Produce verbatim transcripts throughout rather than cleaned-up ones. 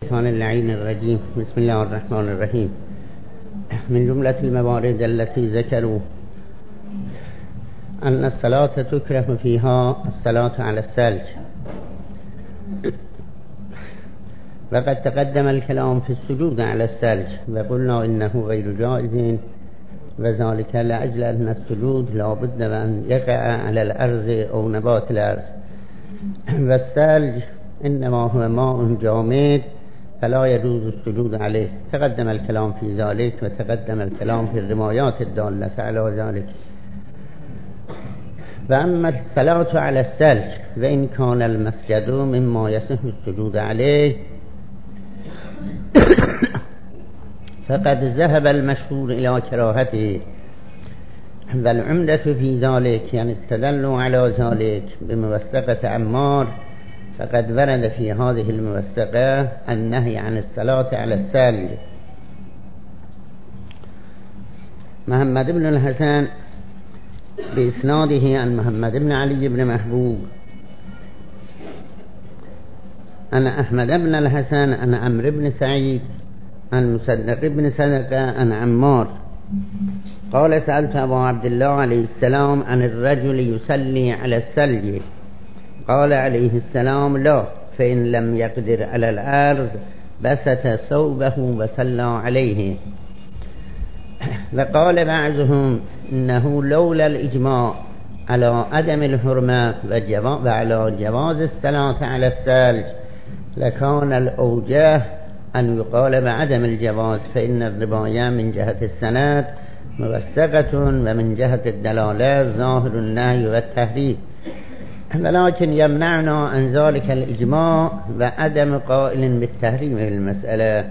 الشيطان اللعين الرجيم. بسم الله الرحمن الرحيم. من جملة الموارد التي ذكروا أن الصلاة تكره فيها الصلاة على الثلج، وقد تقدم الكلام في السجود على الثلج وقلنا إنه غير جائز، وذلك لأجل أن السجود لا بد أن يقع على الأرض أو نبات الأرض، والثلج إنما هو ماء جامد فلا يجوز السجود عليه. تقدم الكلام في ذلك وتقدم الكلام في الروايات الدالة على ذلك. وأما الصلاة على الثلج وإن كان المسجد مما يصح السجود عليه فقد ذهب المشهور إلى كراهته، والعمدة في ذلك يعني استدلوا على ذلك بموثقة عمار، فقد ورد في هذه الموثقة النهي عن الصلاة على الثلج. محمد بن الحسن بإسناده عن محمد بن علي بن محبوب عن أحمد بن الحسن عن عمرو بن سعيد عن مصدق بن صدقة عن عمار قال: سألت أبا عبد الله عليه السلام عن الرجل يصلي على الثلج، قال عليه السلام: لا، فإن لم يقدر على الأرض بسط ثوبه وصلى عليه. وقال بعضهم إنه لولا الإجماع على عدم الحرمة وعلى جواز الصلاة على الثلج لكان الأوجه أن يقال بعدم الجواز، فإن الرواية من جهة السند موثقة ومن جهة الدلالة ظاهر النهي والتحريم، ولكن يمنعنا عن ذلك الإجماع وعدم قائل بالتحريم في المسألة.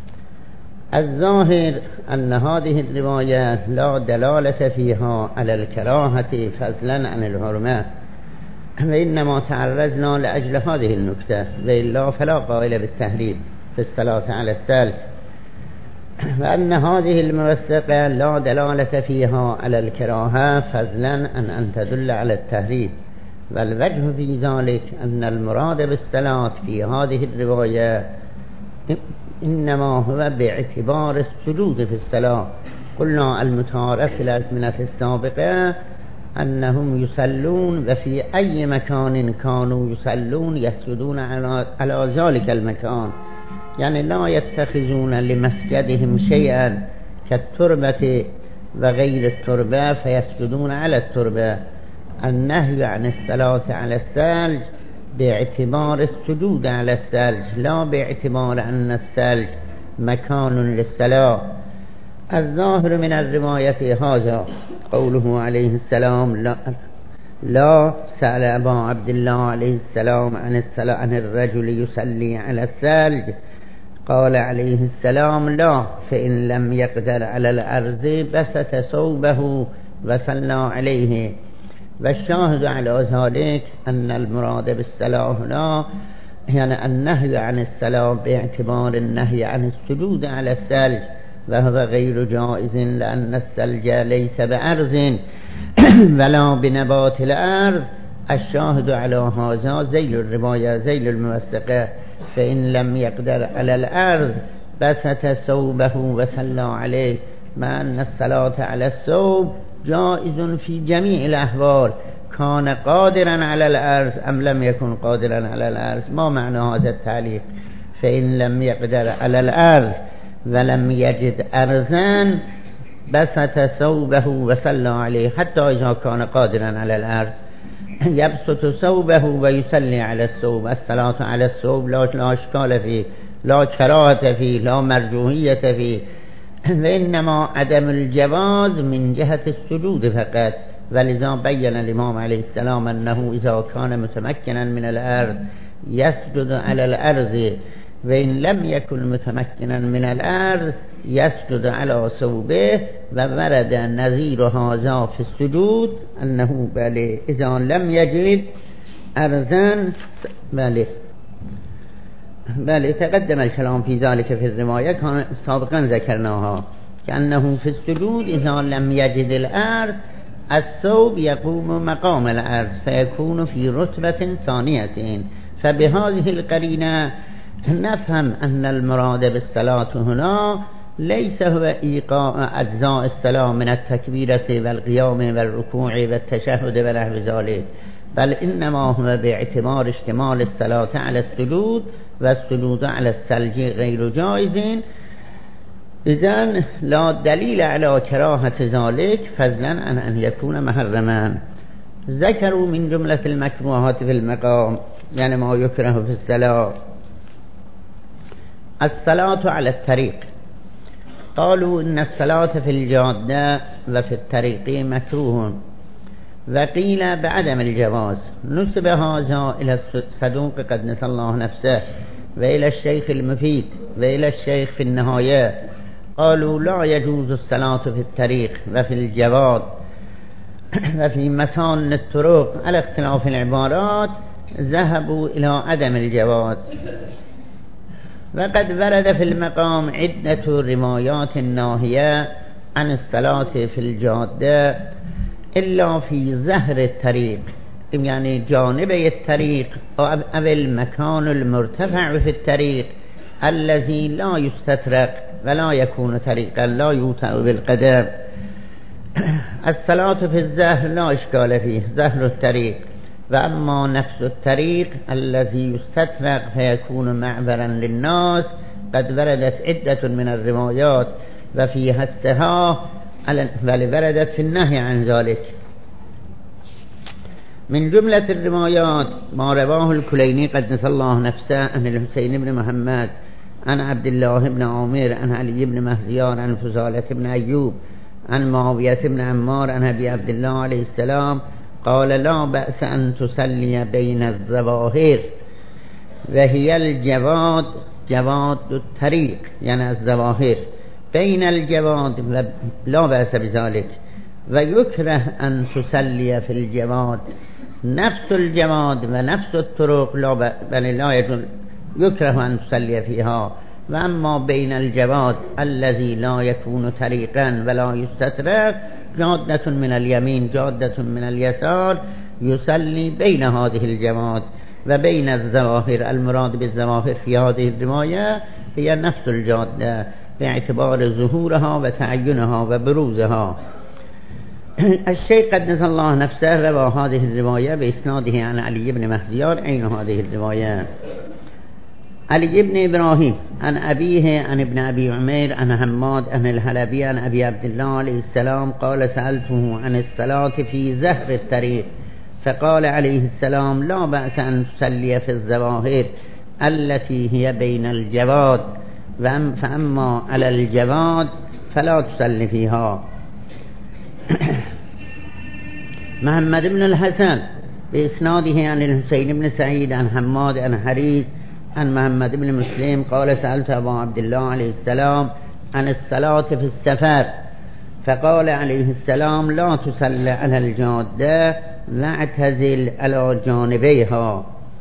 الظاهر أن هذه الرواية لا دلالة فيها على الكراهة فضلا عن الحرمة، وإنما تعرضنا لأجل هذه النكتة، وإلا فلا قائل بالتحريم في الصلاة على الثلج. وأن هذه الموثقة لا دلالة فيها على الكراهة فضلا عن أن تدل على التحريم، والوجه في ذلك أن المراد بالصلاة في هذه الرواية إنما هو باعتبار السجود في الصلاة. قلنا المتعارف في الأزمنة السابقة أنهم يصلون وفي أي مكان كانوا يصلون يسجدون على, على ذلك المكان، يعني لا يتخذون لمسجدهم شيئا كالتربة وغير التربة فيسجدون على التربة. النهي عن الصلاة على الثلج باعتبار السجود على الثلج، لا باعتبار أن الثلج مكان للصلاة. الظاهر من الرواية هذا قوله عليه السلام: لا, لا سأل أبا عبد الله عليه السلام عن الصلاة عن الرجل يصلي على الثلج، قال عليه السلام: لا، فإن لم يقدر على الأرض بسط ثوبه وصلى عليه. والشاهد على ذلك أن المراد بالصلاة لا يعني النهي عن الصلاة باعتبار النهي عن السجود على الثلج، وهو غير جائز لأن الثلج ليس بأرض ولا بنبات الأرض. الشاهد على هذا ذيل الرواية ذيل الموثقة: فإن لم يقدر على الأرض بسط ثوبه وصلى عليه، مع أن الصلاة على الثوب جائز في جميع الأحوال، كان قادرا على الأرض أم لم يكن قادرا على الأرض. ما معنى هذا التعليق؟ فإن لم يقدر على الأرض ولم يجد أرضا بسط ثوبه وصلى عليه، حتى إذا كان قادرا على الأرض يبسط ثوبه ويصلي على الثوب. الصلاة على الثوب لا إشكال فيه، لا كراهة فيه، لا مرجوحية فيه، وإنما عدم الجواز من جهة السجود فقط. ولذا بين الإمام عليه السلام أنه إذا كان متمكنا من الأرض يسجد على الأرض، وإن لم يكن متمكنا من الأرض يسجد على ثوبه. وورد نظير هذا في السجود أنه بله إذا لم يجد أرضا بله بل تقدم الكلام في ذلك في الرواية كان سابقا ذكرناها، كأنه في السجود إذا لم يجد الأرض الثوب يقوم مقام الأرض فيكون في رتبة ثانية. فبهذه القرينة نفهم أن المراد بالصلاة هنا ليس هو إيقاع أجزاء الصلاة من التكبيرة والقيام والركوع والتشهد ونحو ذلك، بل إنما هو باعتبار اشتمال الصلاة على السجود والسجود على السلج غير جائز. إذن لا دليل على كراهة ذلك فضلا عن أن يكون محرما. ذكروا من جملة المكروهات في المقام، يعني ما يكره في الصلاة، الصلاة على الطريق. قالوا إن الصلاة في الجادة وفي الطريق مكروه، وقيل بعدم الجواز. نسب هذا إلى الصدوق قدس الله نفسه وإلى الشيخ المفيد وإلى الشيخ في النهاية. قالوا لا يجوز الصلاة في الطريق وفي الجواد وفي مسان الطرق على اختلاف العبارات، ذهبوا إلى عدم الجواز. وقد ورد في المقام عدة روايات ناهية عن الصلاة في الجادة إلا في ظهر الطريق، يعني جانبي الطريق أو المكان المرتفع في الطريق الذي لا يستطرق ولا يكون طريقا لا يوطأ بالقدم. الصلاة في الظهر لا إشكال فيه، ظهر الطريق. وأما نفس الطريق الذي يستطرق فيكون معبرا للناس قد وردت عدة من الروايات وفيها السهاه، بل وردت في النهي عن ذلك. من جملة الروايات ما رواه الكليني قدس الله نفسه عن الحسين بن محمد عن عبد الله بن عامر عن علي بن مهزيار عن فضالة بن أيوب عن معاوية بن عمار عن أبي عبد الله عليه السلام قال لا بأس أن تصلي بين الظواهر، وهي الجواد جواد الطريق، يعني الظواهر بين الجواد لا بأس بذلك. ويكره أن تصلي في الجواد، نفس الجواد ونفس الطرق لا بل لا يجوز، يكره أن تصلي فيها. وأما بين الجواد الذي لا يكون طريقا ولا يستطرق، جادة من اليمين جادة من اليسار، يصلي بين هذه الجواد وبين الظواهر. المراد بالظواهر في هذه الرواية هي نفس الجادة باعتبار ظهورها وتعينها وبروزها. الشيخ قدس الله نفسه روى هذه الرواية بإسناده عن علي بن مهزيار عين هذه الرواية. علي بن إبراهيم عن أبيه عن ابن أبي عمير عن حماد عن الحلبي عن أبي عبد الله عليه السلام قال سألته عن الصلاة في زهر الطريق فقال عليه السلام لا بأس أن تصلي في الظواهر التي هي بين الجواد، فأما على الجواد فلا تصلي فيها. محمد بن الحسن بإسناده عن الحسين بن سعيد عن حماد عن حريث عن محمد بن مسلم قال سألت أبا عبد الله عليه السلام عن الصلاة في السفر فقال عليه السلام لا تصلي على الجادة واعتزل على جانبيها.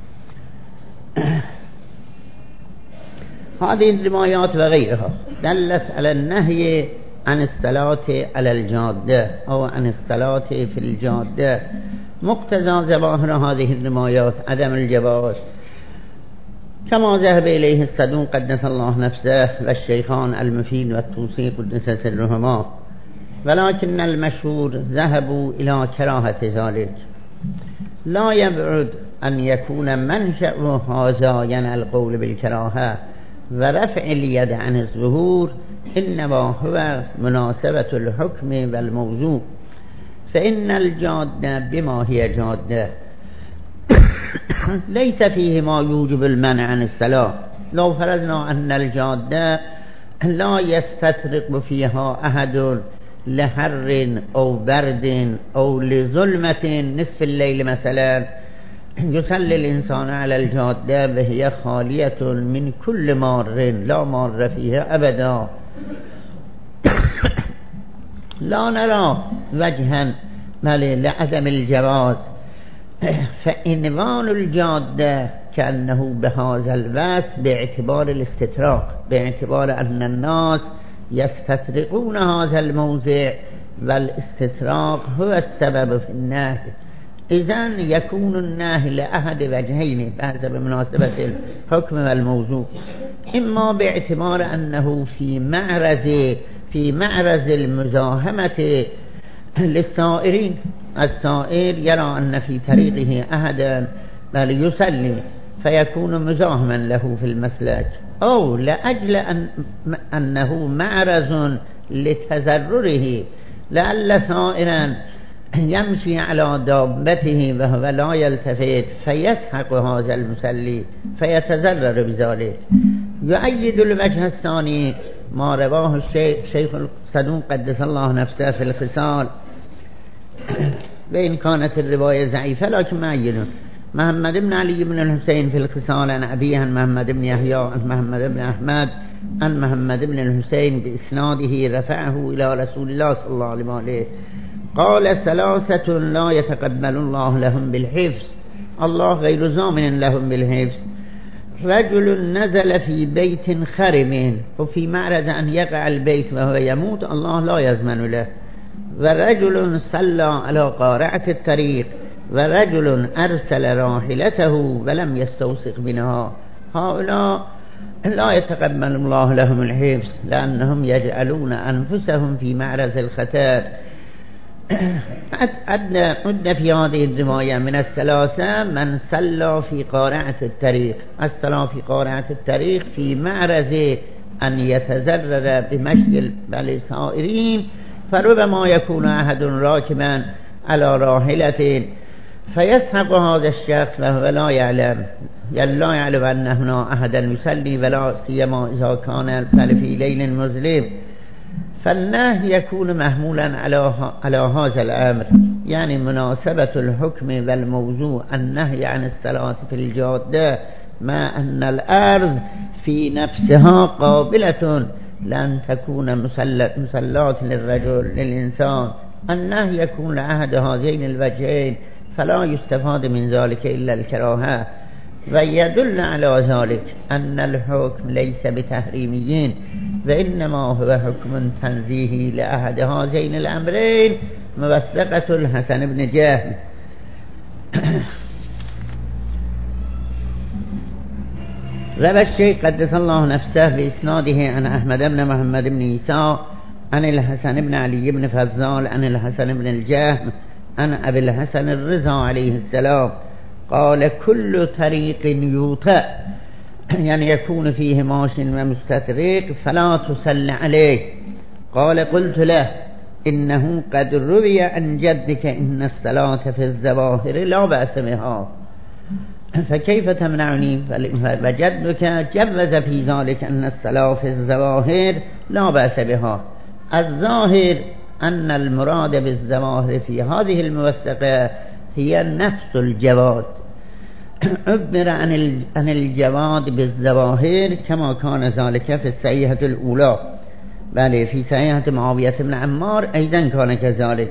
هذه الروايات وغيرها دلت على النهي عن الصلاة على الجادة أو عن الصلاة في الجادة. مقتضى ظواهر هذه الروايات عدم الجواز، كما ذهب إليه الصدوق قدس الله نفسه والشيخان المفيد والطوسي قدس سرهما، ولكن المشهور ذهبوا إلى كراهة ذلك. لا يبعد أن يكون منشأ هذا يعني القول بالكراهة ورفع اليد عن الظهور إنما هو مناسبة الحكم والموضوع، فإن الجادة بما هي جادة ليس فيه ما يوجب المنع عن الصلاة. لو فرضنا أن الجادة لا يستطرق فيها أحد لحر أو برد أو لظلمة نصف الليل مثلا، يصلي الإنسان على الجادة وهي خالية من كل مار لا مار فيها أبدا، لا نرى وجها لعدم الجواز. فإنوان الجادة كأنه بهذا الوصف باعتبار الاستطراق، باعتبار أن الناس يستطرقون هذا الموضع، والاستطراق هو السبب في النهي إذن يكون النهي لأحد وجهين بحسب مناسبة الحكم والموضوع، إما باعتبار أنه في معرض في معرض المزاحمة للسائرين، السائر يرى أن في طريقه أحدا بل يصلي فيكون مزاحما له في المسلك، أو لأجل أن أنه معرض لتزرره، لعل سائرا يمشي على دابته وهو لا يلتفت فيسحق هذا المصلي فيتزرر بذلك. يؤيد الوجه الثاني ما رواه الشيخ الصدوق قدس الله نفسه في الخصال، وإن كانت الرواية ضعيفة لكن مؤيد. محمد بن علي بن الحسين في الخصال عن أبيه عن محمد بن يحيى عن محمد بن أحمد عن محمد بن الحسين بإسناده رفعه إلى رسول الله صلى الله عليه وسلم قال: ثلاثة لا يتقبل الله لهم بالحفظ، الله غير ضامن لهم بالحفظ: رجل نزل في بيت خرب وفي معرض أن يقع البيت وهو يموت، الله لا يضمن له. ورجل صلى على قارعة الطريق، ورجل أرسل راحلته ولم يستوثق منها، هؤلاء لا يتقبل الله لهم الحفظ لأنهم يجعلون أنفسهم في معرض الخطر. عد في هذه الرواية من الثلاثة من صلى في قارعة الطريق، الصلاة في قارعة الطريق في معرض أن يتزرر بمشي السائرين، فربما يكون أحد راكبا على راحلة فيسحق هذا الشخص وهو لا يعلم لا يعلم أن هنا أحدا يصلي، ولا سيما إذا كان في ليل مظلم، فالنهي يكون محمولا على على هذا الأمر، يعني مناسبة الحكم والموضوع النهي عن الصلاة في الجادة، ما أن الأرض في نفسها قابلة لأن تكون مسلات للرجل للإنسان. النهي يكون لأحد هذين الوجهين، فلا يستفاد من ذلك إلا الكراهة. ويدل على ذلك أن الحكم ليس بتحريميين، وإنما هو حكم تنزيهي لأحد هذين الأمرين، موثقة الحسن بن جهم. روى الشيخ قدس الله نفسه بإسناده عن أحمد بن محمد بن عيسى عن الحسن بن علي بن فضال عن الحسن بن الجهم عن أبي الحسن الرضا عليه السلام قال: كل طريق يوطأ، يعني يكون فيه ماش ومستطرق، فلا تصل عليه. قال: قلت له: إنه قد روي عن جدك إن الصلاة في الظواهر لا بأس بها، فكيف تمنعني؟ فجدك جوز في ذلك أن الصلاة في الظواهر لا بأس بها. الظاهر أن المراد بالظواهر في هذه الموثقة هي نفس الجواد، عبر عن الجواد بالظواهر كما كان ذلك في الصحيحة الأولى، بل في صحيحة معاوية بن عمار أيضا كان كذلك.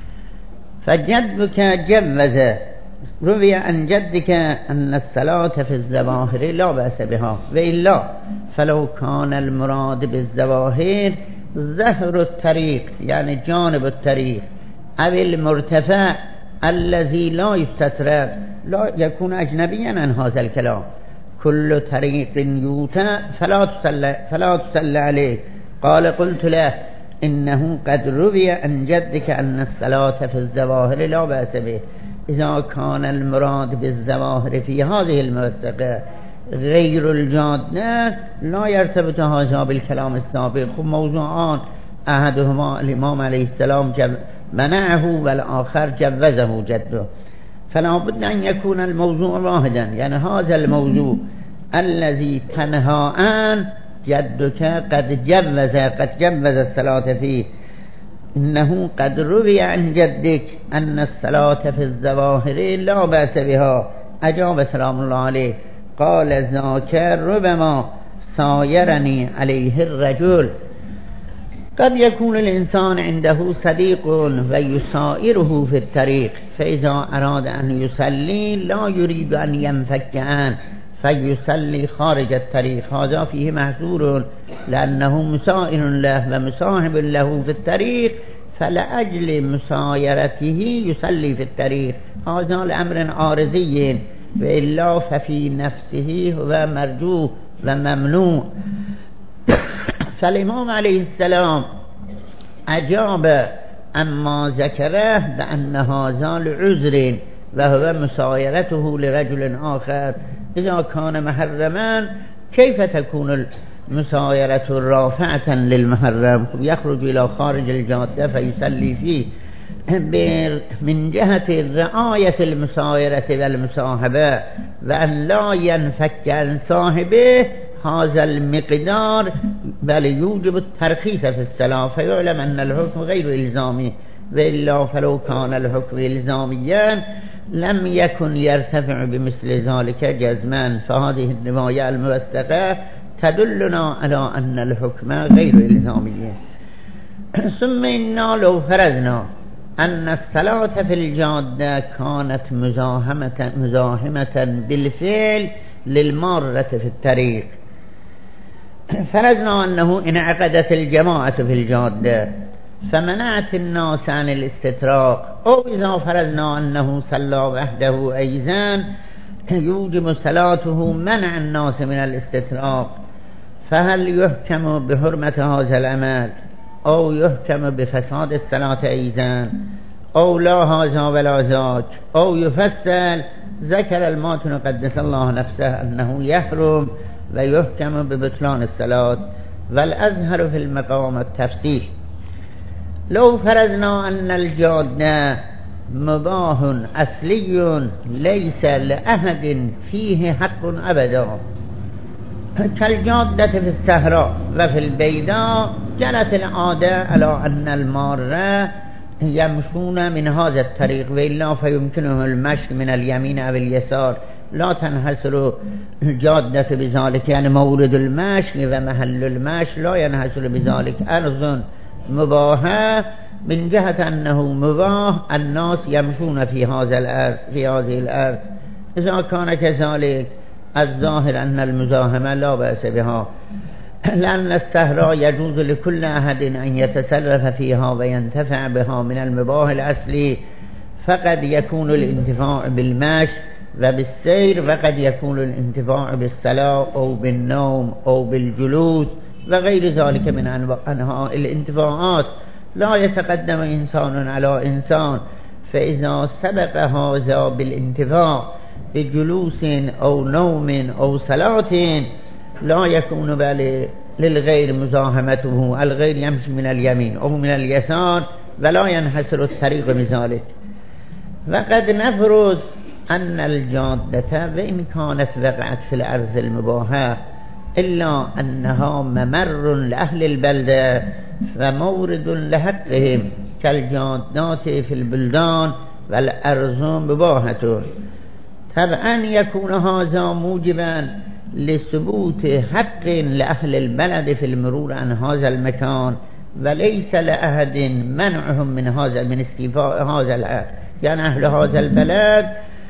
فجدك جوز، روي عن جدك أن الصلاة في الظواهر لا بأس بها، وإلا فلو كان المراد بالظواهر ظهر الطريق يعني جانب الطريق أو المرتفع الذي لا يستطرق، لا يكون أجنبيا عن هذا الكلام. كل طريق يوطأ فلا تصلى فلا تصلى عليه. قال: قلت له: إنه قد روي عن جدك أن الصلاة في الظواهر لا بأس به. إذا كان المراد بالظواهر في هذه الموثقة غير الجادة لا يرتبط هذا بالكلام السابق. موضوعان أحدهما الإمام عليه السلام منعه والآخر جوزه جده، فلا بد أن يكون الموضوع واحدا، يعني هذا الموضوع الذي تنهى عن جدك قد جوز قد جوز الصلاة فيه. إنه قد روي عن جدك أن الصلاة في الظواهر لا بأس بها. أجاب سلام الله عليه: قال: ذاك ربما سايرني عليه الرجل. قد يكون الإنسان عنده صديق ويسائره في الطريق، فإذا أراد أن يصلي لا يريد أن ينفك عنه فيصلي خارج الطريق، هذا فيه محذور لأنه مسائر له ومصاحب له في الطريق، فلأجل مسایرته يصلي في الطريق هذا الأمر عارضي وإلا ففي نفسه هو مرجو وممنوع. فالإمام عليه السلام أجاب أما ذكره بأن هذا لعذر وهو مسايرته لرجل آخر. إذا كان محرما كيف تكون المسايرة رافعة للمحرم؟ يخرج إلى خارج الجادة فيصلي فيه من جهة رعاية المسايرة والمصاحبة وأن لا ينفك عن صاحبه هذا المقدار بل يوجب الترخيص في الصلاة فيعلم أن الحكم غير إلزامي، وإلا فلو كان الحكم إلزاميا لم يكن يرتفع بمثل ذلك جزما. فهذه الرواية الموثقة تدلنا على أن الحكم غير إلزامي. ثم إنا لو فرضنا أن الصلاة في الجادة كانت مزاحمة, مزاحمة بالفعل للمارة في الطريق، فرضنا أنه انعقدت الجماعة في الجادة فمنعت الناس عن الاستطراق، أو إذا فرضنا أنه صلى وحده أيضا يوجب صلاته منع الناس من الاستطراق، فهل يحكم بحرمة هذا العمل أو يحكم بفساد الصلاة أيضا أو لا هذا ولا ذاك أو يفصل؟ ذكر الماتن قدس الله نفسه أنه يحرم ويحكم ببطلان الصلاة، والأظهر في المقام التفسير. لو فرضنا أن الجادة مباح أصلي ليس لأحد فيه حق أبدا كالجادة في الصحراء وفي البيداء، جرت العادة على أن المارة يمشون من هذا الطريق وإلا فيمكنهم المشي من اليمين أو اليسار، لا تنحصر الجادة بذلك، يعني مورد المشي ومحل المشي لا ينحصر بذلك. أرض مباحة من جهة أنه مباح الناس يمشون في هذا الأرض في هذه الأرض. إذا كان كذلك الظاهر أن المزاحمة لا بأس بها، لأن الصحراء يجوز لكل أحد أن يتصرف فيها وينتفع بها من المباح الأصلي، فقد يكون الانتفاع بالمشي وبالسير، وقد يكون الانتفاع بالصلاة أو بالنوم أو بالجلوس وغير ذلك من أنواع الانتفاعات. لا يتقدم إنسان على إنسان، فإذا سبق هذا بالانتفاع بجلوس أو نوم أو صلاة لا يكون بل للغير مزاحمته، الغير يمشي من اليمين أو من اليسار ولا ينحصر الطريق بذلك. وقد نفرض أن الجادة وإن كانت وقعت في الأرض المباحة إلا أنها ممر لأهل البلدة ومورد لحقهم كالجادات في البلدان والأرض مباحة، طبعا يكون هذا موجبا لثبوت حق لأهل البلد في المرور عن هذا المكان، وليس لأحد منعهم من هذا من استيفاء هذا الحق. يعني أهل هذا البلد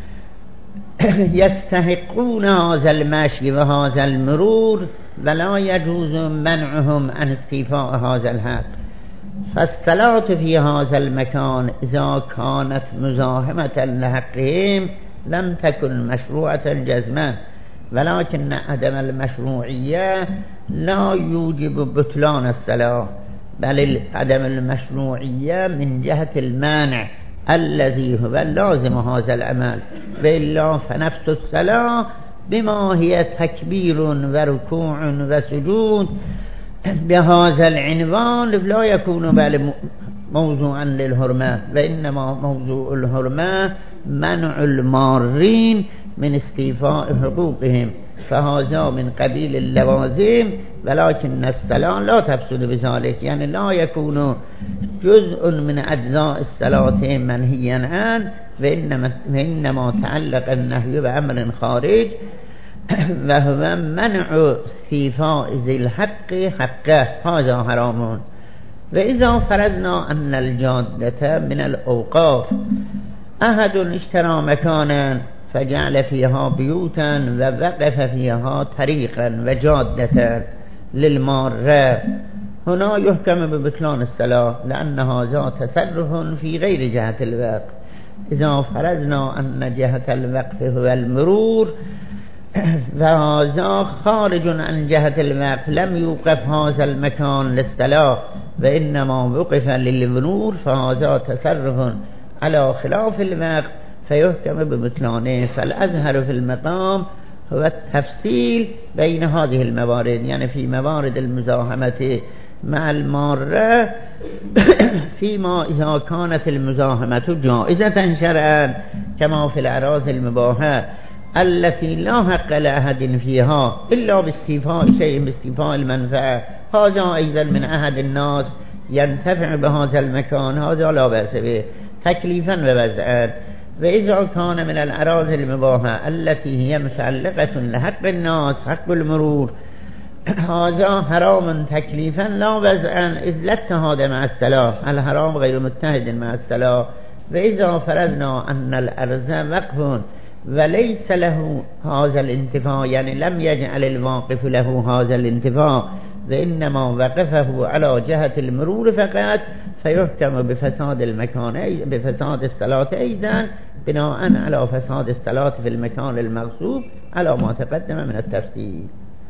يستحقون هذا المشي وهذا المرور ولا يجوز منعهم عن استيفاء هذا الحق. فالصلاة في هذا المكان إذا كانت مزاحمة لحقهم لم تكن مشروعة جزما، ولكن عدم المشروعية لا يوجب بطلان الصلاة، بل عدم المشروعية من جهة المانع الذي هو لازم هذا العمل، وإلا فنفس الصلاة بما هي تكبير وركوع وسجود بهذا العنوان لا يكون بل موضوعا للحرمة، وإنما موضوع الحرمة منع المارين من استيفاء حقوقهم، فهذا من قبيل اللوازم، ولكن الصلاة لا تفسد بذلك، يعني لا يكون جزء من أجزاء الصلاة منهيا عنه، وإنما, وإنما تعلق النهي بأمر خارج وهو منع استيفاء ذي الحق حقه، هذا حرام. وإذا فرضنا أن الجادة من الأوقاف، أحد اشترى مكانا فجعل فيها بيوتا ووقف فيها طريقا وجادة للمارة، هنا يحكم ببطلان الصلاة لأن هذا تصرف في غير جهة الوقف. إذا فرضنا أن جهة الوقف هو المرور فهذا خارج عن جهة الوقف، لم يوقف هذا المكان للصلاة وإنما وقف للمرور، فهذا تصرف على خلاف الوقف فيحكم ببطلانه. فالأظهر في المقام هو التفصيل بين هذه الموارد، يعني في موارد المزاحمة مع المارة فيما إذا كانت المزاحمة جائزة شرعا كما في الأعراض المباحة التي لا حق لأحد فيها إلا باستيفاء شيء باستيفاء المنفعة، هذا أيضا من أحد الناس ينتفع بهذا المكان، هذا لا بأس به تكليفا ووضعا. وإذا كان من الأعراض المباحة التي هي متعلقة لحق الناس حق المرور، هذا حرام تكليفا لا وضعا إذ لا اتحاد مع الصلاة، الحرام غير متحد مع الصلاة. وإذا فرضنا أن الأرض وقف وليس له هذا الانتفاع، يعني لم يجعل الواقف له هذا الانتفاع وإنما وقفه على جهة المرور فقط، فيحكم بفساد المكان بفساد الصلاة أيضا بناء على فساد الصلاة في المكان المغصوب على ما تقدم من التفسير.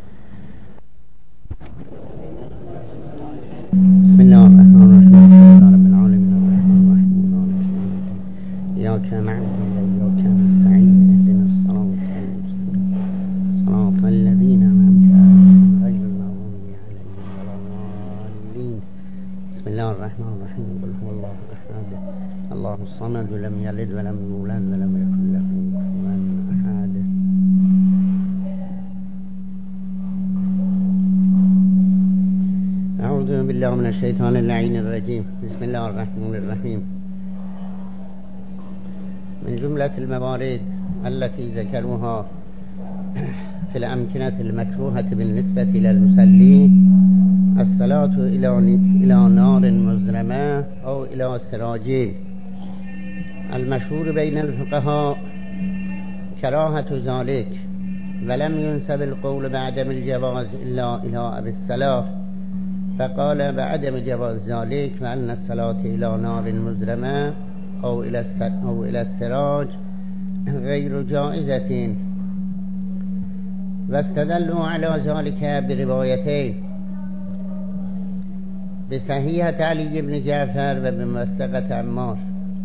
بسم الله الرحمن الرحيم. الحمد لله رب العالمين الرحمن الرحيم إياك نعبد وإياك نستعين اهدنا الصراط المستقيم صراط الذين أنعمت عليهم غير المغضوب عليهم ولا الضالين. بسم الله الرحمن الرحيم. قل هو الله أحد الله الصمد لم يلد ولم يولد ولم يكن له كفوا أحد. أعوذ بالله من الشيطان اللعين الرجيم. بسم الله الرحمن الرحيم. من جملة الموارد التي ذكروها في الأمكنة المكروهة بالنسبة إلى المصلي الصلاة إلى إلى نار مظلمة أو إلى سراج. المشهور بين الفقهاء كراهة ذلك، ولم ينسب القول بعدم الجواز إلا إلى أبي الصلاة، فقال بعدم جواز ذلك وأن الصلاة إلى نار مظلمة أو إلى أو إلى السراج غير جائزة. واستدلوا على ذلك بروايتين، بصحيحة علي بن جعفر وبموثقة عمار.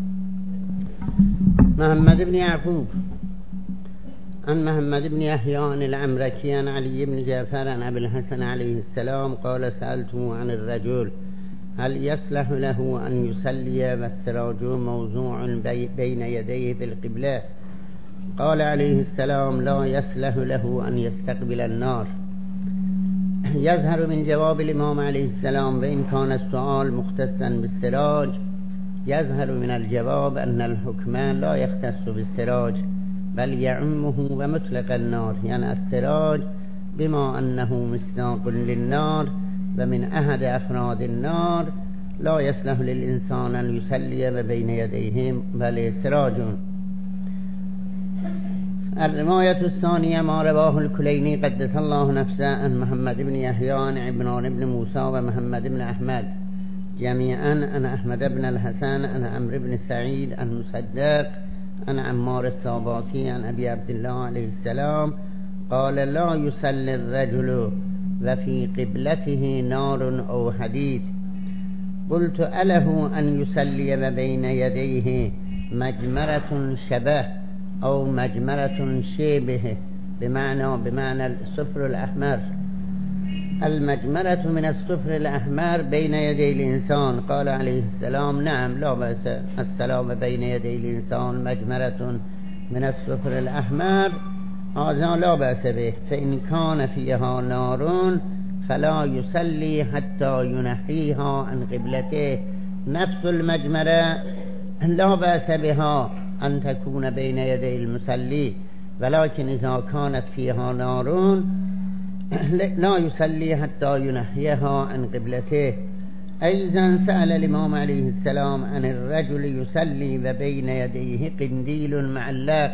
محمد بن يعقوب عن محمد بن يحيى عن العمركي عن علي بن جعفر عن أبي الحسن عليه السلام قال سألته عن الرجل هل يصلح له أن يصلي والسراج موضوع بين يديه بالقبلة؟ قال عليه السلام لا يصلح له أن يستقبل النار. يظهر من جواب الإمام عليه السلام وإن كان السؤال مختصا بالسراج، يظهر من الجواب أن الحكم لا يختص بالسراج بل يعمه ومطلق النار، يعني السراج بما أنه مصداق للنار ومن أحد أفراد النار لا يصلح للإنسان أن يصلي بين يديهم بل سراج. الرواية الثانية ما رواه الكليني قدس الله نفسه عن محمد بن يحيى عن عمران بن موسى ومحمد بن أحمد جميعا عن أحمد بن الحسن عن عمرو بن سعيد عن مصدق عن عمار الصاباتي عن أبي عبد الله عليه السلام قال لا يصلي الرجل وفي قبلته نار أو حديد. قلت أله أن يصلي بين يديه مجمرة شبه أو مجمرة شبه بمعنى بمعنى الصفر الأحمر. المجمرة من الصفر الأحمر بين يدي الإنسان. قال عليه السلام نعم لا بأس السلام بين يدي الإنسان مجمرة من الصفر الأحمر، هذا لا بأس به. فإن كان فيها نار فلا يصلي حتى ينحيها عن قبلته. نفس المجمرة لا بأس بها أن تكون بين يدي المصلي، ولكن إذا كانت فيها نار لا يصلي حتى ينحيها عن قبلته. أيضا سأل الإمام عليه السلام عن الرجل يصلي وبين يديه قنديل معلق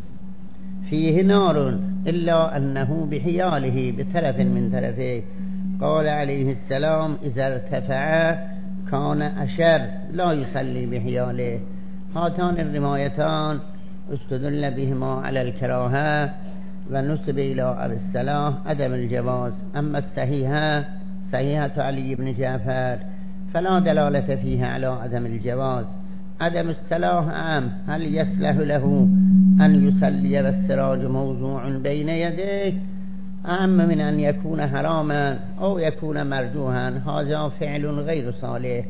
فيه نار إلا أنه بحياله بطرف من طرفه. قال عليه السلام اذا ارتفع كان اشر لا يصلي بحياله. هاتان الروايتان استدل بهما على الكراهه و نسب الى ابي الصلاح عدم الجواز. اما الصحيحه صحيحه علي بن جعفر فلا دلاله فيها على عدم الجواز. عدم الصلاح عام، هل يصلح له ان يصلي والسراج موضوع بين يديه أعم من أن يكون حراما أو يكون مرجوها. هذا فعل غير صالح.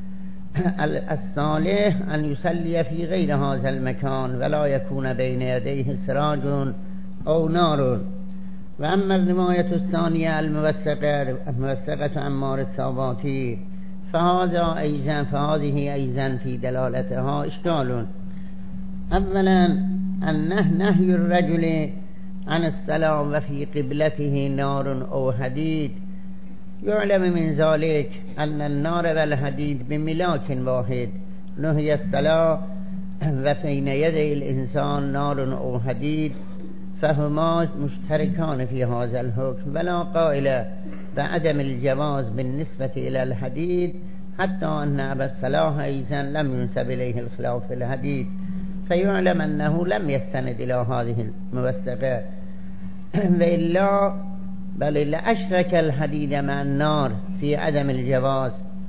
الصالح أن يصلي في غير هذا المكان ولا يكون بين يديه سراج أو نار. وأما الرواية الثانية الموثقة الموثقة عمار الصاباتي فهذا أيضا فهذه أيضا في دلالتها إشكال. أولا أنه نهي الرجل عن الصلاة وفي قبلته نار أو حديد. يعلم من ذلك أن النار والحديد بملاك واحد. نهي الصلاة وبين يدي الإنسان نار أو حديد فهما مشتركان في هذا الحكم، ولا قائل بعدم الجواز بالنسبة إلى الحديد، حتى أن أبا الصلاح أيضا لم ينسب إليه الخلاف في الحديد، فيعلم أنه لم يستند إلى هذه الموثقة. وإلا بل إلا أشرك الحديد مع النار في عدم الجواز،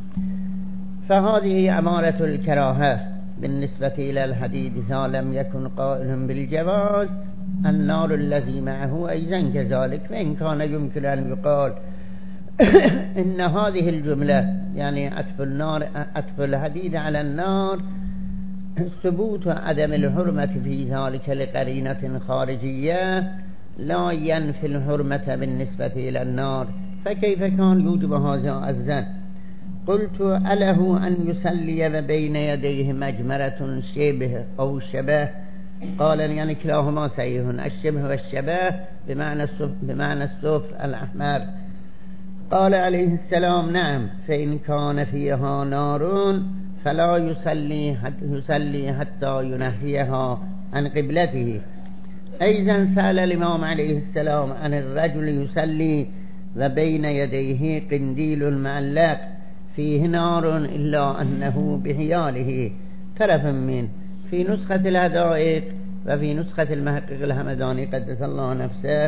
فهذه أمارة الكراهة بالنسبة إلى الحديد إذا لم يكن قائل بالجواز. النار الذي معه أيضا كذلك. وإن كان يمكن أن يقال إن هذه الجملة يعني أطف النار أطف الحديد على النار ثبوت عدم الحرمة في ذلك لقرينة خارجية لا ينفي الحرمة بالنسبة إلى النار، فكيف كان يوجب هذا الظن؟ قلت أله أن يصلي وبين يديه مجمرة شبه أو شبه؟ قال يعني كلاهما صحيح، الشبه والشبه بمعنى الصف بمعنى الصف الأحمر. قال عليه السلام نعم، فإن كان فيها نار فلا يصلي حتى, يصلي حتى ينهيها عن قبلته. أيضا سأل الإمام عليه السلام عن الرجل يصلي وبين يديه قنديل معلق فيه نار إلا أنه بحياله طرف من. في نسخة الهدائق وفي نسخة المحقق الحمداني قدس الله نفسه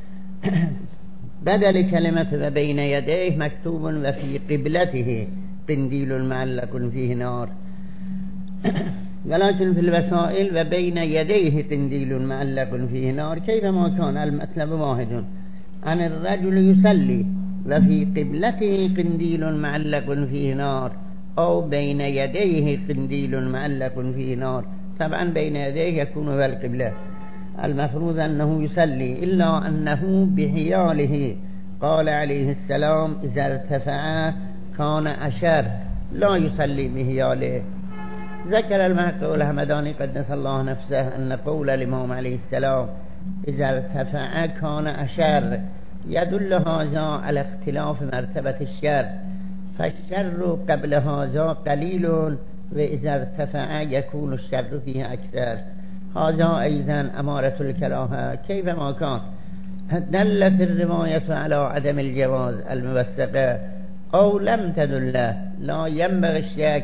بدل كلمة وبين يديه مكتوب وفي قبلته قنديل معلق فيه نار، ولكن في الوسائل وبين يديه قنديل معلق فيه نار. كيفما كان المطلب واحد، عن الرجل يصلي وفي قبلته قنديل معلق فيه نار أو بين يديه قنديل معلق فيه نار. طبعا بين يديه يكون هو القبلة، المفروض أنه يصلي، إلا أنه بحياله. قال عليه السلام إذا ارتفع كان أشر لا يصلي بحياله. ذكر المحقق الحمداني قدس الله نفسه أن قول الإمام عليه السلام إذا ارتفع كان أشر يدل هذا على اختلاف مرتبة الشر، فالشر قبل هذا قليل وإذا ارتفع يكون الشر فيه أكثر. هذا أيضا أمارة الكراهة. كيفما كان دلت الرواية على عدم الجواز الموثقة أو لم تدل، لا ينبغي الشك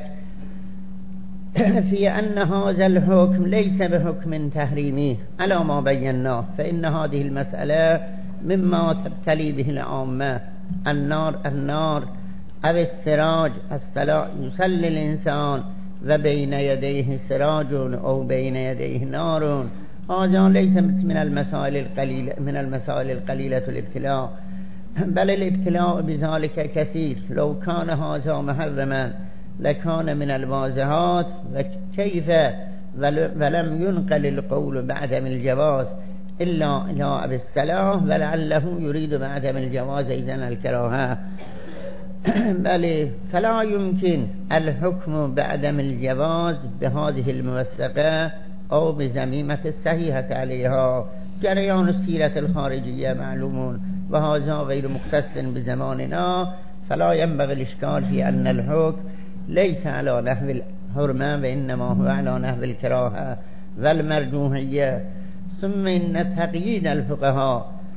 في أن هذا الحكم ليس بحكم تحريمي على ما بيناه، فإن هذه المسألة مما تبتلي به العامة. النار النار أو السراج الصلاة، يصلي الإنسان وبين يديه سراج أو بين يديه نار، هذا ليس من المسائل القليلة من المسائل القليلة الابتلاء، بل الابتلاء بذلك كثير. لو كان هذا محرما لكان من الواضحات، وكيف ولم ينقل القول بعدم الجواز إلا إلى أبي الصلاح، ولعله يريد بعدم الجواز إذن الكراهة. بل فلا يمكن الحكم بعدم الجواز بهذه الموثقة أو بزميمة الصحيحة عليها. جريان السيرة الخارجية معلوم وهذا غير مختص بزماننا، فلا ينبغي الإشكال في أن الحكم ليس على نحو الحرمة وإنما هو على نحو الكراهة والمرجوحية. ثم إن تقييد الفقهاء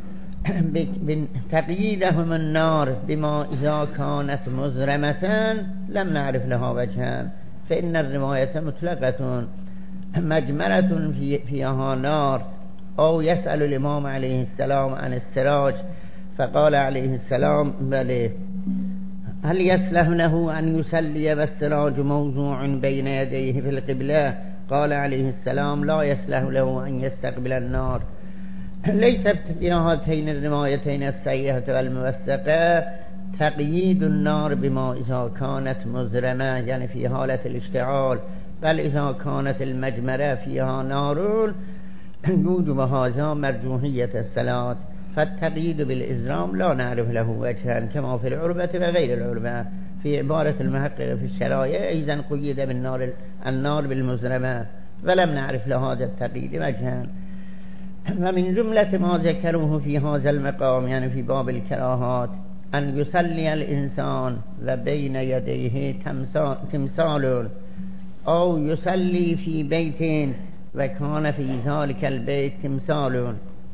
تقييدهم النار بما إذا كانت مزرمة لم نعرف لها وجها، فإن الرواية مطلقة مجمرة في فيها نار. أو يسأل الإمام عليه السلام عن السراج فقال عليه السلام بلى، هل يصلح له أن يصلي والسراج موضوع بين يديه في القبلة؟ قال عليه السلام لا يصلح له أن يستقبل النار. ليست في هاتين الروايتين الصحيحة والموثقة تقييد النار بما إذا كانت مزرمة يعني في حالة الاشتعال، بل إذا كانت المجمرة فيها نار يوجب هذا مرجوحية الصلاة، فالتقييد بالإزرام لا نعرف له وجها كما في العربة وغير العربة. في عبارة المحقق في الشرائع أيضا قيد بالنار النار بالمزرمة ولم نعرف له هذا التقييد وجها. ومن جملة ما ذكروه في هذا المقام يعني في باب الكراهات أن يصلي الإنسان وبين يديه تمثال، أو يصلي في بيت وكان في ذلك البيت تمثال.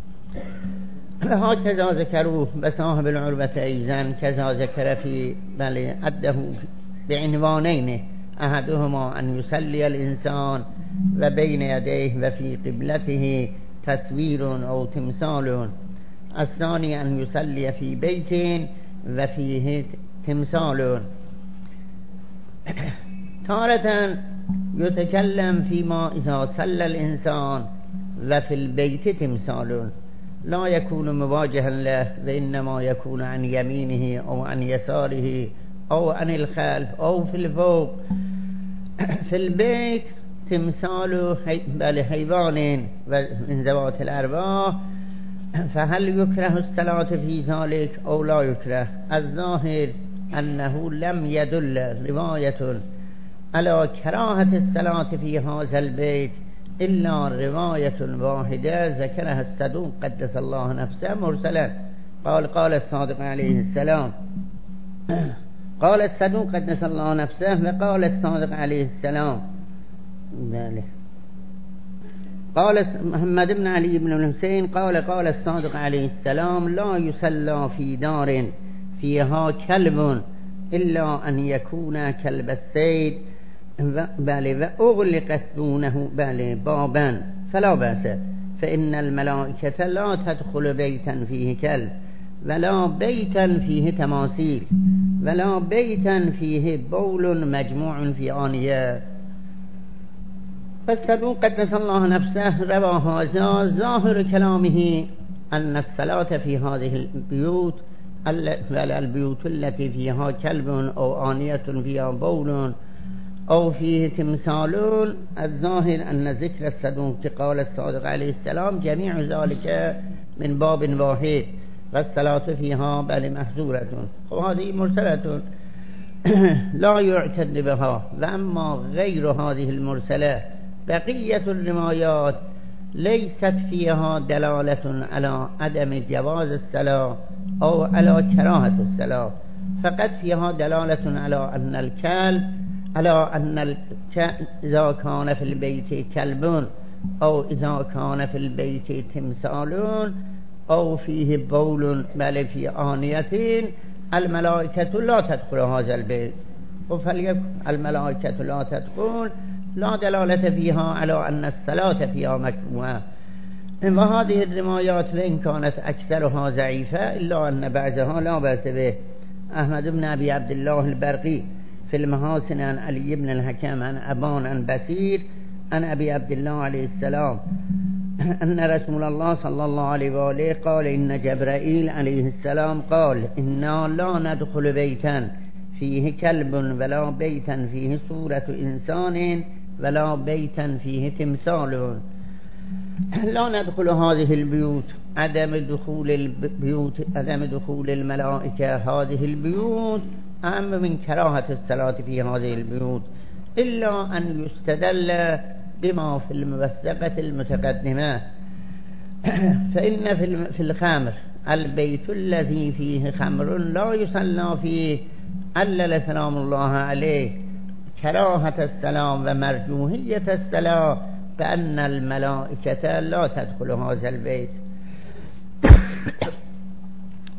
هكذا ذكروه بصاحب العربة أيضا، كذا ذكر في بل أده بعنوانين، أحدهما أن يصلي الإنسان وبين يديه وفي قبلته تصوير أو تمثال، الثاني أن يصلي في بيت وفيه تمثال. تارة يتكلم فيما إذا صلى الإنسان وفي البيت تمثال لا يكون مواجها له، وإنما يكون عن يمينه أو عن يساره أو عن الخلف أو في الفوق. في البيت تمثال بل حيوان من ذوات الأرواح، فهل يكره الصلاة في ذلك أو لا يكره؟ الظاهر أنه لم يدل رواية على كراهة الصلاة في هذا البيت إلا رواية واحدة ذكرها الصدوق قدس الله نفسه مرسلا. قال قال الصادق عليه السلام، قال الصدوق قدس الله نفسه وقال الصادق عليه السلام، قال محمد بن علي بن الحسين قال قال الصادق عليه السلام لا يصلى في دار فيها كلب إلا أن يكون كلب الصيد بل وأغلقت دونه بل بابا فلا بأس، فإن الملائكة لا تدخل بيتا فيه كلب ولا بيتا فيه تماثيل ولا بيتا فيه بول مجموع في آنية. فالصدوق قدس الله نفسه روى هذا ظاهر كلامه أن الصلاة في هذه البيوت البيوت التي فيها كلب أو آنية فيها بول أو فيه تمثال، الظاهر أن ذكر الصدوق قال الصادق عليه السلام جميع ذلك من باب واحد والصلاة فيها بل محظورة، وهذه مرسلة لا يعتد بها. وأما غير هذه المرسلة بقية الروايات ليست فيها دلالة على عدم جواز الصلاة أو على كراهة الصلاة، فقط فيها دلالة على أن الكلب على أن إذا كان في البيت كلب أو إذا كان في البيت تمثال أو فيه بول بل في آنية الملائكة لا تدخل هذا البيت، فليكن الملائكة لا تدخل لا دلالة فيها على أن الصلاة فيها مكروهة. وهذه الروايات وإن كانت أكثرها ضعيفة إلا أن بعضها لا بأس به. أحمد بن أبي عبد الله البرقي في المحاسن عن علي بن الحكم عن أبان عن بصير عن أبي عبد الله عليه السلام أن رسول الله صلى الله عليه وآله قال إن جبرائيل عليه السلام قال إنا لا ندخل بيتا فيه كلب ولا بيتا فيه صورة إنسان ولا بيتا فيه تمثال. لا ندخل هذه البيوت، عدم دخول البيوت عدم دخول الملائكة هذه البيوت أهم من كراهة الصلاة في هذه البيوت، إلا أن يستدل بما في الموثقة المتقدمة. فإن في الخمر البيت الذي فيه خمر لا يصلى فيه علل سلام الله عليه كراهة السلام ومرجوحية الصلاة بأن الملائكة لا تدخل هذا البيت.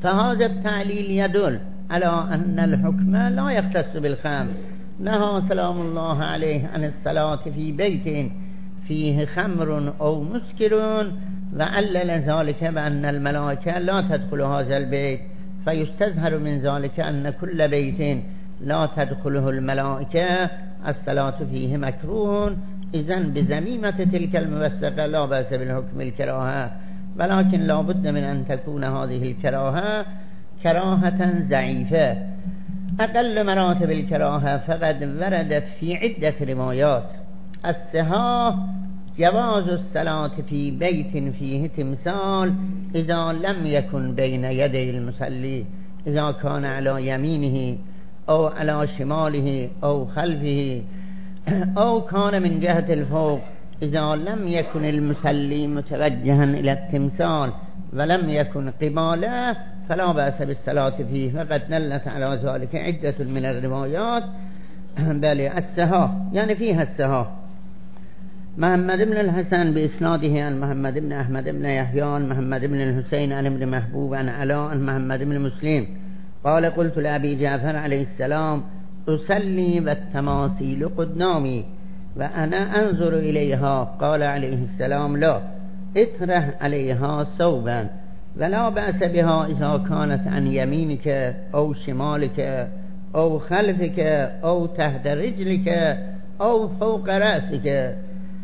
فهذا التعليل يدل على أن الحكم لا يختص بالخمر. نهى سلام الله عليه عن الصلاة في بيت فيه خمر أو مسكر، وعلل ذلك بأن الملائكة لا تدخل هذا البيت، فيستظهر من ذلك أن كل بيت لا تدخله الملائكة الصلاة فيه مكروه. إذن بزميمة تلك الموثقة لا بأس بالحكم الكراهة، ولكن لا بد من أن تكون هذه الكراهة كراهة ضعيفة. أقل مراتب الكراهة فقد وردت في عدة روايات. الصحاح جواز الصلاة في بيت فيه تمثال إذا لم يكن بين يدي المصلي، إذا كان على يمينه أو على شماله أو خلفه أو كان من جهة الفوق، إذا لم يكن المصلي متوجها إلى التمثال ولم يكن قباله فلا بأس بالصلاة فيه، فقد دلت على ذلك عدة من الروايات. بل الصحاح يعني فيها الصحاح. محمد بن الحسن بإسناده عن محمد بن أحمد بن يحيى عن محمد بن الحسين عن ابن محبوب عن علاء عن محمد بن مسلم قال قلت لأبي جعفر عليه السلام أصلي والتماثيل قدامي وأنا أنظر إليها، قال عليه السلام لا، اطرح عليها ثوبا، ولا بأس بها إذا كانت عن يمينك أو شمالك أو خلفك أو تحت رجلك أو فوق رأسك.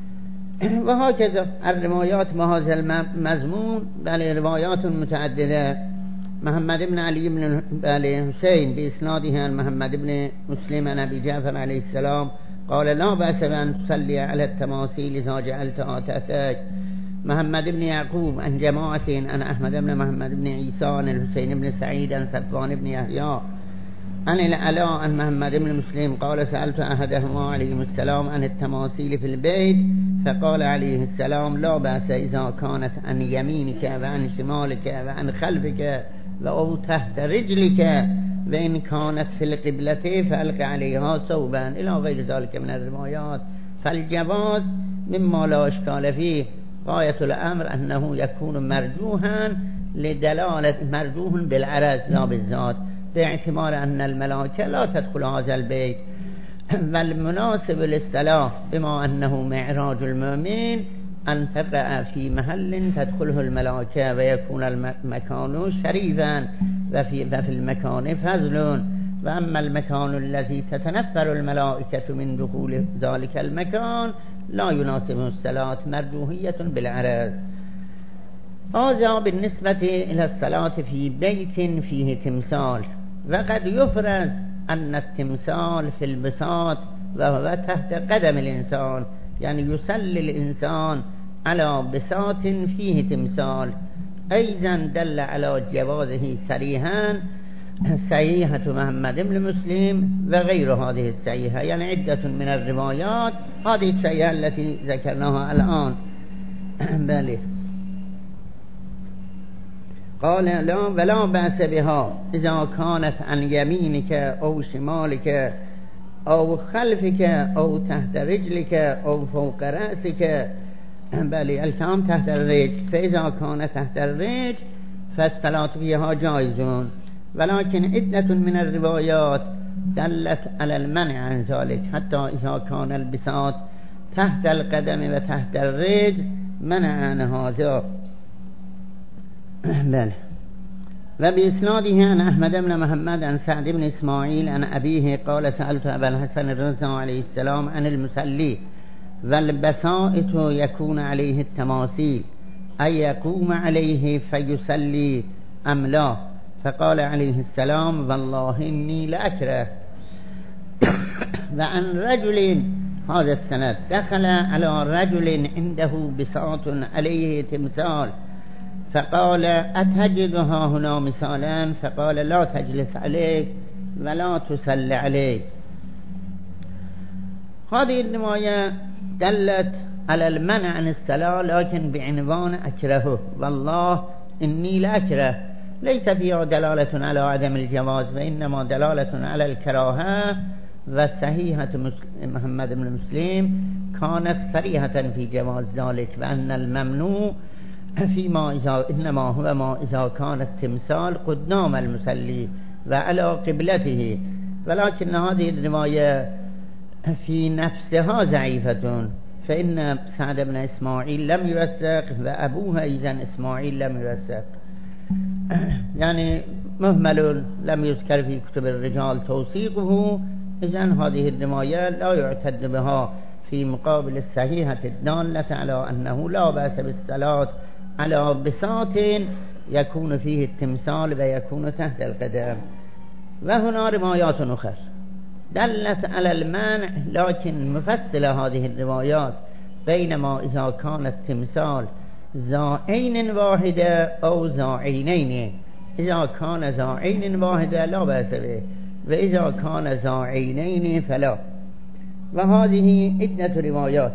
وهكذا الروايات مع هذا المضمون بل روايات متعددة. محمد بن علي بن حسين بإسناده عن محمد بن مسلم عن أبي جعفر عليه السلام قال لا بأس بأن تصلي على التماثيل إذا جعلتها تحتك. محمد بن يعقوب عن جماعة عن أحمد بن محمد بن عيسى عن الحسين بن سعيد عن صفوان بن يحيى عن العلاء عن محمد بن مسلم قال سألت أحدهما عليه السلام عن التماثيل في البيت، فقال عليه السلام لا بأس إذا كانت عن يمينك وعن شمالك وعن خلفك أو تحت رجلك، وإن كانت في القبلة فألق عليها ثوبا، إلى غير ذلك من الروايات. فالجواز مما لا إشكال فيه. غاية الأمر أنه يكون مرجوها لدلالة مرجوه بالعرض لا بالذات، باعتبار أن الملائكة لا تدخل هذا البيت. والمناسب للصلاة بما أنه معراج المؤمن أن تقع في محل تدخله الملائكة ويكون المكان شريفا وفي, وفي المكان فضل. وأما المكان الذي تتنفر الملائكة من دخول ذلك المكان لا يناسبه الصلاة، مرجوهية بالعرض. هذا بالنسبة إلى الصلاة في بيت فيه تمثال. وقد يفرز أن التمثال في البساط وهو تحت قدم الإنسان، يعني يصلي الإنسان على بساط فيه تمثال، أيضا دل على جوازه صريحا صحيحة محمد بن مسلم وغير هذه الصحيحة، يعني عدة من الروايات. هذه الصحيحة التي ذكرناها الآن. بله قال لا ولا بأس بها إذا كانت عن يمينك أو شمالك أو خلفك أو تحت رجلك أو فوق رأسك. بله الكلام تحت الرجل، فإذا كانت تحت الرجل فالصلاة فيها جائزون، ولكن عدة من الروايات دلت على المنع عن ذلك، حتى إذا كان البساط تحت القدم وتحت الرجل منع عن هذا. بله وبإسناده عن أحمد بن محمد عن سعد بن إسماعيل عن أبيه قال سألت أبا الحسن الرضا عليه السلام عن المصلي والبسائط يكون عليه التماثيل أي يقوم عليه فيصلي أم لا، فقال عليه السلام والله إني لأكره. وعن رجل هذا السند دخل على رجل عنده بساط عليه تمثال فقال أتجدها هنا مثالا، فقال لا تجلس عليه ولا تصلي عليه. هذه الرواية دلت على المنع عن الصلاة لكن بعنوان أكرهه، والله إني لأكره، ليس فيها دلالة على عدم الجواز وإنما دلالة على الكراهة. وصحيحة محمد بن مسلم كانت صريحة في جواز ذلك، وأن الممنوع فيما إذا إنما هو ما إذا كان التمثال قدام المصلي وعلى قبلته، ولكن هذه الرواية في نفسها ضعيفة، فإن سعد بن إسماعيل لم يوثق وأبوه أيضا إسماعيل لم يوثق، يعني مهمل لم يذكر في كتب الرجال توثيقه. إذن هذه الرواية لا يعتد بها في مقابل الصحيحة الدالة على أنه لا بأس بالصلاة على بساط يكون فيه التمثال ويكون تحت القدم. وهنا روايات أخرى دلت على المنع، لكن مفصلة هذه الروايات بينما إذا كان التمثال ذا عين واحدة أو ذا عينين. إذا كان ذا عين واحدة لا بأس به، وإذا كان ذا عينين فلا. وهذه عدة روايات،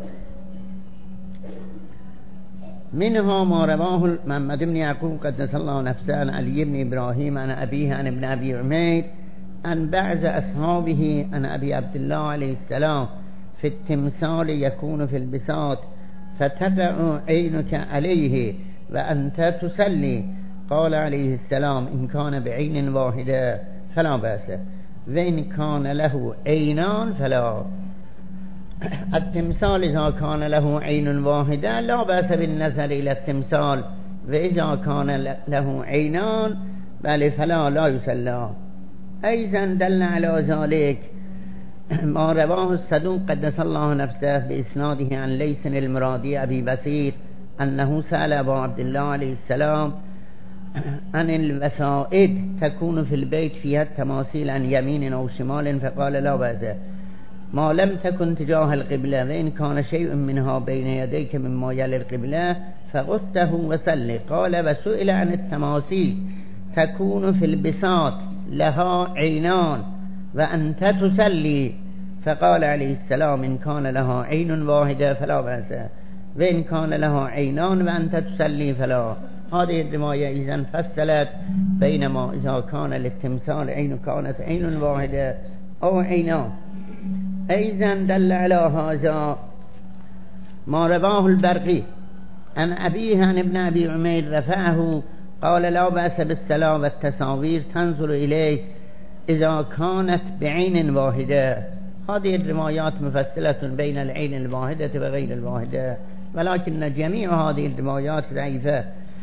منها ما رواه محمد بن يعقوب قدس الله نفسه عن علي بن إبراهيم عن أبيه عن ابن أبي عمير عن بعض أصحابه عن أبي عبد الله عليه السلام في التمثال يكون في البساط فتقع عينك عليه وأنت تصلي. قال عليه السلام إن كان بعين واحدة فلا بأس، وإن كان له عينان فلا. التمثال إذا كان له عين واحدة لا بأس بالنظر إلى التمثال، وإذا كان له عينان بل فلا لا يصلى. أيضا دل على ذلك ما رواه الصدوق قدس الله نفسه بإسناده عن ليث المرادي أبي بصير أنه سأل أبا عبد الله عليه السلام عن الوسائد تكون في البيت فيها التماثيل عن يمين أو شمال، فقال لا بأس ما لم تكن تجاه القبلة، وإن كان شيء منها بين يديك مما يلي القبلة فغته وسل. قال وسئل عن التماثيل تكون في البساط لها عينان وأنت تصلي، فقال عليه السلام إن كان لها عين واحدة فلا بأس، وإن كان لها عينان وأنت تصلي فلا. هذه الرواية إذن فصلت بينما إذا كان للتمثال عين كانت عين واحدة أو عينان. أيضا دل على هذا ما رواه البرقي عن أبيه عن ابن أبي عمير رفعه قال لا بأس بالصلاة والتصاوير تنظر إليه إذا كانت بعين واحدة. هذه الروايات مفصلة بين العين الواحدة وغير الواحدة، ولكن جميع هذه الروايات ضعيفة.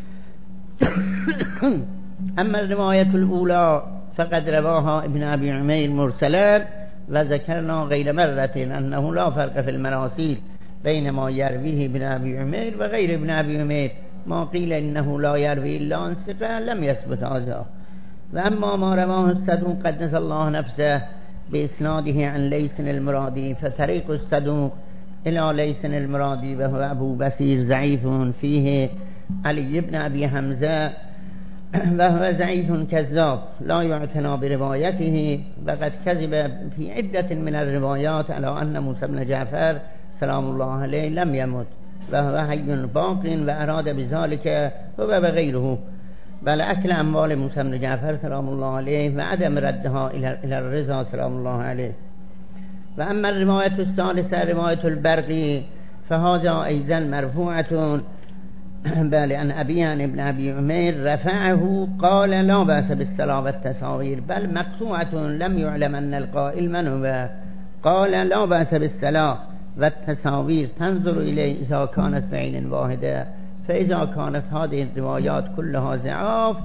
أما الرواية الأولى فقد رواها ابن أبي عمير مرسلا، وذكرنا غير مرة أنه لا فرق في المراسيل بين ما يرويه ابن أبي عمير وغير ابن أبي عمير. ما قيل إنه لا يروي إلا عن ثقة لم يثبت هذا. وأما ما رواه الصدوق قدس الله نفسه بإسناده عن ليث المرادي فطريق الصدوق إلى ليث المرادي وهو أبو بصير ضعيف فيه علي بن أبي حمزة وهو ضعيف كذاب لا يعتنى بروايته، وقد كذب في عدة من الروايات على أن موسى بن جعفر سلام الله عليه لم يمت وهو حي باق، وأراد بذلك هو وغيره بل أكل أموال موسى بن جعفر سلام الله عليه وعدم ردها إلى الرضا سلام الله عليه. وأما الرواية الثالثة رواية البرقي فهذا أيضا مرفوعة بل أن أبي عن ابن أبي عمير رفعه قال لا بأس بالصلاة والتصاوير، بل مقطوعة لم يعلم أن القائل من هو. قال لا بأس بالصلاة والتصاوير تنظر إليه إذا كانت بعين واحدة. فإذا كانت هذه الروايات كلها ضعاف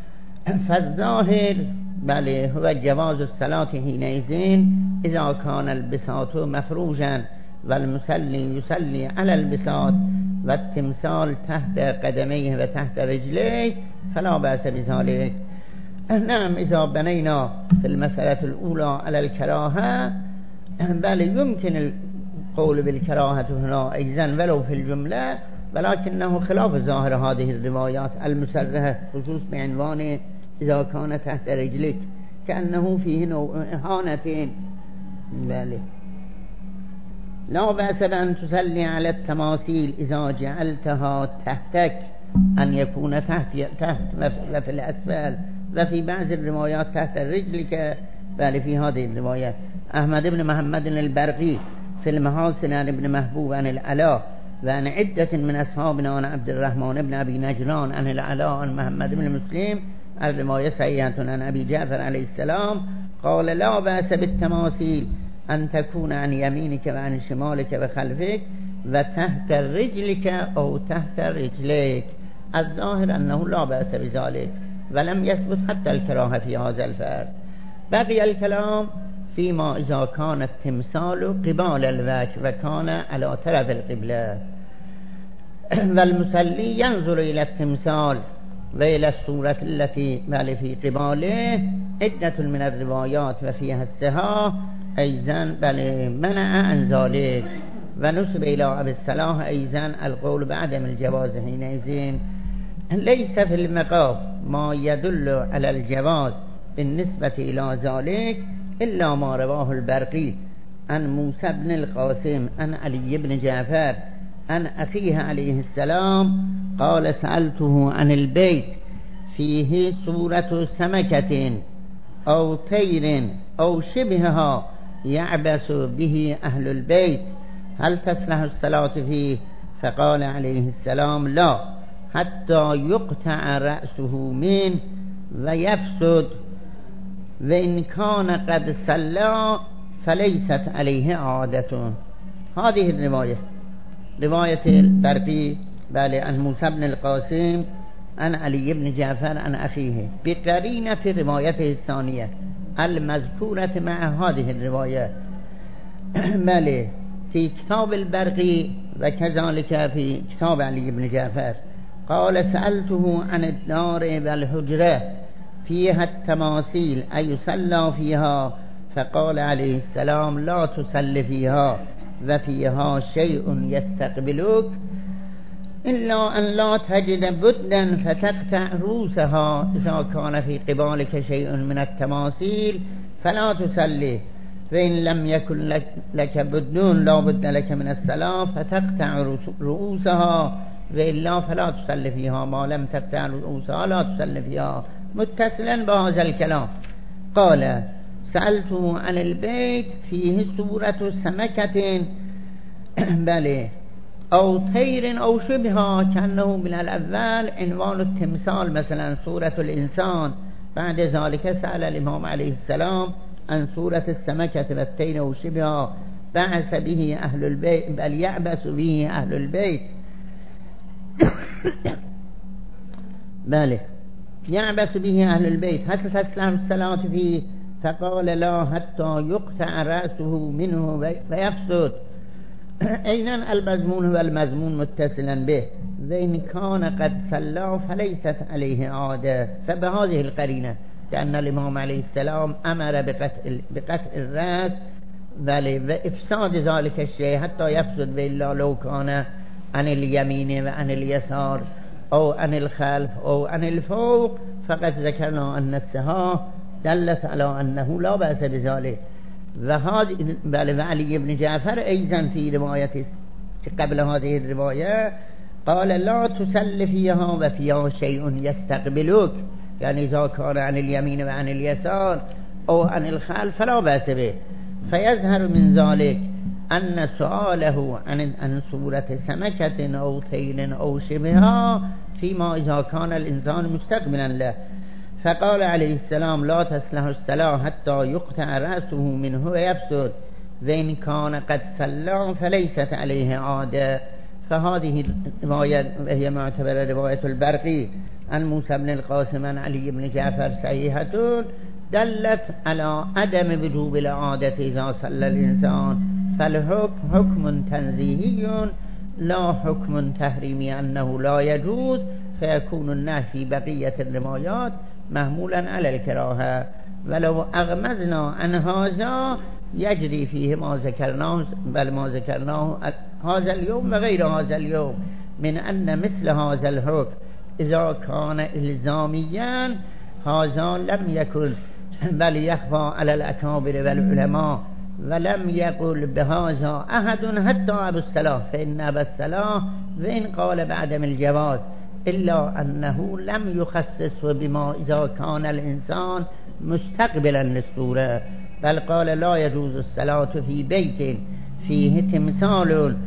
فالظاهر بل هو جواز الصلاة حينئذ إذا كان البساط مفروجا والمصلي يصلي على البساط والتمثال تحت قدميه وتحت رجليه فلا بأس بذلك. نعم إذا بنينا في المسألة الأولى على الكراهة بل يمكن القول بالكراهة هنا أيضا ولو في الجملة، ولكنه خلاف ظاهر هذه الروايات المسرحة خصوص بعنوان إذا كان تحت رجلك كأنه فيه نوع إهانة. بله لا بأس بأن تصلي على التماثيل إذا جعلتها تحتك أن يكون تحت تحت وفي الأسفل، وفي بعض الروايات تحت رجلك. بل في هذه الروايات أحمد بن محمد البرقي في المحاسن عن ابن محبوب عن العلاء وعن عدة من أصحابنا عن عبد الرحمن بن أبي نجران عن العلاء عن محمد بن مسلم الرواية صحيحة عن أبي جعفر عليه السلام قال لا بأس بالتماثيل أن تكون عن يمينك وعن شمالك وخلفك وتحت رجلك أو تحت رجلك. الظاهر أنه لا بأس بذلك ولم يثبت حتى الكراهة في هذا الفعل. بقي الكلام فيما إذا كان التمثال قبال الوجه وكان على طرف القبلة والمصلي ينظر إلى التمثال وإلى الصورة التي بل في قباله عدة من الروايات وفيها السها أيضا بل منع عن ذلك. ونسب إلى أبي الصلاح أيضا القول بعدم الجواز حينئذ. ليس في المقام ما يدل على الجواز بالنسبة إلى ذلك إلا ما رواه البرقي عن موسى بن القاسم عن علي بن جعفر عن أخيه عليه السلام قال سألته عن البيت فيه صورة سمكة أو طير أو شبهها يعبس به أهل البيت هل تصلح الصلاة فيه؟ فقال عليه السلام لا حتى يقطع رأسه منه ويفسد وإن كان قد صلى فليست عليه عادة. هذه الرواية رواية البرقي بل عن موسى بن القاسم عن علي بن جعفر عن أخيه بقرينة روايته الثانية المذكورة مع هذه الرواية. بل في كتاب البرقي وكذلك في كتاب علي بن جعفر قال سألته عن الدار والحجرة فيها التماثيل أيصلى فيها؟ فقال عليه السلام لا تصلي فيها وفيها شيء يستقبلك إلا أن لا تجد بدا فتقطع رؤوسها. إذا كان في قبالك شيء من التماثيل فلا تصلي فإن لم يكن لك, لك بدون لا بد لك من الصلاة فتقطع رؤوسها وإلا فلا تصلي فيها ما لم تقطع رؤوسها لا تصلي فيها. متصلا بهذا الكلام قال سألته عن البيت فيه صورة سمكة بله أو طير أو شبهها كأنه من الأول عنوان التمثال مثلا صورة الإنسان. بعد ذلك سأل الإمام عليه السلام عن صورة السمكة والطير أو شبهها بعث به أهل البيت بل يعبس به أهل البيت بله يعبس به أهل البيت حتى تسلم الصلاة فيه؟ فقال لا حتى يقطع رأسه منه ويفسد. أيضا المضمون هو المضمون متصلا به وإن كان قد صلى فليست عليه عادة. فبهذه القرينة كأن الإمام عليه السلام أمر بقتل, بقتل الرأس وإفساد ذلك الشيء حتى يفسد وإلا لو كان عن اليمين وعن اليسار أو عن الخلف أو عن الفوق فقد ذكرنا أن السها دلت على أنه لا بأس بذلك. وهذه بل علي بن جعفر أيضا في رواية قبل هذه الرواية قال لا تصل فيها وفيها شيء يستقبلك يعني إذا كان عن اليمين وعن اليسار أو عن الخلف فلا بأس به. فيظهر من ذلك أن سؤاله عن عن صورة سمكة أو طير أو شبهها فيما إذا كان الإنسان مستقبلا له. فقال عليه السلام لا تصلح الصلاة حتى يقطع رأسه منه ويفسد وإن كان قد صلى فليست عليه عادة. فهذه الرواية وهي معتبرة رواية البرقي عن موسى بن القاسم عن علي بن جعفر صحيحة دلت على عدم وجوب العادة إذا صلى الإنسان. فالحكم حكم تنزيهي لا حكم تحريمي أنه لا يجوز فيكون النهي في بقية الروايات محمولا على الكراهة. ولو أغمزنا عن هذا يجري فيه ما ذكرناه بل ما ذكرناه هذا اليوم وغير هذا اليوم من أن مثل هذا الحكم إذا كان إلزاميا هذا لم يكن بل يخفى على الأكابر والعلماء ولم يقل بهذا أحد حتى أبو الصلاح فإن أبو الصلاح وإن قال بعدم الجواز إلا أنه لم يخصص بما إذا كان الإنسان مستقبلا للصورة بل قال لا يجوز الصلاة في بيت فيه تمثال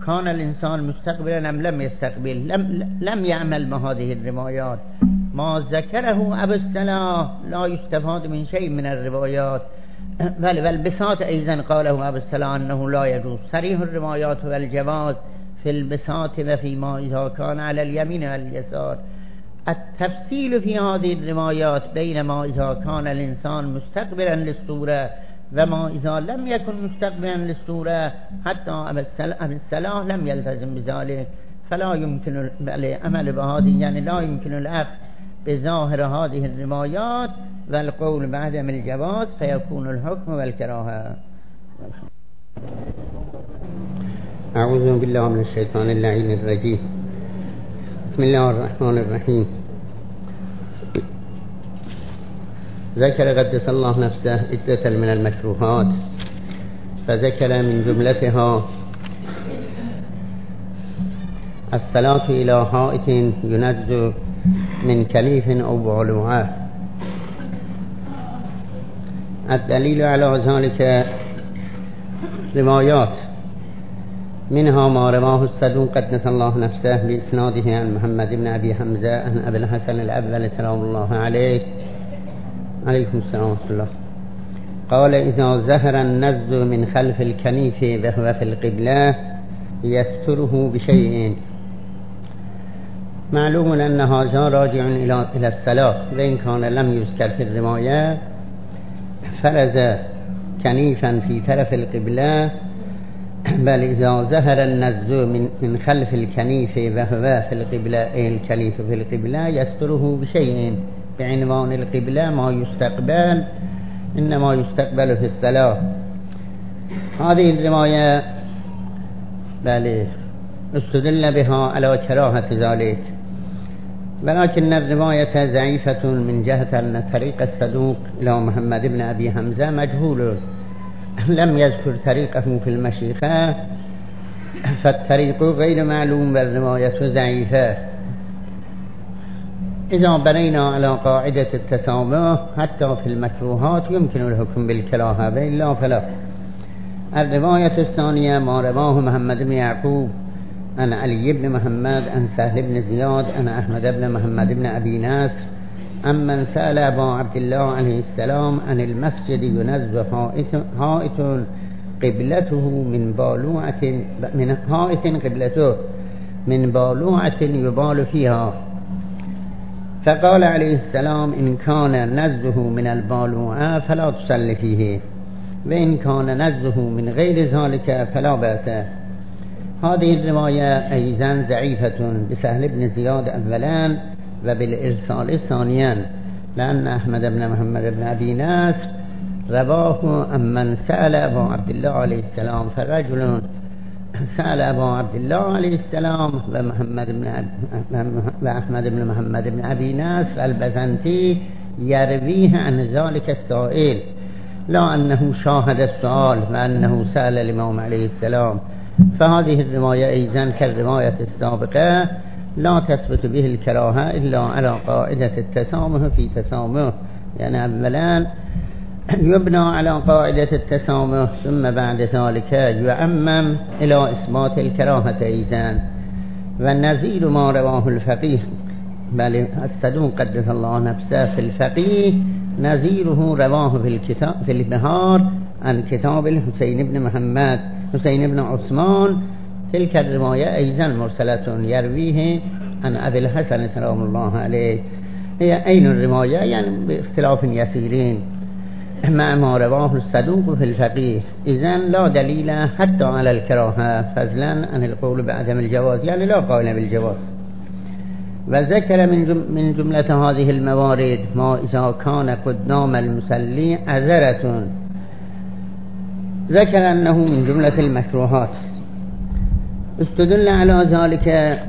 كان الإنسان مستقبلا أم لم يستقبل لم, لم يعمل بهذه الروايات. ما ذكره أبو الصلاح لا يستفاد من شيء من الروايات، بل والبساط أيضا قاله أبو الصلاح أنه لا يجوز. صريح الروايات والجواز في البساط وفيما إذا كان على اليمين واليسار. التفصيل في هذه الروايات بين ما إذا كان الإنسان مستقبلا للصورة وما إذا لم يكن مستقبلا للصورة، حتى أبو الصلاح لم يلتزم بذلك، فلا يمكن العمل بهذه، يعني لا يمكن الأخذ بظاهر هذه الروايات والقول بعدم الجواز، فيكون الحكم والكراهة. أعوذ بالله من الشيطان اللعين الرجيم. بسم الله الرحمن الرحيم. ذكر قدس الله نفسه عدة من المكروهات، فذكر من جملتها الصلاة إلى حائط ينز من كليف أو بعلوعة. الدليل على ذلك روايات، منها ما رواه الصدوق قدس الله نفسه بإسناده عن محمد بن أبي حمزة عن أبي الحسن الأول سلام الله عليه عليكم السلام ورحمة الله قال: إذا ظهر النز من خلف الكنيف وهو في القبلة يستره بشيء. معلوم أن هذا راجع إلى الصلاة، وإن كان لم يذكر في الرواية. فرز كنيفا في طرف القبلة، بل إذا ظهر النز من من خلف الكنيف وهو في القبلة، الكنيف في القبلة يستره بشيء، بعنوان القبلة ما يستقبل، إنما يستقبل في الصلاة. هذه الرواية بل استدل بها على كراهة ذلك، ولكن الرواية ضعيفة من جهة أن طريق الصدوق إلى محمد بن أبي حمزة مجهول، لم يذكر طريقه في المشيخة، فالطريق غير معلوم والرواية ضعيفة. إذا بنينا على قاعدة التسامح حتى في المكروهات يمكن الحكم بالكراهة، وإلا فلا. الرواية الثانية ما رواه محمد بن يعقوب عن علي بن محمد عن سهل بن زياد عن أحمد بن محمد بن أبي نصر عمن سأل أبا عبد الله عليه السلام عن المسجد ينز حائط قبلته من بالوعة من حائط قبلته من بالوعة يبال فيها، فقال عليه السلام: إن كان نزه من البالوعة فلا تصلي فيه، وإن كان نزه من غير ذلك فلا بأس. هذه الرواية أيضا ضعيفة بسهل بن زياد أولا وبالإرسال ثانيا، لأن أحمد بن محمد بن أبي نصر رواه أمن سأل أبا عبد الله عليه السلام، فرجل سأل أبا عبد الله عليه السلام ومحمد بن وأحمد بن محمد بن أبي نصر البزنطي يرويه عن ذلك السائل، لا أنه شاهد السؤال وأنه سأل الإمام عليه السلام. فهذه الرواية أيضا كالرواية السابقة لا تثبت به الكراهة إلا على قاعدة التسامح في تسامح، يعني أولا يبنى على قاعدة التسامح ثم بعد ذلك يعمم إلى إثبات الكراهة أيضا. والنزيل ما رواه الفقيه، بل الصدوق قدس الله نفسه في الفقيه، نزيره رواه في الكتاب في البهار عن كتاب الحسين بن محمد حسين بن عثمان. تلك الرواية أيضا مرسلة يرويه عن أبي الحسن سلام الله عليه. هي أين الرواية؟ يعني باختلاف يسيرين مع ما رواه الصدوق في الفقيه. إذن لا دليل حتى على الكراهة، فضلا عن القول بعدم الجواز، يعني لا قول بالجواز. وذكر من جملة هذه الموارد ما إذا كان قدام المصلي عذرة، ذكر أنه من جملة المكروهات. استدل على ذلك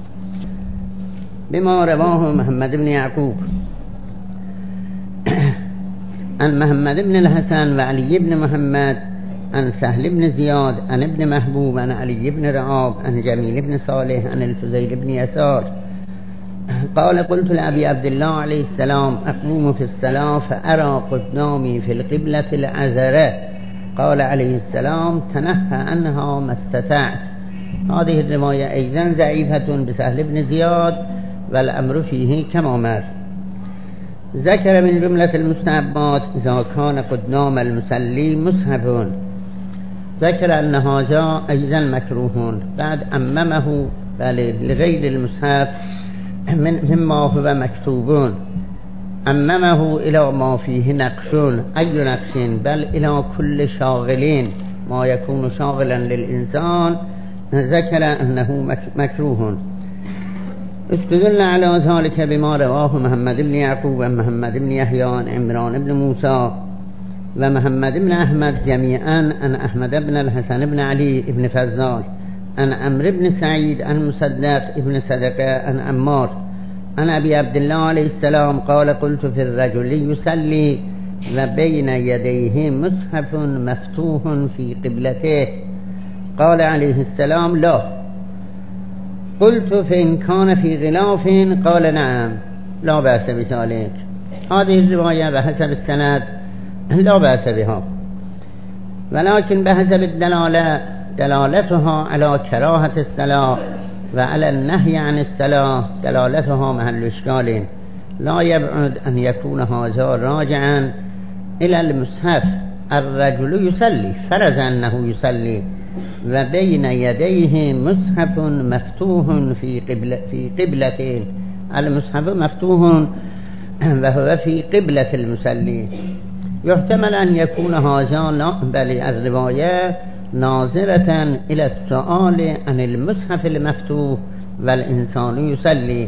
بما رواه محمد بن يعقوب عن محمد بن الحسن وعلي بن محمد عن سهل بن زياد عن ابن محبوب عن علي بن رعاب عن جميل بن صالح عن الفضيل بن يسار قال: قلت لأبي عبد الله عليه السلام: أقوم في الصلاة فأرى قدامي في القبلة العذرة. قال عليه السلام: تنهى عنها ما استطعت، هذه الرواية أيضا ضعيفة بسهل بن زياد والأمر فيه كما مر. ذكر من جملة المستحبات إذا كان قد نام المصلي مصحف، ذكر أن هذا أيضا مكروه، بعد أممه لغير المصحف من مما هو مكتوب، أممه إلى ما فيه نقش، أي نقش؟ بل إلى كل شاغلين ما يكون شاغلا للإنسان، ذكر أنه مكروه. استدل على ذلك بما رواه محمد بن يعقوب ومحمد بن يحيى عن عمران بن موسى ومحمد بن أحمد جميعا عن أحمد بن الحسن بن علي بن فزال عن عمرو بن سعيد عن مصدق بن صدقة عن عمار عن أبي عبد الله عليه السلام قال قلت في الرجل يصلي وبين يديه مصحف مفتوح في قبلته، قال عليه السلام لا. قلت فإن كان في غلاف قال نعم لا بأس بذلك. هذه الرواية بحسب السند لا بأس بها، ولكن بحسب الدلالة دلالتها على كراهة الصلاة وعلى النهي عن الصلاة دلالتها محل إشكال، لا يبعد أن يكون هذا راجعا إلى المصحف. الرجل يصلي، فرض أنه يصلي وبين يديه مصحف مفتوح في قبلة في قبلتين، المصحف مفتوح وهو في قبلة المصلي. يحتمل أن يكون هذا بل الرواية ناظرة إلى السؤال عن المصحف المفتوح والإنسان يصلي،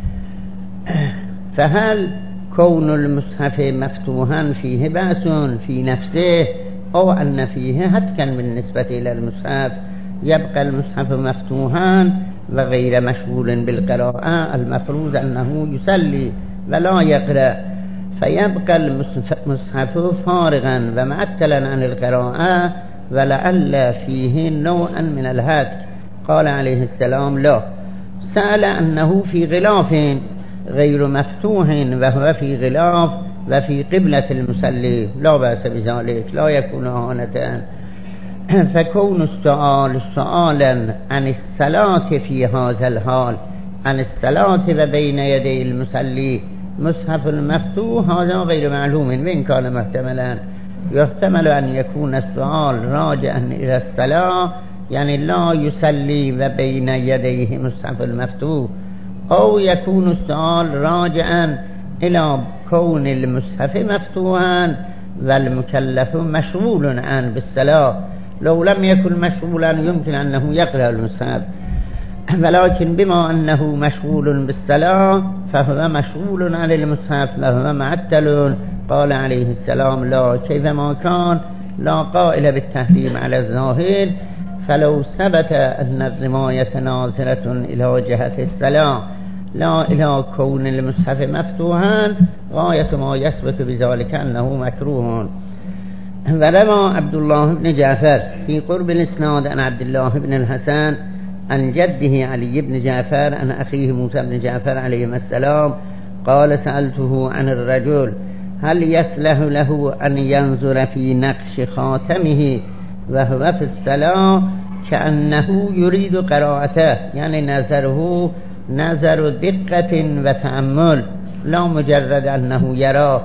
فهل كون المصحف مفتوحا فيه بأس في نفسه أو أن فيه هتكا بالنسبة إلى المصحف؟ يبقى المصحف مفتوحا وغير مشغول بالقراءة، المفروض أنه يصلي ولا يقرأ، فيبقى المصحف فارغا ومعطلا عن القراءة ولعل فيه نوعا من الهتك. قال عليه السلام لا. سأل أنه في غلاف غير مفتوح وهو في غلاف وفي قبلة المصلي، لا بأس بذلك، لا يكون هانة. فكون السؤال سؤالا عن الصلاة في هذا الحال، عن الصلاة وبين يدي المصلي مصحف المفتوح، هذا غير معلوم، وإن كان محتملا. يحتمل أن يكون السؤال راجعا إلى الصلاة، يعني لا يصلي وبين يديه مصحف المفتوح، أو يكون السؤال راجعا إلى كون المصحف مفتوحا والمكلف مشغول عن بالصلاة. لو لم يكن مشغولا يمكن أنه يقرأ المصحف، ولكن بما أنه مشغول بالصلاة فهو مشغول عن المصحف وهو معطل. قال عليه السلام لا، كيفما كان لا قائل بالتحريم على الظاهر، فلو ثبت أن الرواية ناظرة إلى جهة الصلاة لا إلى كون المصحف مفتوحا، غاية ما يثبت بذلك أنه مكروه. وروى عبد الله بن جعفر في قرب الإسناد عن عبد الله بن الحسن عن جده علي بن جعفر عن أخيه موسى بن جعفر عليه السلام قال سألته عن الرجل هل يصلح له أن ينظر في نقش خاتمه وهو في الصلاة كأنه يريد قراءته، يعني نظره نظر دقة وتأمل لا مجرد أنه يرى،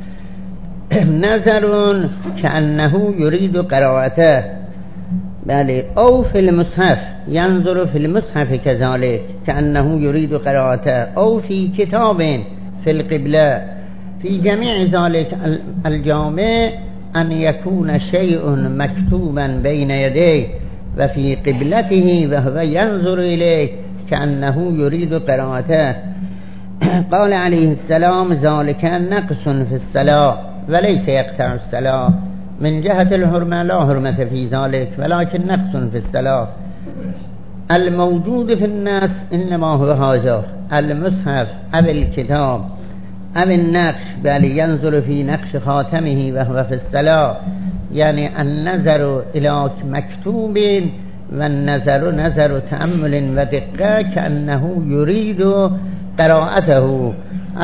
نظر كأنه يريد قراءته. بله. أو في المصحف، ينظر في المصحف كذلك كأنه يريد قراءته، أو في كتاب في القبلة. في جميع ذلك الجامع أن يكون شيء مكتوبا بين يديه وفي قبلته وهو ينظر إليه كأنه يريد قراءته. قال عليه السلام ذلك نقص في الصلاة وليس يقطع الصلاة، من جهة الحرمة لا حرمة في ذلك، ولكن نقص في الصلاة. الموجود في الناس إنما هو هذا المصحف أو الكتاب أو النقش، بل ينظر في نقش خاتمه وهو في الصلاة، يعني النظر إلى مكتوب والنظر نظر تأمل ودقة كأنه يريد قراءته.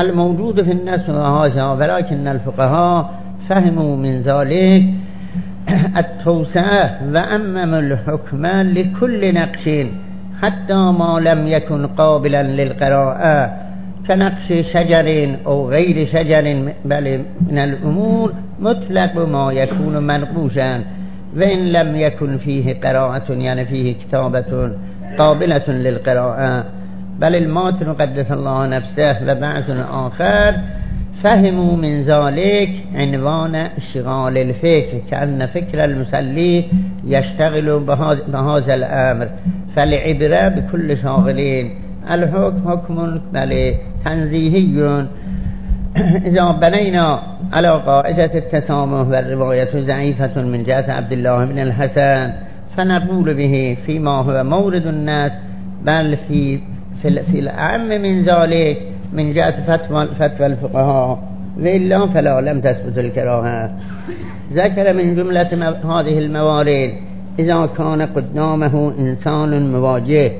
الموجود في الناس هو هذا، ولكن الفقهاء فهموا من ذلك التوسعه و امم الحكم لكل نقش حتى ما لم يكن قابلا للقراءه كنقش شجر او غیر شجر بل من الامور مطلق ما يكون منقوشا و ان لم يكن فيه قراءة يعني فيه كتابة قابلة للقراءة بل الماتن قدس الله نفسه و بعض آخر فهموا من ذلك عنوان اشغال الفكر كأن فكر المسلي يشتغل بهذا الامر فالعبرة بكل شاغلين الحكم حكم بل تنزيهي إذا بنينا على قاعدة التسامح والرواية ضعيفة من جهة عبد الله بن الحسن فنقول به فيما هو مورد الناس بل في في, في الأعم من ذلك من جهة فتوى, فتوى الفقهاء وإلا فلا لم تثبت الكراهة. ذكر من جملة هذه الموارد إذا كان قدامه إنسان مواجه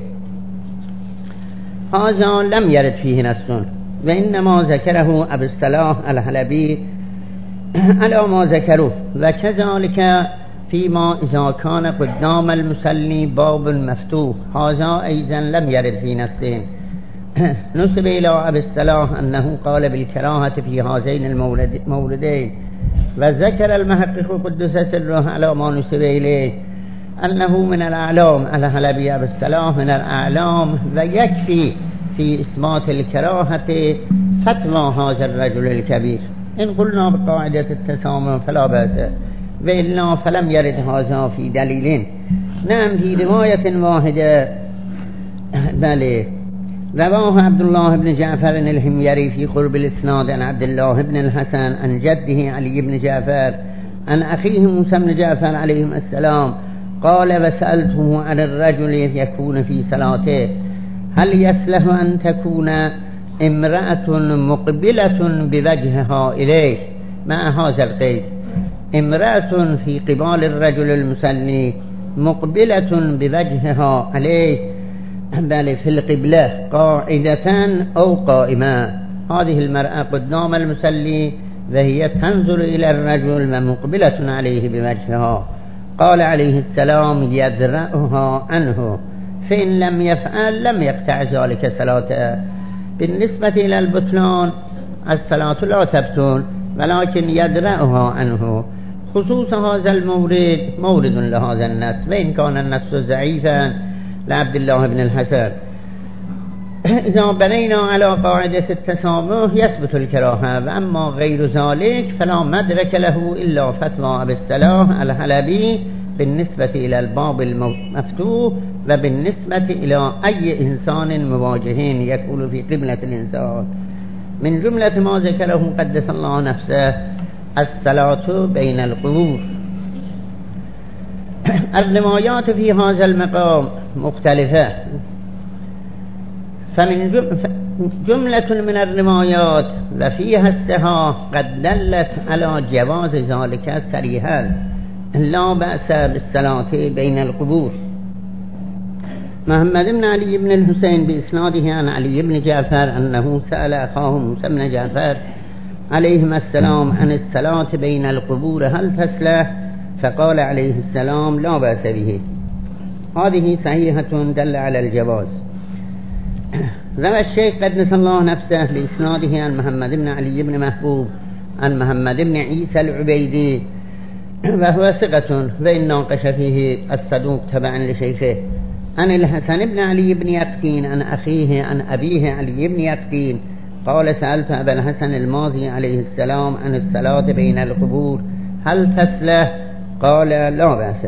هذا لم يرد فيه نص وإنما ذكره أبو الصلاح الحلبي على ما ذكروه وكذلك فيما إذا كان قدام المصلي باب مفتوح هذا أيضا لم يرد في نص نسب إلى أبي الصلاح أنه قال بالكراهة في هذين الموردين وذكر المحقق قدس سره على ما نسب إليه أنه من الأعلام الحلبي أبي الصلاح من الأعلام ويكفي في إثبات الكراهة فتوى هذا الرجل الكبير. إن قلنا بقاعدة التسامح فلا بأس وإلا فلم يرد هذا في دليل. نعم في رواية واحدة بل رواه عبد الله بن جعفر الحميري في قرب الإسناد عن عبد الله بن الحسن عن جده علي بن جعفر عن أخيه موسى بن جعفر عليهم السلام قال وسألته عن الرجل يكون في صلاته هل يصلح أن تكون امرأة مقبلة بوجهها إليه مع هذا القيد امرأة في قبال الرجل المصلي مقبلة بوجهها عليه بل في القبلة قاعدة أو قائمة هذه المرأة قدام المصلي وهي تنظر إلى الرجل ومقبلة عليه بوجهها قال عليه السلام يدرأها عنه فإن لم يفعل لم يقطع ذلك صلاته. بالنسبة إلى البطلان الصلاة لا تبطل ولكن يدرأها عنه خصوص هذا المورد مورد لهذا النص وإن كان النص ضعيفا لعبد الله بن الحسن. إذا بنينا على قاعدة التسامح يثبت الكراهة وأما غير ذلك فلا مدرك له إلا فتوى أبي الصلاح الحلبي بالنسبة إلى الباب المفتوح وبالنسبة إلى أي إنسان مواجهين يكون في قبلة الإنسان. من جملة ما ذكره قدس الله نفسه الصلاة بين القبور. الروايات في هذا المقام مختلفة فمن جملة من الروايات وفيها الصحاح قد دلت على جواز ذلك صريحا لا بأس بالصلاة بين القبور. محمد بن علي بن الحسين بإسناده عن علي بن جعفر أنه سأل أخاه موسى بن جعفر عليهما السلام عن الصلاة بين القبور هل تصلح فقال عليه السلام لا بأس به. هذه صحيحة دل على الجواز. روى الشيخ قدس الله نفسه بإسناده عن محمد بن علي بن محبوب عن محمد بن عيسى العبيدي وهو ثقة وإن ناقش فيه الصدوق تبعا لشيخه عن الحسن بن علي بن يقتين عن أخيه عن أبيه علي بن يقتين قال سألت أبا الحسن الماضي عليه السلام عن الصلاة بين القبور هل تصلح قال لا بأس.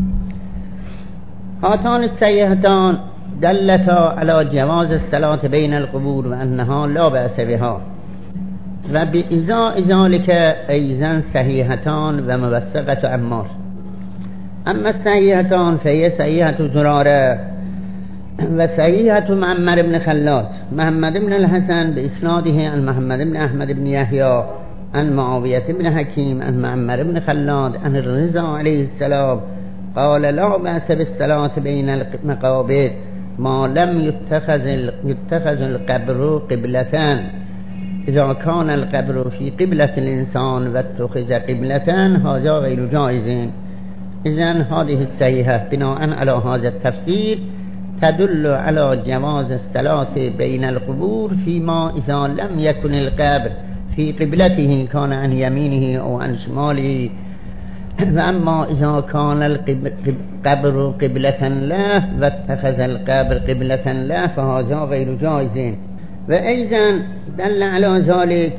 هاتان الصحيحتان دلتا على جواز الصلاة بين القبور وأنها لا بأس بها وبإزاء ذلك أيضا صحيحتان وموثقة عمار. أما الصحيحتان فهي صحيحة زرارة وصحيحة معمر بن خلاد. محمد بن الحسن بإسناده عن محمد بن أحمد بن يحيى عن معاوية بن حكيم عن معمر بن خلاد عن الرضا عليه السلام قال لا بأس بالصلاة بين المقابر ما لم يتخذ يتخذ القبر قبلتان. إذا كان القبر في قبلة الإنسان واتخذ قبلتان هذا غير جائز إذن هذه الصحيحة بناء على هذا التفسير تدل على جواز الصلاة بين القبور فيما إذا لم يكن القبر في قبلته كان عن يمينه أو عن شماله. فأما إذا كان القبر قبلة له واتخذ القبر قبلة له فهذا غير جائز. وأيضا دل على ذلك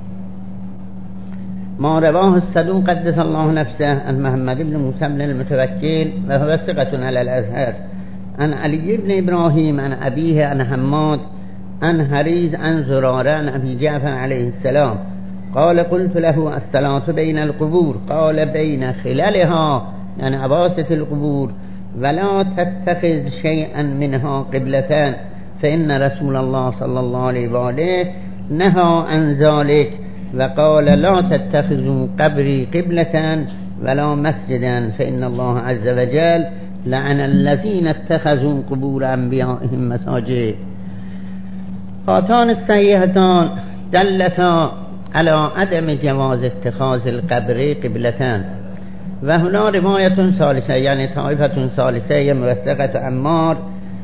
ما رواه الصدوق قدس الله نفسه عن محمد بن موسى بن المتوكل وهو ثقة على الأزهر عن علي بن إبراهيم عن أبيه عن حماد عن هريز عن زرارة عن أبي جعفر عليه السلام قال قلت له الصلاة بين القبور قال بين خلالها يعني أواسط القبور ولا تتخذ شيئا منها قبلتان فإن رسول الله صلى الله عليه وآله نهى عن ذلك وقال لا تتخذوا قبري قبلة ولا مسجدا فإن الله عز وجل لعن الذين اتخذوا قبور أنبيائهم مساجد. هاتان الصحيحتان دلتا على عدم جواز اتخاذ القبر قبلتان. وهنا رواية ثالثة يعني طائفة ثالثة موثقة عمار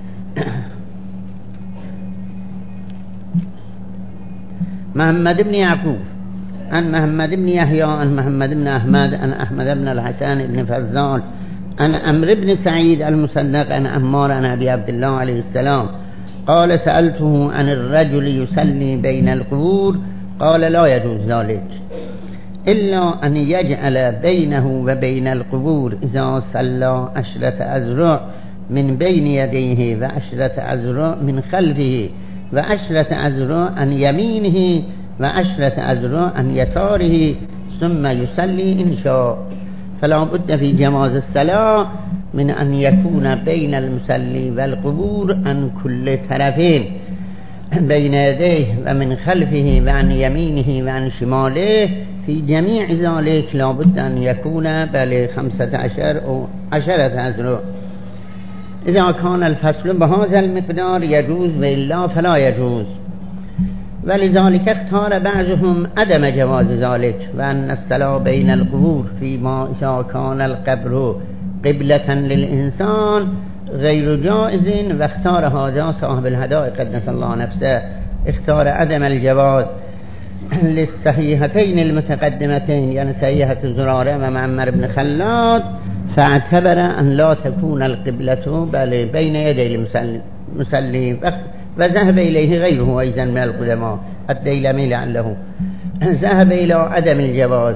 محمد بن يعقوب عن محمد بن يحيى عن محمد بن أحمد عن أحمد بن الحسن بن فزال عن عمرو بن سعيد المصدق عن عمار عن أبي عبد الله عليه السلام قال سألته عن الرجل يصلي بين القبور قال لا يجوز ذلك إلا أن يجعل بينه وبين القبور إذا صلى عشرة أذرع من بين يديه وعشرة أذرع من خلفه وعشرة أذرع عن يمينه وعشرة أذرع عن يساره ثم يصلي إن شاء. فلا بد في جواز الصلاة من أن يكون بين المصلي والقبور عن كل طرفين بين يديه ومن خلفه وعن يمينه وعن شماله في جميع ذلك لا بد أن يكون بل خمسة عشر أو عشرة أذرع. إذا كان الفصل بهذا المقدار يجوز وإلا فلا يجوز. ولذلك اختار بعضهم عدم جواز ذلك وأن الصلاة بين القبور فيما إذا كان القبر قبلة للإنسان غير جائز. واختار هذا صاحب الهدايا قدس الله نفسه اختار عدم الجواز للصحيحتين المتقدمتين يعني صحيحة زرارة ومعمر بن خلاد فاعتبر أن لا تكون القبلة بل بين يدي المصلي وذهب إليه غيره أيضا من القدماء الديلمي لعله ذهب إلى عدم الجواز.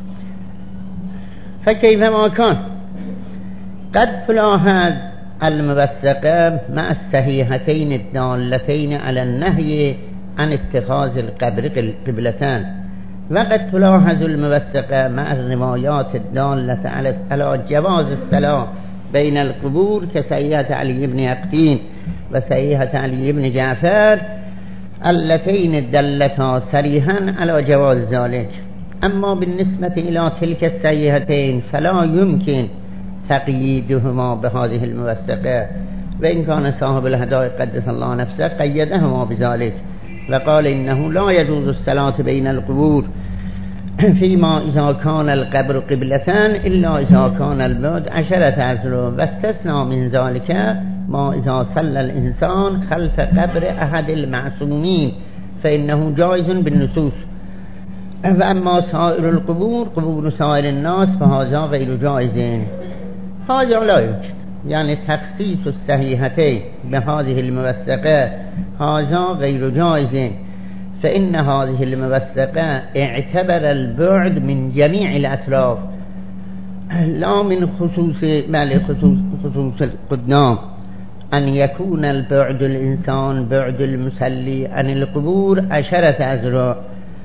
فكيفما كان قد تلاحظ الموثقة مع الصحيحتين الدالتين على النهي عن اتخاذ القبر قبلتان وقد تلاحظ الموثقة مع الروايات الدالة على جواز الصلاة بين القبور كصحيحة علي بن عقيل وصحيحة علي بن جعفر اللتين دلتا صريحا على جواز ذلك. أما بالنسبة إلى تلك الصحيحتين فلا يمكن تقييدهما بهذه الموثقة وإن كان صاحب الهدايا قدس الله نفسه قيدهما بذلك وقال إنه لا يجوز الصلاة بين القبور فيما إذا كان القبر قبلتان إلا إذا كان البعد عشرة أذرع واستثنى من ذلك ما إذا صلى الإنسان خلف قبر أحد المعصومين فإنه جائز بالنصوص. فأما سائر القبور قبور سائر الناس فهذا غير جائز. هذا لا يمكن يعني تخصيص الصحيحتين بهذه الموثقة هذا غير جائز فإن هذه الموثقة اعتبر البعد من جميع الأطراف لا من خصوص بل خصوص, خصوص القدام أن يكون البعد الإنسان بعد المصلي عن القبور عشرة أذرع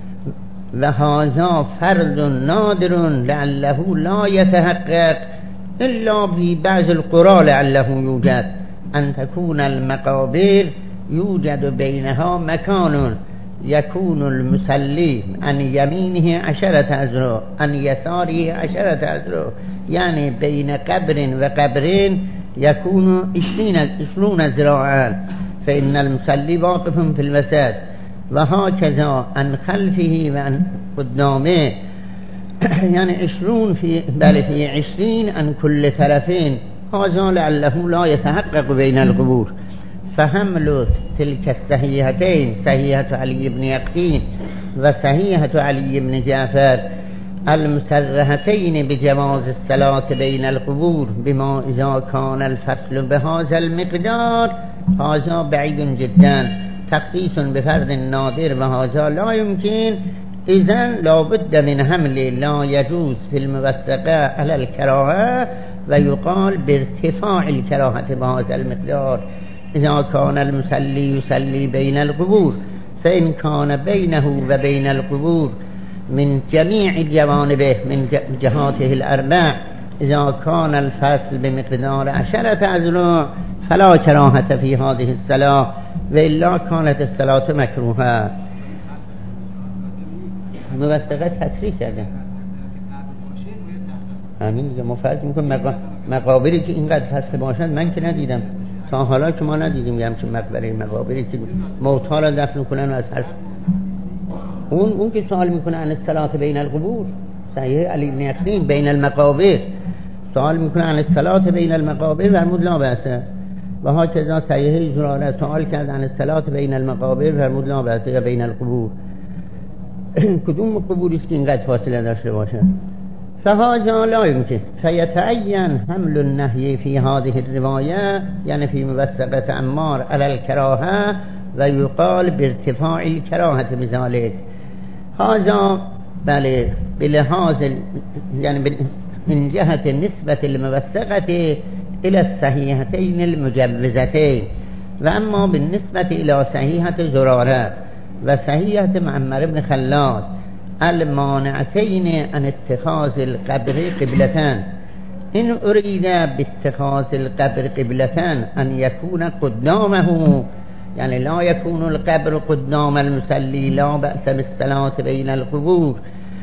وهذا فرض نادر لعله لا يتحقق إلا في بعض القرى لعله يوجد أن تكون المقابر يوجد بينها مكان يكون المصلي عن يمينه عشرة أذرع عن يساره عشرة أذرع يعني بين قبر وقبرين يكون عشرون ذراعا فإن المصلي واقف في المسجد. وهكذا عن خلفه وعن قدامه يعني عشرون في بل في عشرين عن كل طرفين، هذا لعله لا يتحقق بين القبور. فحمل تلك الصحيحتين، صحيحة علي بن يقين وصحيحة علي بن جعفر المصرحتين بجواز الصلاة بين القبور بما إذا كان الفصل بهذا المقدار، هذا بعيد جدا. تخصيص بفرد نادر وهذا لا يمكن، إذن لا بد من حمل لا يجوز في الموثقة على الكراهة، ويقال بارتفاع الكراهة بهذا المقدار إذا كان المصلي يصلي بين القبور. فإن كان بينه وبين القبور من جميع جوانبه من جهاته الأربع، إذا كان الفصل بمقدار عشرة أذرع فلا كراهة في هذه الصلاة، وإلا كانت الصلاة مكروهة. موثقه تصریح کرده همین دیگه. ما فرض میکنم مقابری که اینقدر فصل باشد، من که ندیدم تا حالا، که ما ندیدیم یه همچین مقبره مقابری که موتا را دفن کنن و از هر اون اون که سوال میکنه عن الصلاة بین القبور، صحیح علی بن یقین بین المقابر سوال میکنه عن الصلاة بین المقابر فرمود لا بأس، و ها کذا صحیح زراره سوال کرد عن الصلاة بین المقابر فرمود لا بأس یا بین القبور. کدوم قبوری است که اینقدر فاصله داشته باشه؟ فهذا لا يمكن فيتعين حمل النهي في هذه الرواية، يعني في موثقة عمار على الكراهة، ويقال بارتفاع الكراهة بذلك. هذا بل بلحاظ يعني من جهة نسبة الموثقة إلى الصحيحتين المجوزتين، وأما بالنسبة إلى صحيحة زرارة وصحيحة معمر بن خلاد المانعتين عن اتخاذ القبر قبلة، إن أريد باتخاذ القبر قبلة أن يكون قدامه، يعني لا يكون القبر قدام المصلي لا بأس بالصلاة بين القبور،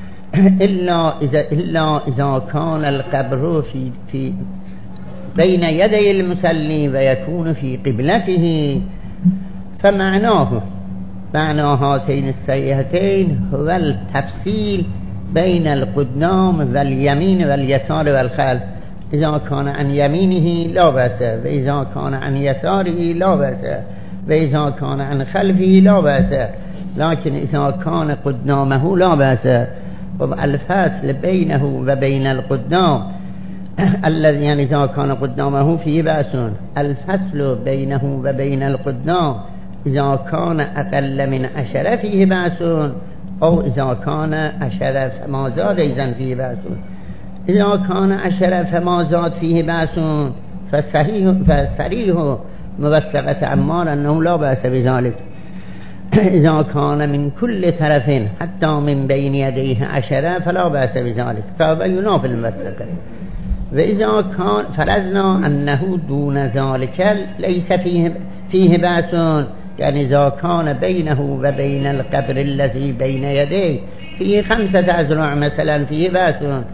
إلا إذا إلا إذا كان القبر في في بين يدي المصلي ويكون في قبلته. فمعناه معنى هاتين الصحيحتين هو التفصيل بين القدام واليمين واليسار والخلف. إذا كان عن يمينه لا بأس، وإذا كان عن يساره لا بأس، وإذا كان عن خلفه لا بأس، لكن إذا كان قدامه لا بأس. الفصل بينه وبين القدام الذي يعني إذا كان قدامه فيه بأس، الفصل بينه وبين القدام إذا كان أقل من عشرة فيه بأس، أو إذا كان عشرة فما زاد إذن فيه بأس. إذا كان عشرة فما زاد فيه بأس فصحيح فصريح موثقة عمار أنه لا بأس بذلك. إذا كان من كل طرف حتى من بين يديه عشرة فلا بأس بذلك، فهو ينافي الموثقة. وإذا كان فرضنا أنه دون ذلك ليس فيه فيه بأس، يعني إذا كان بينه وبين القبر الذي بين يديه فيه خمسة أذرع مثلا فيه بأس.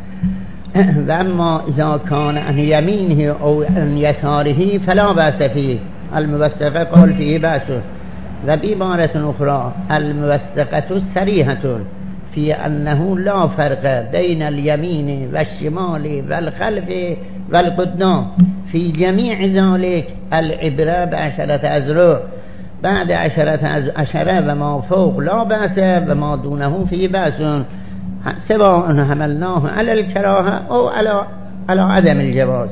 وأما إذا كان عن يمينه أو عن يساره فلا بأس فيه. الموثقة قال فيه بأس. وبعبارة أخرى الموثقة صريحة في أنه لا فرق بين اليمين والشمال والخلف والقدام في جميع ذلك. العبرة بعشرة أذرع، بعد عشرة عشرة وما فوق لا بأس، وما دونه فيه بأس، سواء حملناه على الكراهة أو على على عدم الجواز.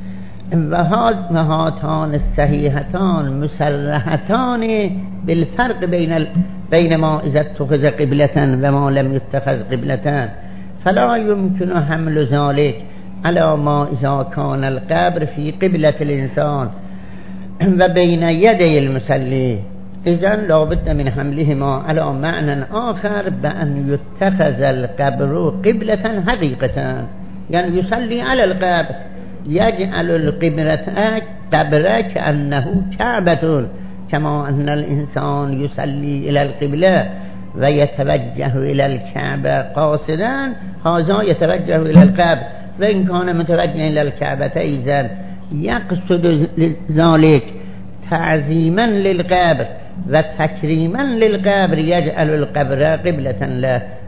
وهاتان الصحيحتان مسرحتان بالفرق بين ال... بين ما إذا اتخذ قبلة وما لم يتخذ قبلة، فلا يمكن حمل ذلك على ما إذا كان القبر في قبلة الإنسان وبين يدي المصلي. إذن لا بد من حملهما على معنى آخر بأن يتخذ القبر قبلة حقيقة، يعني يصلي على القبر، يجعل القبلة قبر كأنه كعبة، كما أن الإنسان يصلي إلى القبلة ويتوجه إلى الكعبة قاصدا، هذا يتوجه إلى القبر. وإن كان متوجه إلى الكعبة إذن يقصد ذلك تعظيما للقبر وتكريما للقبر، يجعل القبر قبلة له.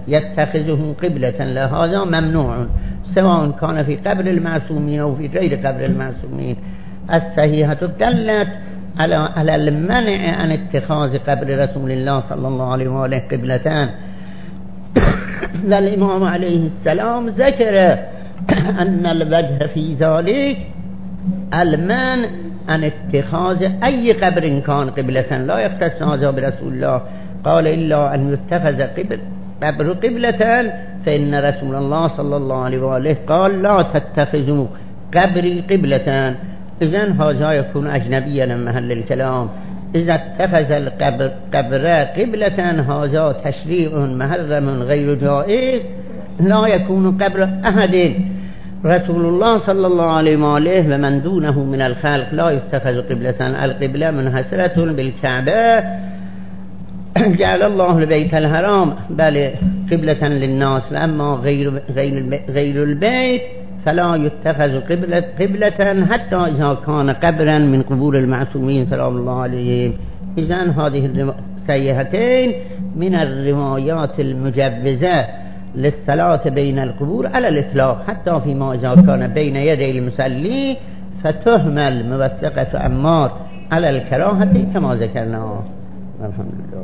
يتخذه قبلة لهذا ممنوع سواء كان في قبر المعصومين أو في غير قبر المعصومين. الصحيحة دلت على على المنع عن اتخاذ قبر رسول الله صلى الله عليه وآله قبلتان. والإمام عليه السلام ذكر أن الوجه في ذلك المنع عن اتخاذ أي قبر كان قبلة، لا يختص هذا برسول الله، قال إلا أن يتخذ قبر قبر قبلة فإن رسول الله صلى الله عليه وآله قال لا تتخذوا قبري قبلة. إذن هذا يكون أجنبيا عن محل الكلام. إذا اتخذ القبر قبر قبلة هذا تشريع محرم غير جائز، لا يكون قبر أحد. رسول الله صلى الله عليه وآله ومن دونه من الخلق لا يتخذ قبلة. القبلة منحصرة بالكعبة، جعل الله البيت الحرام بل قبلة للناس، وأما غير غير غير البيت فلا يتخذ قبلة قبلة حتى إذا كان قبرا من قبور المعصومين سلام الله عليهم. إذن هذه الصحيحتين من الروايات المجوزة للصلاة بين القبور على الإطلاق، حتى فيما إذا كان بين يدي المصلي فتهمل موثقة عمار على الكراهة كما ذكرنا. الحمد لله.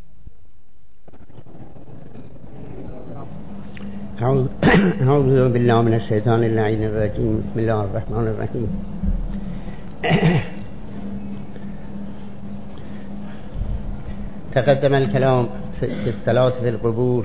أعوذ بالله من الشيطان اللعين الرجيم. بسم الله الرحمن الرحيم. تقدم الكلام في الصلاة في القبور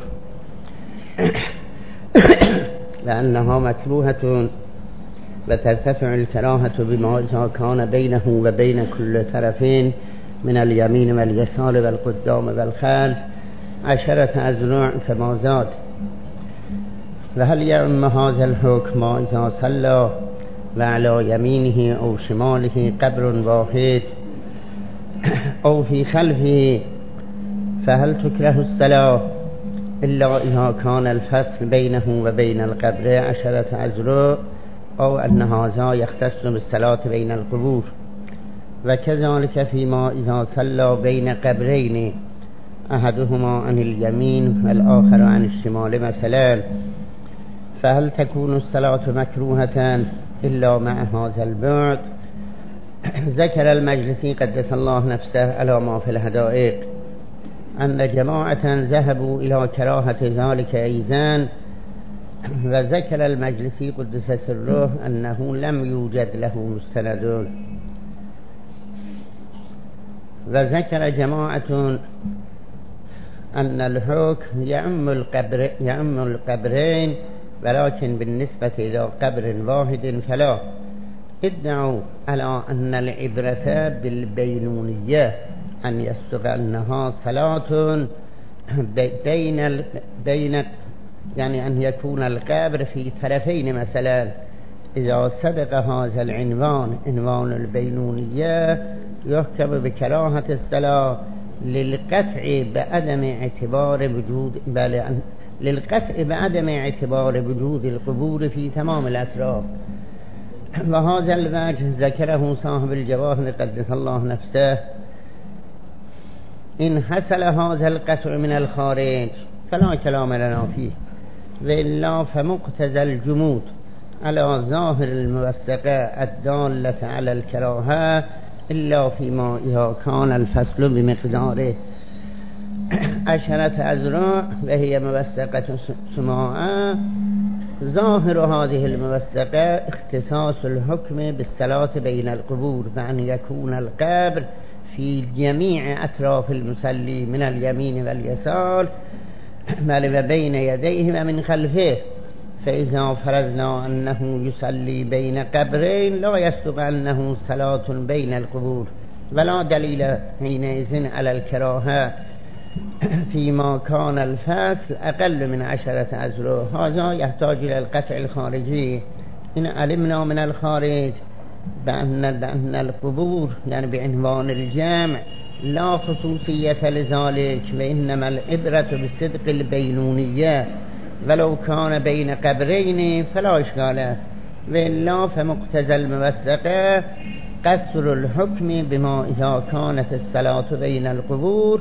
لأنها مكروهة وترتفع الكراهة بما إذا كان بينه وبين كل طرفين من اليمين واليسار والقدام والخلف عشرة أذرع فما زاد. وهل يعم هذا الحكم إذا صلى وعلى يمينه أو شماله قبر واحد أو في خلفه، فهل تكره الصلاة إلا إذا كان الفصل بينه وبين القبر عشرة أذرع أو أن هذا يختص بالصلاة بين القبور؟ وكذلك فيما إذا صلى بين قبرين أحدهما عن اليمين والآخر عن الشمال مثلا، فهل تكون الصلاة مكروهة إلا مع هذا البعد؟ ذكر المجلسي قدس الله نفسه على ما في الحدائق أن جماعة ذهبوا إلى كراهة ذلك أيضا، وذكر المجلسي قدس سره أنه لم يوجد له مستند. وذكر جماعة أن الحكم يعم القبر يعم القبرين ولكن بالنسبة إلى قبر واحد فلا. ادعوا على أن العبرة بالبينونية أن يصدق أنها صلاة بين بين يعني أن يكون القبر في طرفين مثلا. إذا صدق هذا العنوان عنوان البينونية يحكم بكراهة الصلاة للقطع بعدم اعتبار وجود بل للقطع بعدم اعتبار وجود القبور في تمام الأطراف. وهذا الوجه ذكره صاحب الجواهر قدس الله نفسه. إن حصل هذا القطع من الخارج فلا كلام لنا فيه، وإلا فمقتضى الجمود على ظاهر الموثقة الدالة على الكراهة إلا فيما إذا كان الفصل بمقداره عشرة أذرع وهي موثقة سماعة. ظاهر هذه الموثقة اختصاص الحكم بالصلاة بين القبور بأن يكون القبر في جميع أطراف المصلي من اليمين واليسار بل وبين يديه ومن خلفه. فإذا فرضنا أنه يصلي بين قبرين لا يصدق أنه صلاة بين القبور، ولا دليل حينئذ على الكراهة فيما كان الفصل أقل من عشرة أذرع. هذا يحتاج إلى القطع الخارجي. إن علمنا من الخارج بأن, بأن القبور يعني بعنوان الجمع لا خصوصية لذلك، وإنما العبرة بالصدق البينونية، ولو كان بين قبرين فلا إشكال، وإلا فمقتضى الموثقة قصر الحكم بما إذا كانت الصلاة بين القبور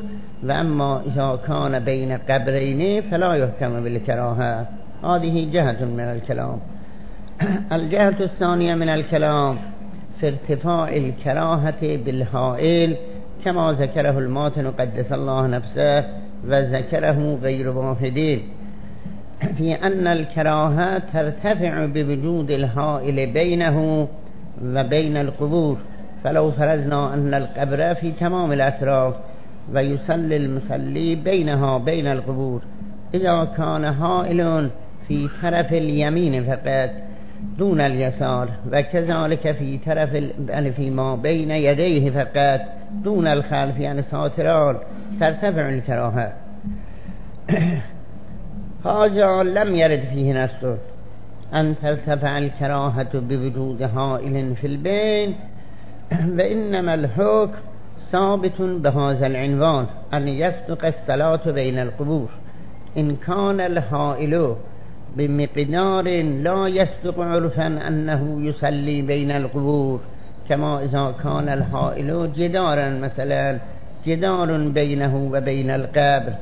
وأما إذا كان بين قبرين فلا يحكم بالكراهة. هذه جهة من الكلام. الجهة الثانية من الكلام في ارتفاع الكراهة بالهائل كما ذكره الماتن قدس الله نفسه وذكره غير واحدين، في أن الكراهة ترتفع بوجود الهائل بينه وبين القبور. فلو فرضنا أن القبر في تمام الأطراف ويصلي المصلي بينها بين القبور، إذا كان هائل في طرف اليمين فقط دون اليسار، وكذلك في طرف فيما بين يديه فقط دون الخلف يعني ساتران، ترتفع الكراهة. هذا لم يرد فيه نص أن ترتفع الكراهة بوجود هائل في البين، وإنما الحكم ثابت بهذا العنوان أن يصدق الصلاة بين القبور إن كان الهائل بمقدار لا يصدق عرفا أنه يصلي بين القبور، كما إذا كان الهائل جدارا مثلا جدار بينه وبين القبر،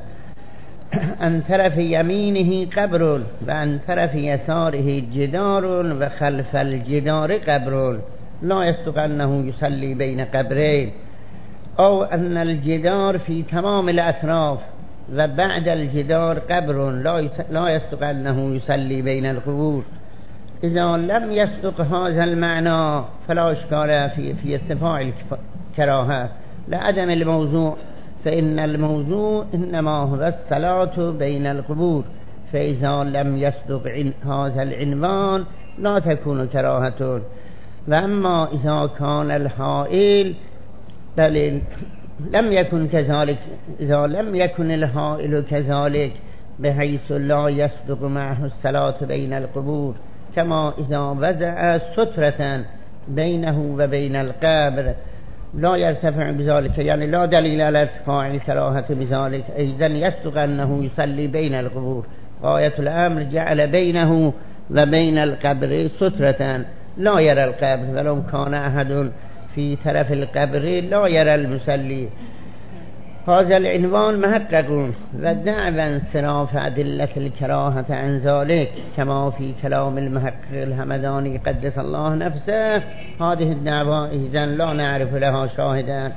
عن طرف يمينه قبر وعن طرف يساره جدار وخلف الجدار قبر، لا يصدق أنه يصلي بين قبرين، أو أن الجدار في تمام الأطراف وبعد الجدار قبر، لا يصدق أنه يصلي بين القبور. إذا لم يصدق هذا المعنى فلا إشكال في, في ارتفاع الكراهة لعدم الموضوع، فإن الموضوع إنما هو الصلاة بين القبور، فإذا لم يصدق هذا العنوان لا تكون كراهة. وأما إذا كان الهائل بل لم يكن كذلك، إذا لم يكن الهائل كذلك بحيث لا يصدق معه الصلاة بين القبور، كما إذا وضع سترة بينه وبين القبر لا يرتفع بذلك، يعني لا دليل على ارتفاع الكراهة بذلك، إذن يصدق أنه يصلي بين القبور. غاية الأمر جعل بينه وبين القبر سترة لا يرى القبر، ولو كان أحد في طرف القبر لا يرى المصلي. هذا العنوان محقق ودعوى انصراف أدلة الكراهة عن ذلك كما في كلام المحقق الهمداني قدس الله نفسه. هذه الدعوى إذن لا نعرف لها شاهدا.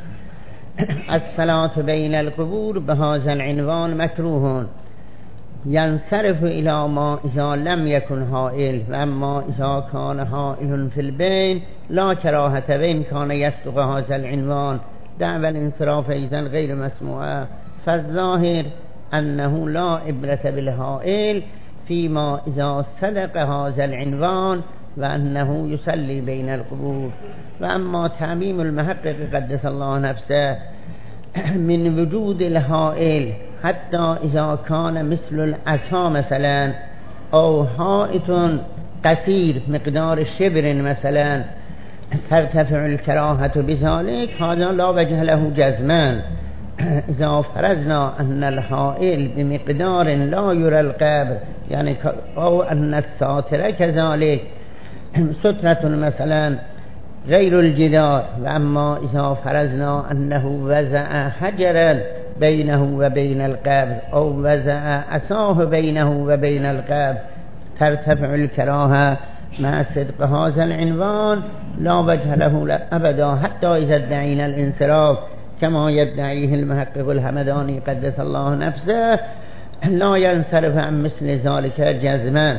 الصلاة بين القبور بهذا العنوان مكروه، ينصرف إلى ما إذا لم يكن هائل، وأما إذا كان هائل في البين لا كراهة بإمكان يصدق هذا العنوان. دعوى الانصراف إذن غير مسموعة، فالظاهر أنه لا عبرة بالهائل فيما إذا صدق هذا العنوان وأنه يصلي بين القبور. وأما تعميم المحقق قدس الله نفسه من وجود الهائل حتى إذا كان مثل العصا مثلا أو حائط قصير مقدار شبر مثلا ترتفع الكراهة بذلك، هذا لا وجه له جزمان. إذا فرضنا أن الهائل بمقدار لا يرى القبر يعني أو أن الساترة كذلك سترة مثلا غير الجدار، وأما إذا فرضنا أنه وزع حجرا بينه وبين القبر أو وزع عصاه بينه وبين القبر ترتفع الكراهة مع صدق هذا العنوان لا وجه له أبدا، حتى إذا ادعينا الانصراف كما يدعيه المحقق الهمداني قدس الله نفسه لا ينصرف عن مثل ذلك جزما.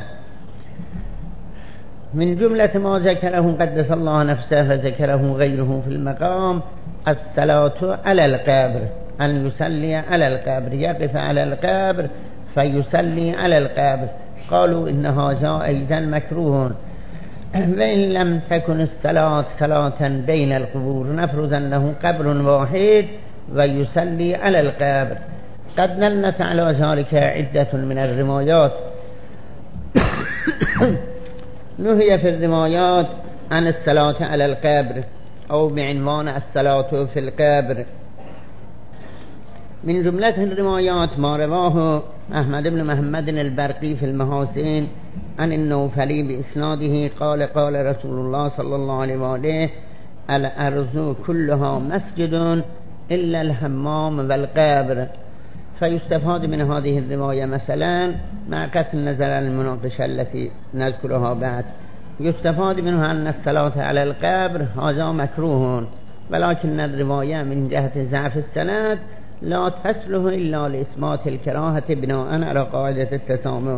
من جملة ما ذكره قدس الله نفسه فذكره غيره في المقام الصلاة على القبر، أن يصلي على القبر، يقف على القبر فيصلي على القبر. قالوا إن هذا أيضا مكروه، وإن لم تكن الصلاة صلاة بين القبور، نفرض أنه قبر واحد ويصلي على القبر. قد دلت على ذلك عدة من الروايات. نهي في الروايات عن الصلاة على القبر أو بعنوان الصلاة في القبر. من جملة الروايات ما رواه أحمد بن محمد البرقي في المحاسن عن النوفلي بإسناده قال قال رسول الله صلى الله عليه وآله الأرض كلها مسجد إلا الحمام والقبر. فيستفاد من هذه الرواية مثلا مع قطع النظر عن المناقشة التي نذكرها بعد، يستفاد منها أن الصلاة على القبر هذا مكروه، ولكن الرواية من جهة ضعف السند لا تصلح إلا لإثبات الكراهة بناء على قاعدة التسامح.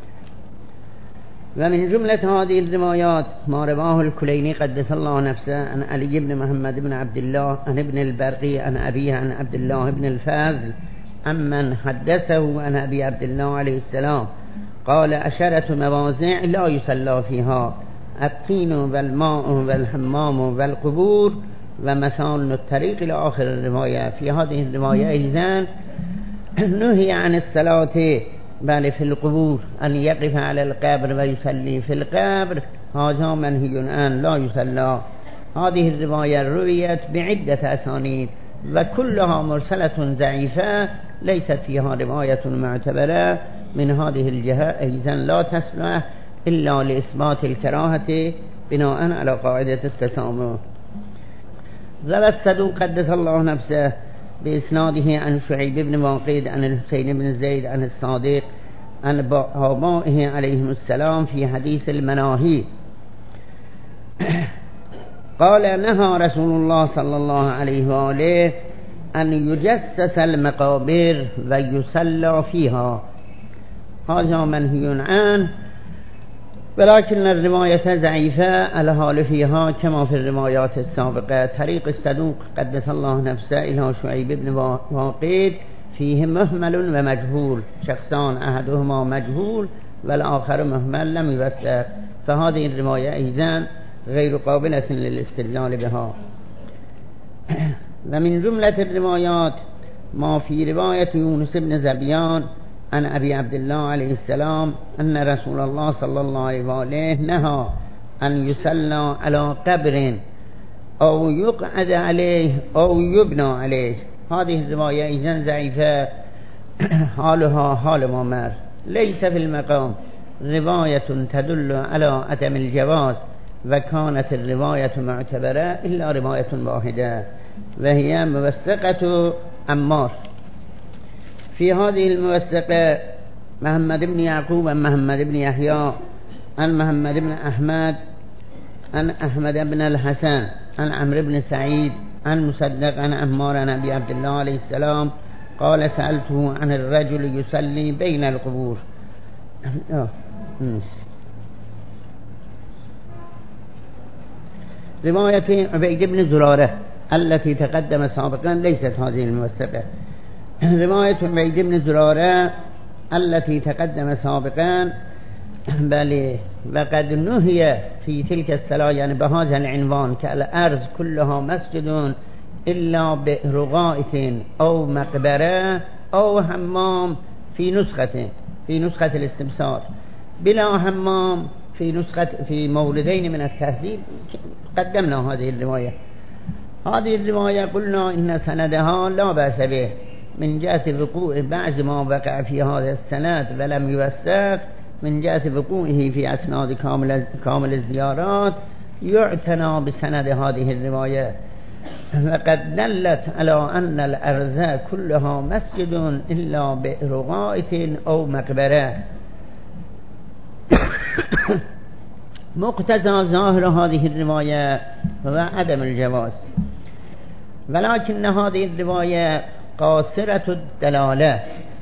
ومن جملة هذه الروايات ما رواه الكليني قدس الله نفسه عن علي بن محمد بن عبد الله عن ابن البرقي عن أبيه عن عبد الله بن الفضل عمن حدثه عن أبي عبد الله عليه السلام قال: عشرة مواضع لا يصلى فيها: الطين والماء والحمام والقبور ومسان الطريق إلى آخر الرواية. في هذه الرواية أيضا نهي عن الصلاة بل في القبور، أن يقف على القبر ويصلي في القبر هذا منهي عنه لا يصلى. هذه الرواية رويت بعدة أسانيد وكلها مرسلة ضعيفة ليست فيها رواية معتبرة من هذه الجهة، أيضا لا تصلح إلا لإثبات الكراهة بناء على قاعدة التسامح. روى الصدوق قدس الله نفسه بإسناده عن شعيب بن واقد عن الحسين بن زيد عن الصادق عن آبائه عليهم السلام في حديث المناهي قال: نهى رسول الله صلى الله عليه وآله أن يجسس المقابر ويصلى فيها. هذا منهي عنه، ولكن الرواية ضعيفة الحال فيها كما في الروايات السابقة. طريق الصدوق قدس الله نفسه إلى شعيب بن واقد فيه مهمل ومجهول، شخصان أحدهما مجهول والآخر مهمل لم يوثق، فهذه الرواية أيضا غير قابلة للاستدلال بها. ومن جملة الروايات ما في رواية يونس بن زبيان عن أبي عبد الله عليه السلام أن رسول الله صلى الله عليه وآله نهى أن يصلى على قبر أو يقعد عليه أو يبنى عليه. هذه الرواية إذن ضعيفة حالها حال ما مر، ليس في المقام رواية تدل على عدم الجواز، وكانت الرواية معتبرة إلا رواية واحدة وهي موثقة عمار. في هذه الموثقة محمد بن يعقوب عن محمد بن يحيى عن محمد بن أحمد عن أحمد بن الحسن عن عمرو بن سعيد عن مصدق عن عمار عن أبي عبد الله عليه السلام قال: سألته عن الرجل يصلي بين القبور. رواية عبيد بن زرارة التي تقدم سابقا ليست هذه الموثقة. رواية عبيد بن زرارة التي تقدم سابقا بل وقد نهي في تلك الصلاة يعني بهذا العنوان كالأرض كلها مسجد إلا بئر غائط أو مقبرة أو حمام في نسخة في نسخة الاستبصار، بلا حمام في نسخة في موردين من التهذيب. قدمنا هذه الرواية. هذه الرواية قلنا إن سندها لا بأس به من جهة وقوع بعض ما وقع في هذا السند ولم يوثق، من جهة وقوعه في أسناد كامل, كامل الزيارات يعتنى بسند هذه الرواية. وقد دلت على أن الأرض كلها مسجد إلا بئر غائط أو مقبرة. مقتضى ظاهر هذه الرواية هو عدم الجواز، ولكن هذه الرواية قاصرة الدلالة،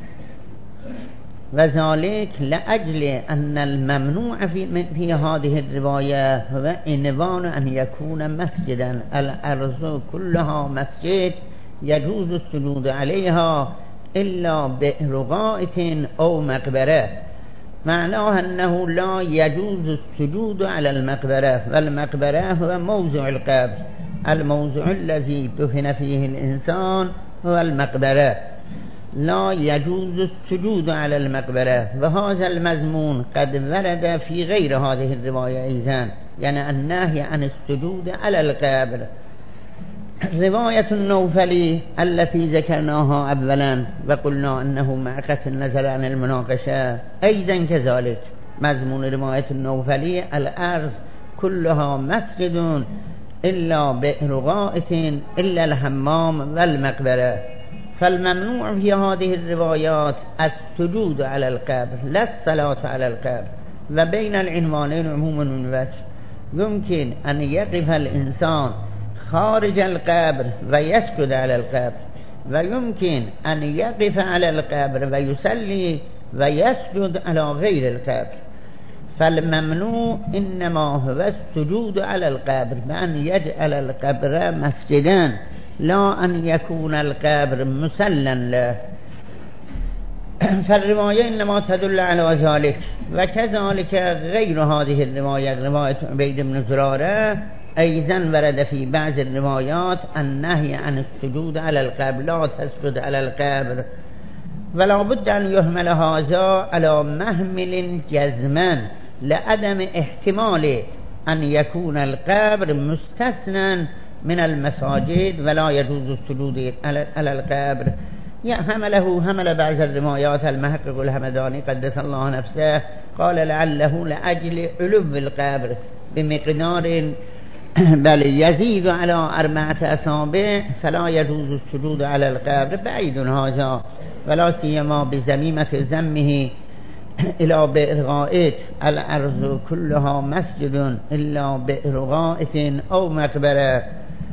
وذلك لأجل أن الممنوع في, في هذه الرواية هو عنوان أن يكون مسجدا. الأرض كلها مسجد يجوز السجود عليها إلا بئر غائط أو مقبرة، معناه أنه لا يجوز السجود على المقبرة، والمقبرة هو موضع القبر، الموضع الذي دفن فيه الإنسان هو المقبرة، لا يجوز السجود على المقبرة. وهذا المضمون قد ورد في غير هذه الرواية أيضا، يعني النهي عن السجود على القبر. رواية النوفلي التي ذكرناها أولا وقلنا أنه معقة النظر عن المناقشة أيضا كذلك. مضمون رواية النوفلي الأرض كلها مسجد إلا بئر غائط إلا الحمام والمقبرة. فالممنوع في هذه الروايات السجود على القبر لا الصلاة على القبر. وبين العنوانين عموما من وجه، يمكن أن يقف الإنسان خارج القبر ويسجد على القبر، ويمكن أن يقف على القبر ويصلي ويسجد على غير القبر. فالممنوع إنما هو السجود على القبر، بأن يجعل القبر مسجدا، لا أن يكون القبر مسلا له. فالرواية إنما تدل على ذلك. وكذلك غير هذه الرواية، رواية عبيد بن زرارة أيضا ورد في بعض الروايات النهي عن السجود على القبر، لا تسجد على القبر. ولا بد أن يهمل هذا على محمل جزما لعدم احتمال أن يكون القبر مستثنى من المساجد ولا يجوز السجود على القبر. حمله همل بعض الروايات المحقق الهمداني قدس الله نفسه، قال لعله لأجل علو القبر بمقدار بل يزيد على أربعة أصابع فلا يجوز السجود على القبر. بعيد هذا، ولا سيما بزميمة ذمه إلى بئر غائط. الأرض كلها مسجد إلا بئر غائط أو مقبرة.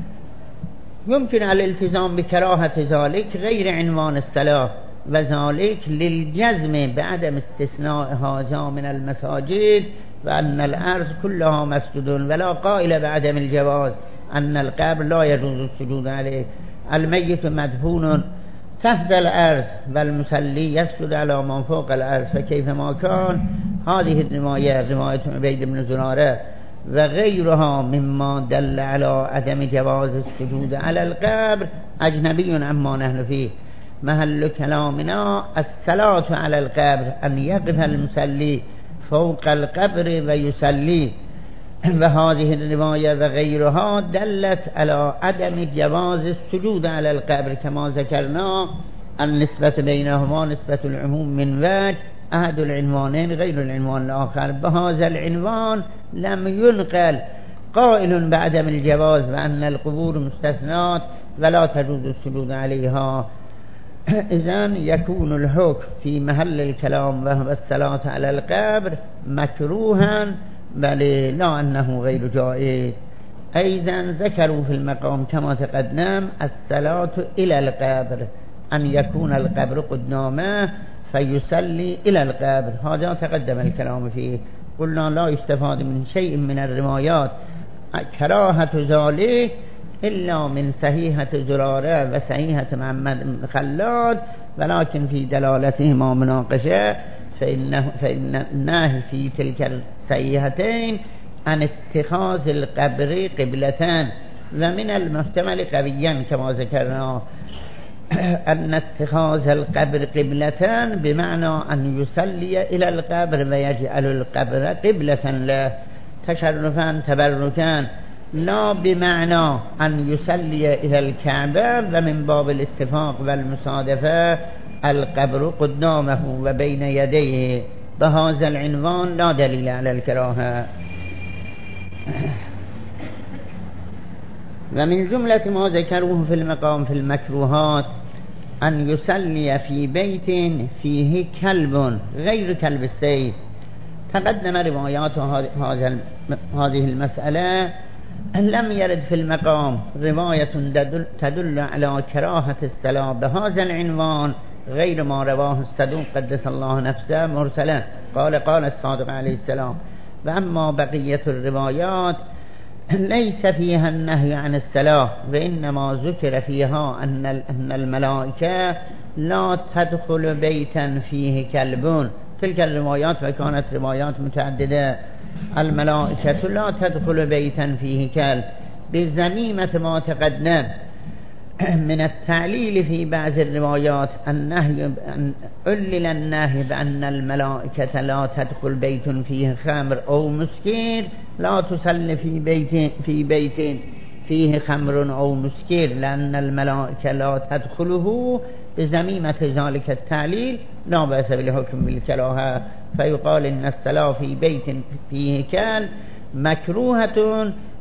يمكن الالتزام بكراهة ذلك غير عنوان الصلاة، وذلك للجزم بعدم استثناء هذا من المساجد، وأن الأرض كلها مسجد، ولا قائل بعدم الجواز أن القبر لا يجوز السجود عليه. الميت مدفون تحت الأرض والمصلي يسجد على من فوق الأرض، فكيف ما كان. هذه الرواية رواية عبيد بن زرارة وغيرها مما دل على عدم جواز السجود على القبر أجنبي عما نحن فيه. محل كلامنا الصلاة على القبر، أن يقف المصلي فوق القبر ويصلي. وهذه الرواية وغيرها دلت على عدم جواز السجود على القبر كما ذكرنا. النسبة بينهما نسبة العموم من وجه، أحد العنوانين غير العنوان الآخر. بهذا العنوان لم ينقل قائل بعدم الجواز وأن القبور مستثنات ولا تجوز السجود عليها. إذن يكون الحكم في محل الكلام وهو الصلاة على القبر مكروها، بل لا أنه غير جائز. أيضا ذكروا في المقام كما تقدم الصلاة إلى القبر، أن يكون القبر قدامه فيصلي إلى القبر. هذا تقدم الكلام فيه. قلنا لا يستفاد من شيء من الروايات كراهة ذلك إلا من صحيحة زرارة وصحيحة محمد بن خلاد، ولكن في دلالتهما مناقشة، فإنه فإن النهي في تلك الصحيحتين عن اتخاذ القبر قبلتان، ومن المحتمل قويا كما ذكرنا أن اتخاذ القبر قبلتان بمعنى أن يصلي إلى القبر ويجعل القبر قبلة له تشرفا تبركا، لا بمعنى أن يصلي إلى الكعبة. ومن باب الاتفاق والمصادفة القبر قدامه وبين يديه. بهذا العنوان لا دليل على الكراهة. ومن جملة ما ذكروه في المقام في المكروهات أن يصلي في بيت فيه كلب غير كلب السيد. تقدم روايات هذه المسألة. لم يرد في المقام رواية تدل على كراهة الصلاة بهذا العنوان غير ما رواه الصدوق قدس الله نفسه مرسلا، قال قال الصادق عليه السلام. وأما بقية الروايات ليس فيها النهي عن الصلاة، وإنما ذكر فيها أن أن الملائكة لا تدخل بيتا فيه كلب. تلك الروايات وكانت روايات متعددة. الملائكة لا تدخل بيتا فيه كلب بزميمة ما تقدم من التعليل في بعض الروايات. النهي أن علل النهي بأن الملائكة لا تدخل بيت فيه خمر أو مسكر، لا تصلي في بيت في بيت فيه خمر أو مسكر، لأن الملائكة لا تدخله. بزميمة ذلك التعليل لا بأس بالحكم بالكراهة، فيقال إن الصلاة في بيت فيه كلب مكروهة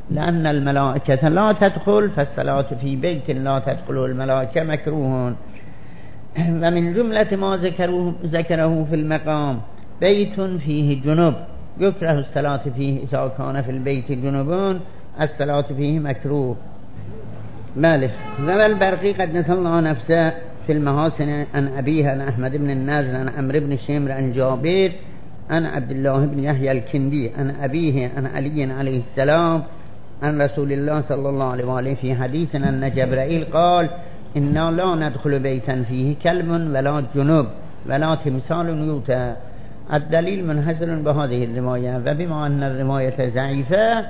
لأن الملائكة لا تدخل فالصلاة في بيت لا تدخل الملائكة مكروه. ومن جملة ما ذكره, ذكره في المقام بيت فيه جنوب يكره الصلاة فيه إذا كان في البيت جنوبون الصلاة فيه مكروه. مالك والبرقي قدس الله نفسه في المحاسن عن أبيه عن أحمد بن النذر عن عمرو بن شمر عن جابر عن عبد الله بن يحيى الكندي عن أبيه عن علي عليه السلام عن رسول الله صلى الله عليه وآله في حديث أن جبرائيل قال إنا لا ندخل بيتا فيه كلب ولا جنوب ولا تمثال يوتى. الدليل منحصر بهذه الرواية، وبما أن الرواية ضعيفة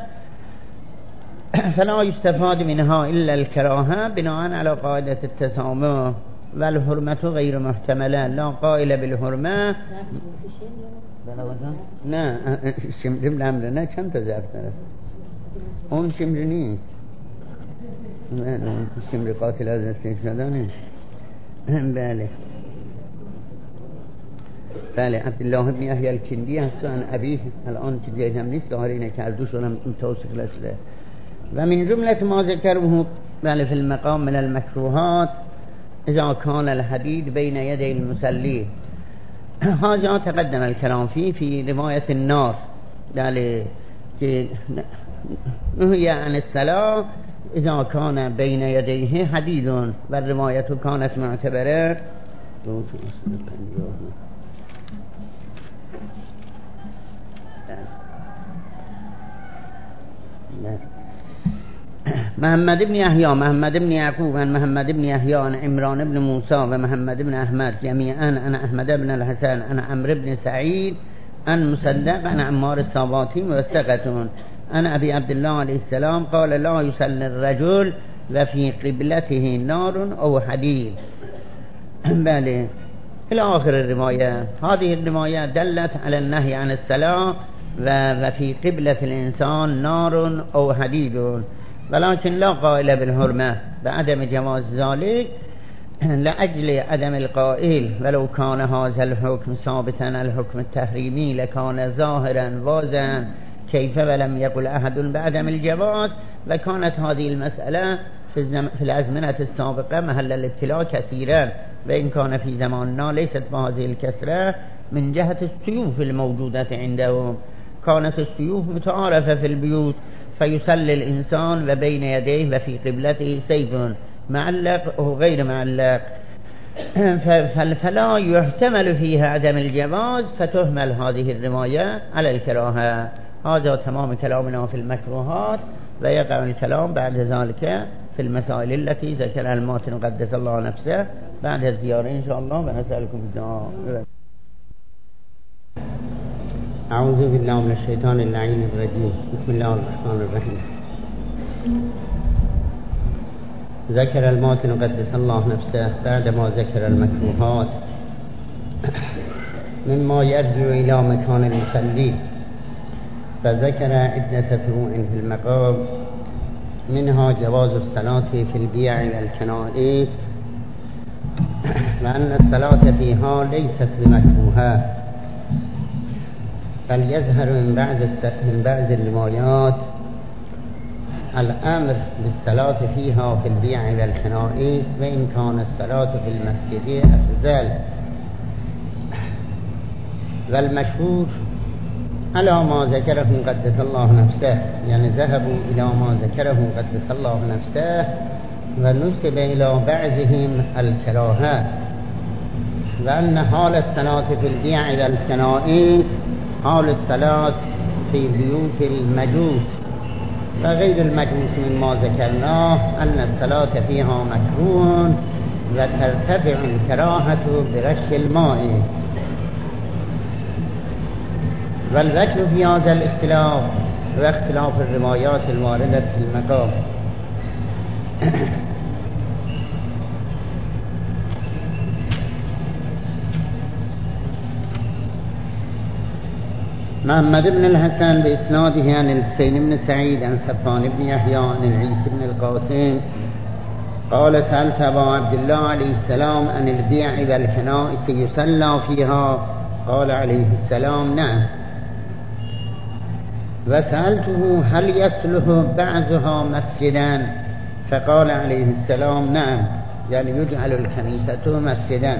فلا يستفاد منها إلا الكراهة بناء على قاعدة التسامح، والحرمة غير محتملة لا قائل بالحرمة. نه شمر بلمره نه چند تا ضرب داره اون شمر نیست، نه شمر قاتل از استیش شدانه. بله بله عبدالله بن یحیی الکندی هست عن ابیه الان که دیگه هم نیست ظاهر اینه که اردوشون هم توصیق لسله. و من جملة ما ذكره بله في المقام من المكروهات إذا كان الحديد بين يدي المصلي. هذا تقدم الكلام فيه في رواية النار بله نهي عن الصلاة إذا كان بين يديه حديد، والرواية كانت معتبرة. محمد بن يحيى محمد بن يعقوب عن محمد بن يحيى عن عمران بن موسى ومحمد بن أحمد جميعا عن أحمد بن الحسن عن عمرو بن سعيد عن مصدق عن عمار الصاباتي وثقة عن أبي عبد الله عليه السلام قال لا يصلي الرجل وفي قبلته نار أو حديد. بله إلى آخر الرواية. هذه الرواية دلت على النهي عن الصلاة وفي قبلة الإنسان نار أو حديد، ولكن لا قائل بالحرمة بعدم جواز ذلك لأجل عدم القائل، ولو كان هذا الحكم ثابتا الحكم التحريمي لكان ظاهرا واضحا كيف ولم يقل أحد بعدم الجواز. وكانت هذه المسألة في, الزم... في الأزمنة السابقة محل الابتلاء كثيرا، وإن كان في زماننا ليست بهذه الكثرة من جهة السيوف الموجودة عندهم. كانت السيوف متعارفة في البيوت فيصلي الإنسان وبين يديه وفي قبلته سيف معلق أو غير معلق، فلا يحتمل فيها عدم الجواز فتهمل هذه الرواية على الكراهة. هذا تمام كلامنا في المكروهات، ويقع الكلام بعد ذلك في المسائل التي ذكرها الماتن قدس الله نفسه بعد الزيارة إن شاء الله. ونسألكم الدعاء. أعوذ بالله من الشيطان اللعين الرجيم. بسم الله الرحمن الرحيم. ذكر الماتن قدس الله نفسه بعدما ذكر المكروهات مما يرجع إلى مكان المصلي، فذكر عدة فروع في المقام منها جواز الصلاة في البيع والكنائس، وأن الصلاة فيها ليست بمكروهة، بل يظهر من بعض من بعض الروايات الأمر بالصلاة فيها في البيع والكنائس، وإن كان الصلاة في المسجد أفضل. والمشهور على ما ذكره قدس الله نفسه، يعني ذهبوا إلى ما ذكره قدس الله نفسه ونسب إلى بعضهم الكراهة، وأن حال الصلاة في البيع والكنائس حال الصلاة في بيوت المجوس وغير المجوس مما ذكرناه أن الصلاة فيها مكروه وترتفع الكراهة برش الماء. والوجه في هذا الاختلاف واختلاف الروايات الواردة في المقام. محمد بن الحسن بإسناده عن الحسين بن سعيد عن صفوان بن يحيى عن العيسى بن القاسم قال سألت أبا عبد الله عليه السلام عن البيع والكنائس يصلى فيها؟ قال عليه السلام نعم. وسألته هل يصلح بعضها مسجدا فقال عليه السلام نعم، يعني يجعل الكنيسة مسجدا.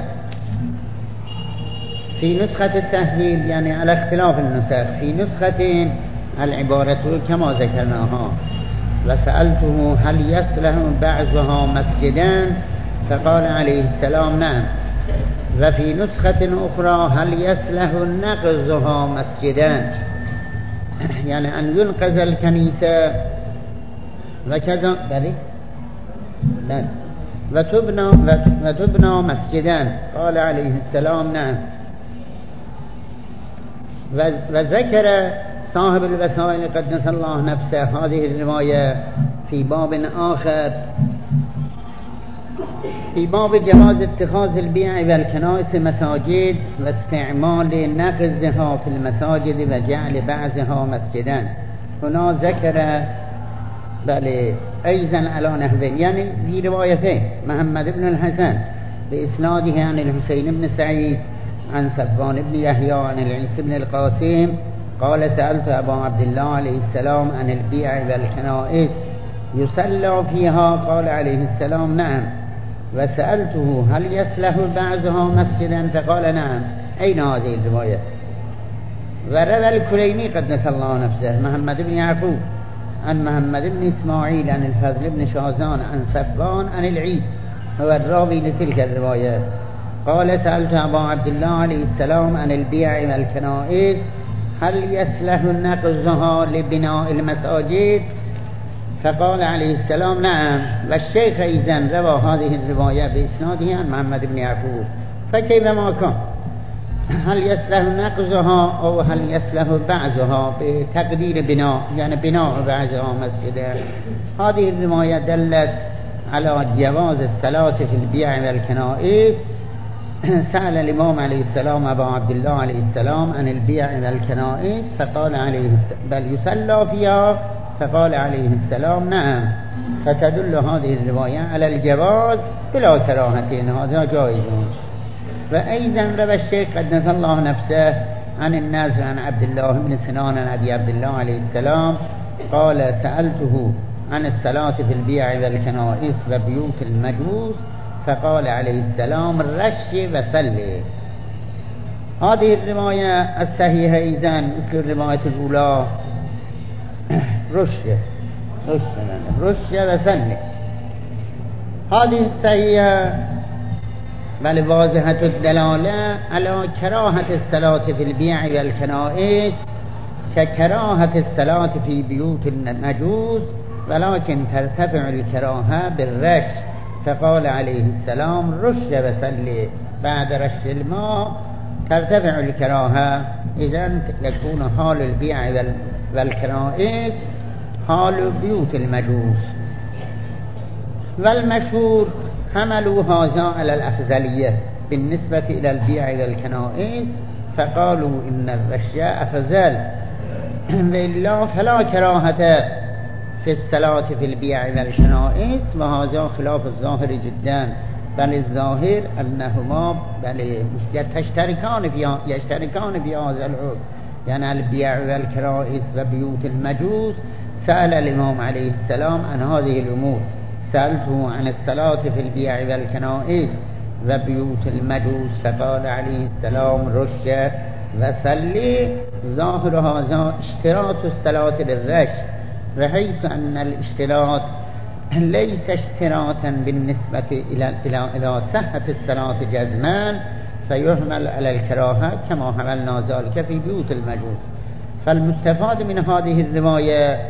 في نسخة التهذيب يعني على اختلاف النسخ، في نسخة العبارة كما ذكرناها وسألته هل يصلح بعضها مسجدا فقال عليه السلام نعم. وفي نسخة أخرى هل يصلح نقضها مسجدا، يعني أن ينقذ الكنيسة وكذا بلي لا وتبنى, وتبنى مسجدا، قال عليه السلام نعم. وذكر صاحب الوسائل قدس الله نفسه هذه الرواية في باب آخر، في باب جواز اتخاذ البيع والكنائس مساجد واستعمال نقضها في المساجد وجعل بعضها مسجدا. هنا ذكر بله أيضا على نحوين، يعني في روايتين، محمد بن الحسن بإسناده عن الحسين بن سعيد عن صفوان بن يحيى عن العيسى بن القاسم قال سألت أبا عبد الله عليه السلام عن البيع والكنائس يصلى فيها قال عليه السلام نعم. وسألته هل يصلح بعضها مسجدا فقال نعم. أين هذه الرواية؟ وروى الكليني قدس الله نفسه محمد بن يعقوب عن محمد بن إسماعيل عن الفضل بن شازان عن صفوان عن العيسى هو الراوي لتلك الرواية قال سألت أبا عبد الله عليه السلام عن البيع والكنائس هل يصلح نقضها لبناء المساجد فقال عليه السلام نعم. والشيخ أيضا روى هذه الرواية بإسناده عن محمد بن يعقوب. فكيف ما كان هل يصلح نقضها أو هل يصلح بعضها بتقدير بناء، يعني بناء بعضها مسجدا. هذه الرواية دلت على جواز الصلاة في البيع والكنائس. سأل الإمام عليه السلام أبا عبد الله عليه السلام عن البيع والكنائس فقال عليه بل يصلى فيها فقال عليه السلام نعم. فتدل هذه الرواية على الجواز بلا كراهتين، هذا جائز. وأيضا روى الشيخ قدس الله نفسه عن الناس عن عبد الله بن سنان عن أبي عبد الله عليه السلام قال سألته عن الصلاة في البيع والكنائس وبيوت المجوس فقال عليه السلام رش وصلي. هذه الرواية الصحيحة أيضا مثل الرواية الأولى رش رش رش وصلي. هذه الصحيحة بل واضحة الدلالة على كراهة الصلاة في البيع والكنائس ككراهة الصلاة في بيوت المجوس، ولكن ترتفع الكراهة بالرش. فقال عليه السلام رش وصلي، بعد رش الماء ترتفع الكراهة. إذن يكون حال البيع والكنائس حال بيوت المجوس. والمشهور حملوا هذا على الأفضلية بالنسبة إلى البيع والكنائس فقالوا إن الرش أفضل، وإلا فلا كراهة في الصلاة في البيع والكنائس، وهذا خلاف الظاهر جدا. بل الظاهر أنهما بل يشتركان في يشتركان في هذا الحكم، يعني البيع والكنائس وبيوت المجوس. سأل الإمام عليه السلام عن هذه الأمور، سألته عن الصلاة في البيع والكنائس وبيوت المجوس فقال عليه السلام رش وصلي. ظاهر هذا اشتراط الصلاة بالرش، وحيث أن الاشتراط ليس اشتراطا بالنسبة إلى إلى صحة الصلاة جزمان فيحمل على الكراهة كما حملنا ذلك في بيوت المجوس. فالمستفاد من هذه الرواية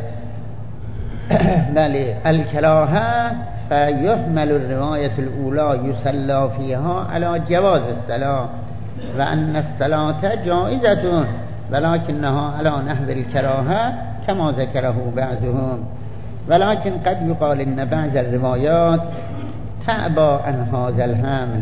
بل الكراهة، فيحمل الرواية الأولى يصلى فيها على جواز الصلاة، وأن الصلاة جائزة ولكنها على نحو الكراهة كما ذكره بعضهم. ولكن قد يقال إن بعض الروايات تعبى عن هذا الحمل،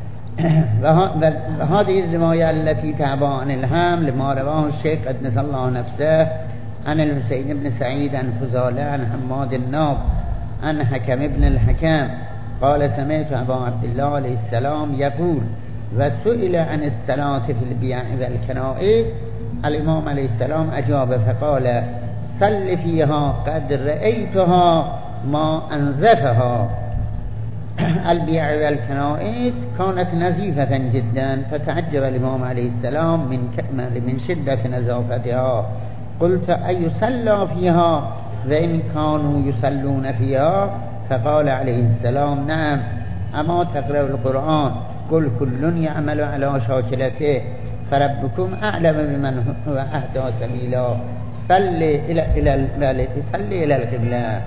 وهذه الرواية التي تعبى عن الحمل ما رواه الشيخ قدس الله نفسه عن الحسين بن سعيد عن فضالة عن حماد الناب عن حكم بن الحكام قال سمعت أبا عبد الله عليه السلام يقول وسئل عن الصلاة في البيع والكنائس الامام علیه السلام اجاب فقال صل فيها قد رأيتها ما انزفها. البيع والكنائس كانت نزيفة جدا، فتعجب الإمام عليه السلام من من شدة نزافتها. قلت أيصلى فيها وإن كانوا يصلون فيها؟ فقال عليه السلام نعم، أما تقرأ القرآن قل كل يعمل على شاكلته فربكم أعلم بمن هو أهدى سبيلا. صل إلى إلى صل إلى القبلة.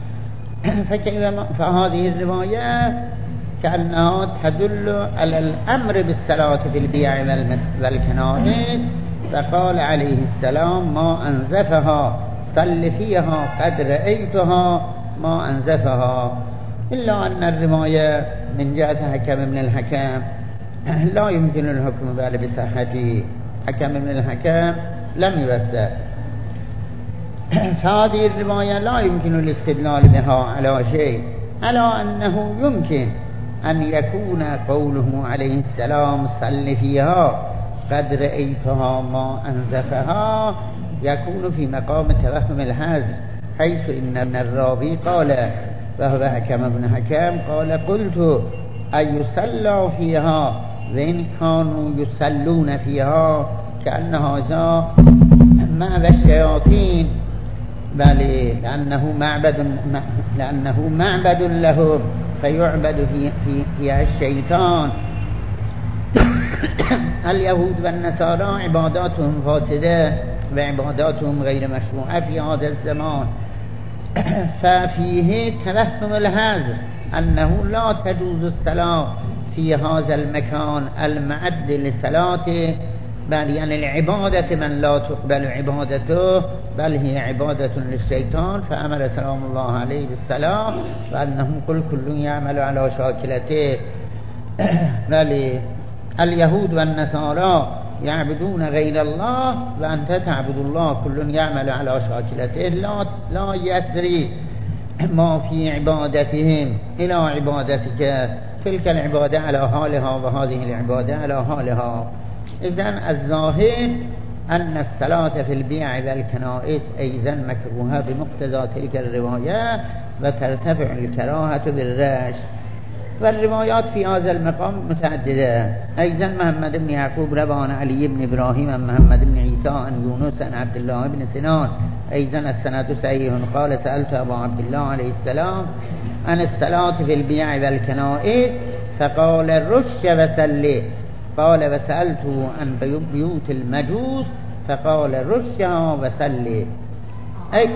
فهذه الرواية كأنها تدل على الأمر بالصلاة في البيع والكنائس. فقال عليه السلام ما أنزفها، صل فيها قد رأيتها ما أنزفها. إلا أن الرواية من جهة حكم بن الحكم لا يمكن الحكم بها بصحته. حكم بن الحكم لم يوثق، فهذه الرواية لا يمكن الاستدلال بها على شيء، على أنه يمكن أن يكون قوله عليه السلام صل فيها قد رأيتها ما أنزفها يكون في مقام توهم الحذف، حيث إن الراوي قال وهو حكم بن حكم قال قلت أيصلى فيها وإن كانوا يصلون فيها، كأن هذا معبد الشياطين، بل لأنه معبد لأنه معبد لهم فيعبد في في فيها الشيطان. اليهود والنصارى عباداتهم فاسدة وعباداتهم غير مشروعة في هذا الزمان، ففيه توهم الحذف أنه لا تجوز الصلاة في هذا المكان المعد لصلاته، بل يعني العبادة من لا تقبل عبادته بل هي عبادة للشيطان. فأمر سلام الله عليه بالصلاة وأنهم قل كل يعمل على شاكلته. بل اليهود والنصارى يعبدون غير الله وأنت تعبد الله، كل يعمل على شاكلته، لا لا يسري ما في عبادتهم إلى عبادتك، تلك العبادة على حالها وهذه العبادة على حالها. إذن الظاهر أن الصلاة في البيع والكنائس أيضا مكروهة بمقتضى تلك الرواية، وترتفع الكراهة بالرش. والروايات في هذا المقام متعددة. أيضا محمد بن يعقوب روى عن علي بن إبراهيم عن محمد بن عيسى عن يونس عن عبد الله بن سنان أيضا السند صحيح قال سألت أبا عبد الله عليه السلام عن الصلاة في البيع والكنائس فقال رش وسلي. قال وسألته عن بيوت المجوس فقال رشها وسلي. أي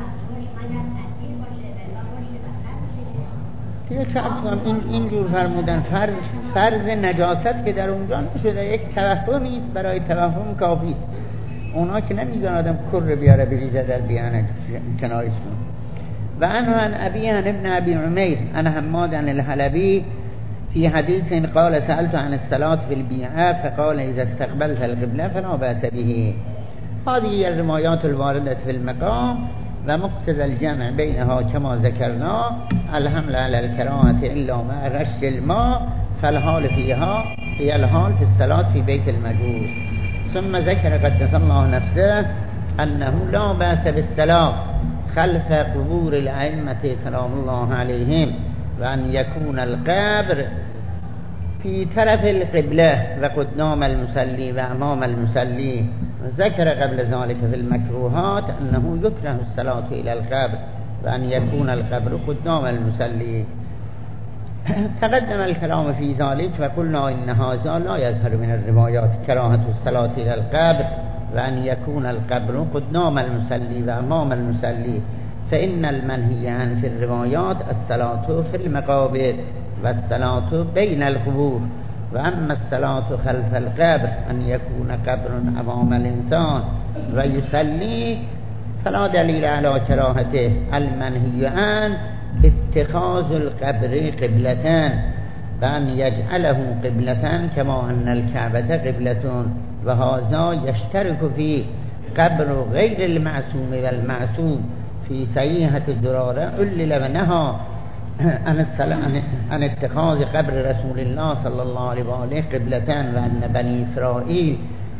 دیگه چه این اینجور فرمودن فرض فرض نجاست که در اونجا نشده، یک توهمی است، برای توهم کافی است. اونا که نمیذارن آدم کر بیاره بریزه در بیان کنایشون. و عنه عن ابی عن ابن ابی عمیر عن حماد عن الحلبی في حديث قال سألت عن الصلاة في البيعة فقال إذا استقبلت القبلة فلا بأس به. هذه الروايات الواردة في المقام ومقتضى الجمع بينها كما ذكرنا الحمل على الكراهة إلا مع رش الماء، فالحال فيها هي الحال في الصلاة في بيت المجوس. ثم ذكر قدس الله نفسه أنه لا بأس بالصلاة خلف قبور الأئمة سلام الله عليهم، وأن يكون القبر في طرف القبلة وقدام المصلي وأمام المصلي. ذكر قبل ذلك في المكروهات أنه يكره الصلاة إلى القبر وأن يكون القبر قدام المصلي. تقدم الكلام في ذلك وقلنا إن هذا لا يظهر من الروايات كراهة الصلاة إلى القبر وأن يكون القبر قدام المصلي وأمام المصلي، فإن المنهي عن في الروايات الصلاة في المقابر والصلاة بين القبور. وأما الصلاة خلف القبر أن يكون قبر أمام الإنسان ويصلي فلا دليل على كراهته. المنهي عن اتخاذ القبر قبلتان وأن يجعله قبلة كما أن الكعبة قبلة، وهذا يشترك في قبر غير المعصوم والمعصوم. في صحيحة الدرارة علل ونهى عن عن اتخاذ قبر رسول الله صلى الله عليه وآله قبلتان، وأن بني إسرائيل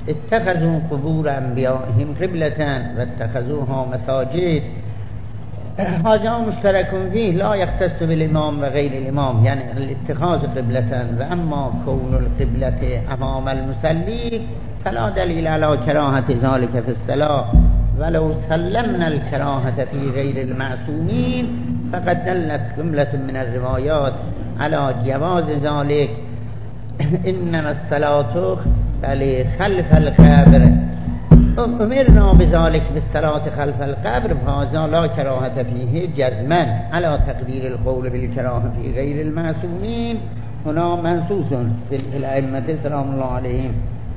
اتخذوا قبور انبیائهم قبلة و اتخذوها مساجد. هذا مشترك فيه لا يختص بالامام و غیر الامام، یعنی الاتخاذ قبلة و اما كون القبلة امام المصلي فلا دلیل على کراهة ذلك في الصلاة، ولو سلمنا الكراهة في غير المعصومين فقد دلت جملة من الروايات على جواز ذلك. انما الصلاة خلف القبر امرنا بذلك بالصلاة خلف القبر فهذا لا كراهة فيه جزما على تقدير القول بالكراهة في غير المعصومين هنا منصوص في الأئمة سلام الله عليهم.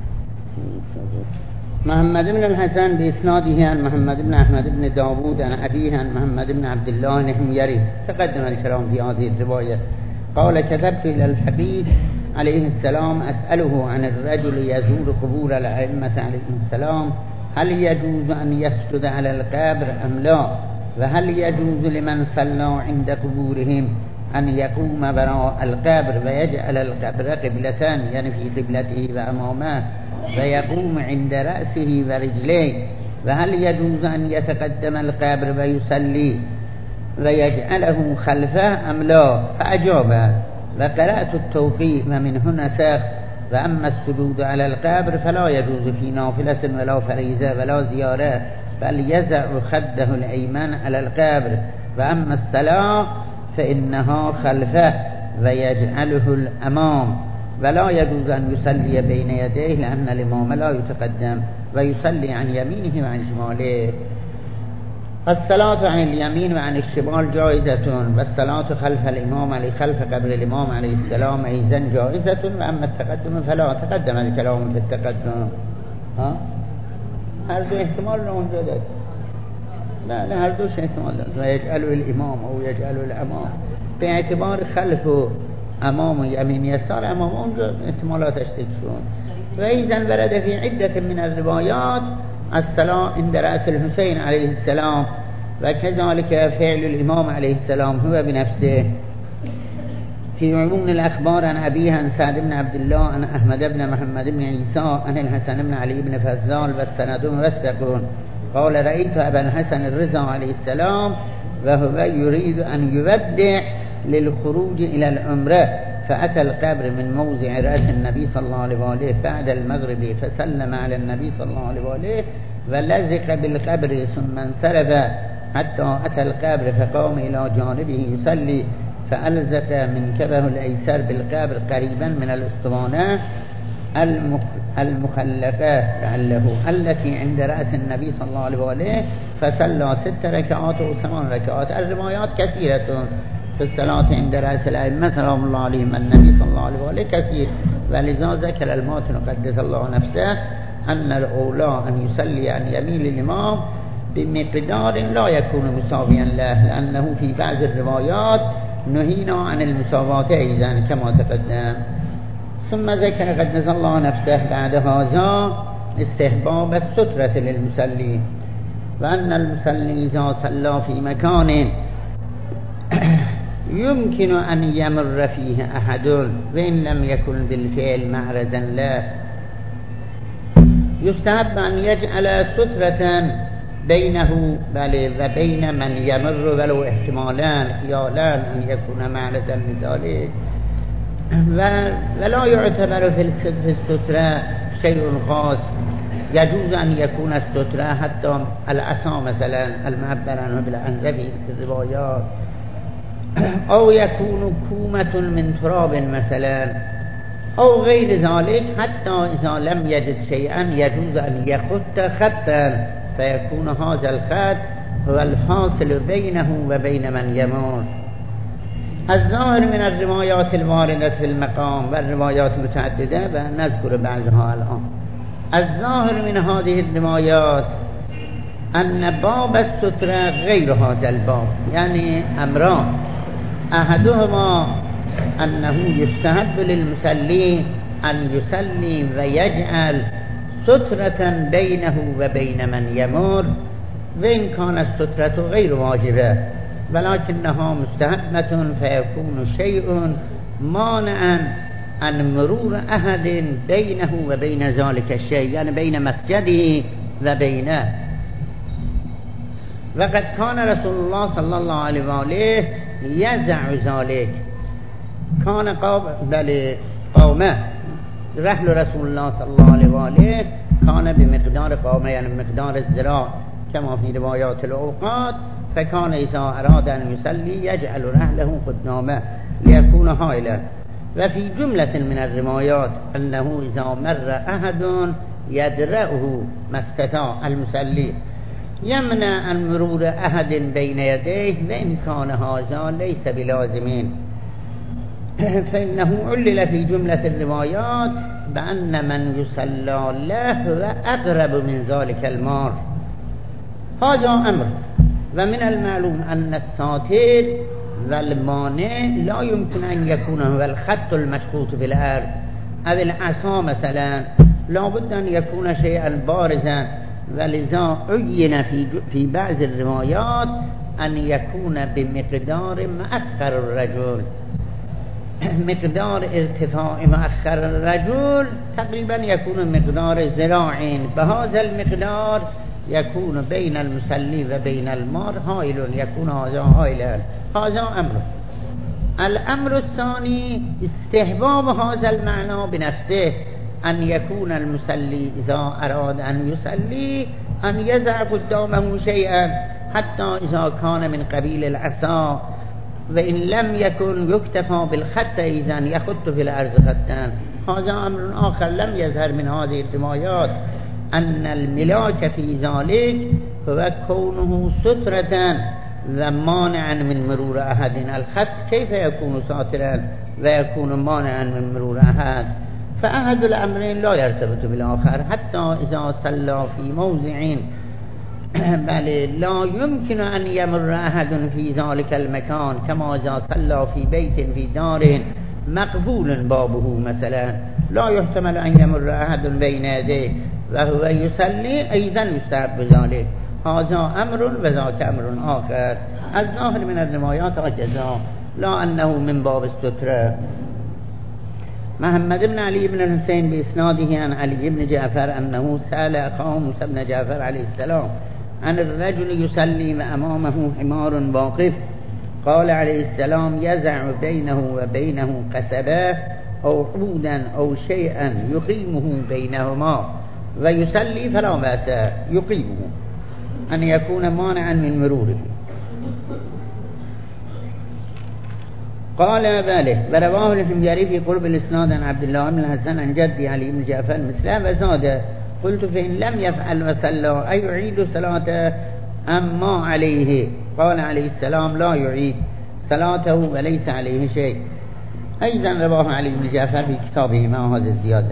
محمد بن الحسن بإسناده عن محمد بن أحمد بن داود عن أبيه عن محمد بن عبد الله الحميري تقدم الكلام في هذه الرواية. قال كتبت إلى الحبيب عليه السلام أسأله عن الرجل يزور قبور الأئمة عليهم السلام هل يجوز أن يسجد على القبر أم لا، وهل يجوز لمن صلى عند قبورهم أن يقوم وراء القبر ويجعل القبر قبلة يعني في قبلته وأمامه ويقوم عند رأسه ورجليه، وهل يجوز أن يتقدم القبر ويصلي ويجعله خلفه أم لا، فأجاب وقرأت التوقيع ومن هنا ساخ. وأما السجود على القبر فلا يجوز في نافلة ولا فريضة ولا زيارة بل يزع خده الأيمن على القبر، وأما الصلاة فإنها خلفه ويجعله الأمام، ولا يجوز أن يصلي بين يديه لأن الإمام لا يتقدم ويصلي عن يمينه وعن شماله. الصلاة عن اليمين وعن الشمال جائزة، والصلاة خلف الإمام عليه خلف قبر الإمام عليه السلام أيضا جائزة، وأما التقدم فلا تقدم الكلام في التقدم. ها هر دو احتمال رو اونجا داد، لا لا هر دوش احتمال داد، ويجعله الإمام أو يجعله الأمام به اعتبار خلف و امام و یمین یسار امام اونجا احتمالاتش ذکر شد. و ایضا ورد فی عدة من الروايات الصلاة عند رأس الحسين عليه السلام وكذلك فعل الإمام عليه السلام هو بنفسه. في عموم الأخبار عن أبيه عن سعد بن عبد الله عن أحمد بن محمد بن عيسى عن الحسن بن علي بن فضال والسند موثق قال رأيت أبا الحسن الرضا عليه السلام وهو يريد أن يودع للخروج إلى العمرة فأتى القبر من موضع رأس النبي صلى الله عليه وآله بعد المغرب فسلم على النبي صلى الله عليه وآله ولزق بالقبر ثم انصرف حتى أتى القبر فقام إلى جانبه يصلي فألزق من كبه الأيسر بالقبر قريبا من الأسطوانة المخلفة لعله التي عند رأس النبي صلى الله عليه وآله فصلى ست ركعات وثمان ركعات. الروايات كثيرة في الصلاة عند رأس الأئمة سلام الله عليهم النبي صلى الله عليه وآله كثير، ولذا ذكر الماتن قدس الله نفسه أن الأولى أن يصلي عن يمين الإمام بمقدار لا يكون مساويا له، لأنه في بعض الروايات نهينا عن المساواة أيضا كما تقدم. ثم ذكر قدس الله نفسه بعد هذا استحباب السترة للمصلي، وأن المصلي إذا صلى في مكان يمكن أن يمر فيه أحد وإن لم يكن بالفعل معرضا له يستحب أن يجعل سترة بينه بل وبين من يمر ولو احتمالا خيالا أن يكون معرضا لذلك، ولا يعتبر في السترة شيء خاص. يجوز أن يكون السترة حتى العصا مثلا المعبر عنه بالعنزة في الروايات، أو يكون كومة من تراب مثلا أو غير ذلك، حتى إذا لم يجد شيئا يجوز أن يخط خطا فيكون هذا الخط هو الفاصل بينه وبين من يمر. الظاهر من الروايات الواردة في المقام والروايات متعددة ونذكر بعضها الآن. الظاهر من هذه الروايات أن باب السترة غير هذا الباب، يعني أمران: أحدهما أنه يستحب للمصلي أن يصلي ويجعل سترة بينه وبين من يمر، وإن كانت السترة غير واجبة ولكنها مستحبة فيكون شيء مانعا عن مرور أحد بينه وبين ذلك الشيء، يعني بين مسجده وبينه. وقد كان رسول الله صلى الله عليه وآله يزع ذلك. كان قوم بل قومه رحل رسول الله صلى الله عليه وآله كان بمقدار قومه، يعني مقدار الذراع كما في روايات الأوقات. فكان إذا أراد أن يصلي يجعل رحله قدامه ليكون هائلا. وفي جملة من الروايات أنه إذا مر أحد يدرأه ما استطاع المصلي يمنع عن مرور أحد بين يديه، وإن كان هذا ليس بلازمين، فإنه علل في جملة الروايات بأن من يصلى له وأقرب من ذلك المار. هذا أمر. ومن المعلوم أن الساتر والمانع لا يمكن أن يكون هو الخط المشخوط في الأرض أو العصا مثلا، لا بد أن يكون شيئا بارزا. ولذا عين في في بعض الروايات أن يكون بمقدار مؤخر الرجل، مقدار ارتفاع مؤخر الرجل تقريبا يكون مقدار ذراعين، بهذا المقدار يكون بين المصلي وبين المار هائل، يكون هذا هائلا. هذا أمر. الأمر الثاني استحباب هذا المعنى بنفسه، أن يكون المصلي إذا أراد أن يصلي أن يزع قدامه شيئا حتى إذا كان من قبيل العصا، وإن لم يكن يكتفى بالخط إذا يخط في الأرض خطا. هذا أمر آخر لم يظهر من هذه الروايات، أن الملاك في ذلك هو كونه سترة ومانعا من مرور أحد. الخط كيف يكون ساترا ويكون مانعا من مرور أحد؟ فأحد الأمرين لا يرتبط بالآخر. حتى إذا صلى في موضع بل لا يمكن أن يمر أحد في ذلك المكان، كما إذا صلى في بيت في دار مقفول بابه مثلا، لا يحتمل أن يمر أحد بين يديه وهو يصلي، أيضا يستحب ذلك. هذا أمر وذاك أمر آخر. الظاهر من الروايات هكذا، لا أنه من باب السترة. محمد بن علي بن الحسين بإسناده عن علي بن جعفر أنه سأل أخاه موسى بن جعفر عليه السلام عن الرجل يصلي وأمامه حمار واقف، قال عليه السلام يزع بينه وبينه قصبة أو عودا أو شيئا يقيمه بينهما ويصلي فلا بأس يقيمه، أن يكون مانعا من مروره. قال ذلك ورواه الحميري في قرب الإسناد عن عبد الله بن الحسن عن جدي علي بن جعفر مثله وزاد. قلت فإن لم يفعل وصلى أيعيد صلاته أم ما عليه؟ قال عليه السلام لا يعيد صلاته وليس عليه شيء. أيضا رواه علي بن جعفر في كتابه مع هذه الزيادة.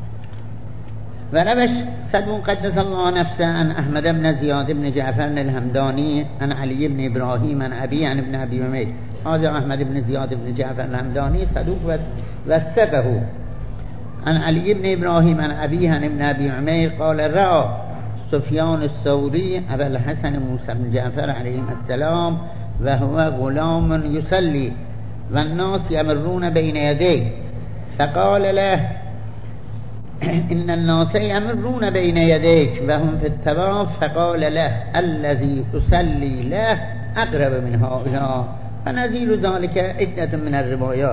ونبش صدوق قدس الله نفسه عن أحمد بن زياد بن جعفر الهمداني عن علي بن إبراهيم عن أبي عن ابن أبي عمير. هذا أحمد بن زياد بن جعفر الهمداني صدوق وثقه. عن علي بن إبراهيم عن أبيه عن ابن أبي عمير قال رأى سفيان الثوري أبا الحسن موسى بن جعفر عليه السلام وهو غلام يصلي والناس يمرون بين يديه، فقال له إن الناس يمرون بين يديك وهم في الطواف، فقال له الذي أصلي له أقرب من هؤلاء. فنزيل ذلك عدة من الروايات.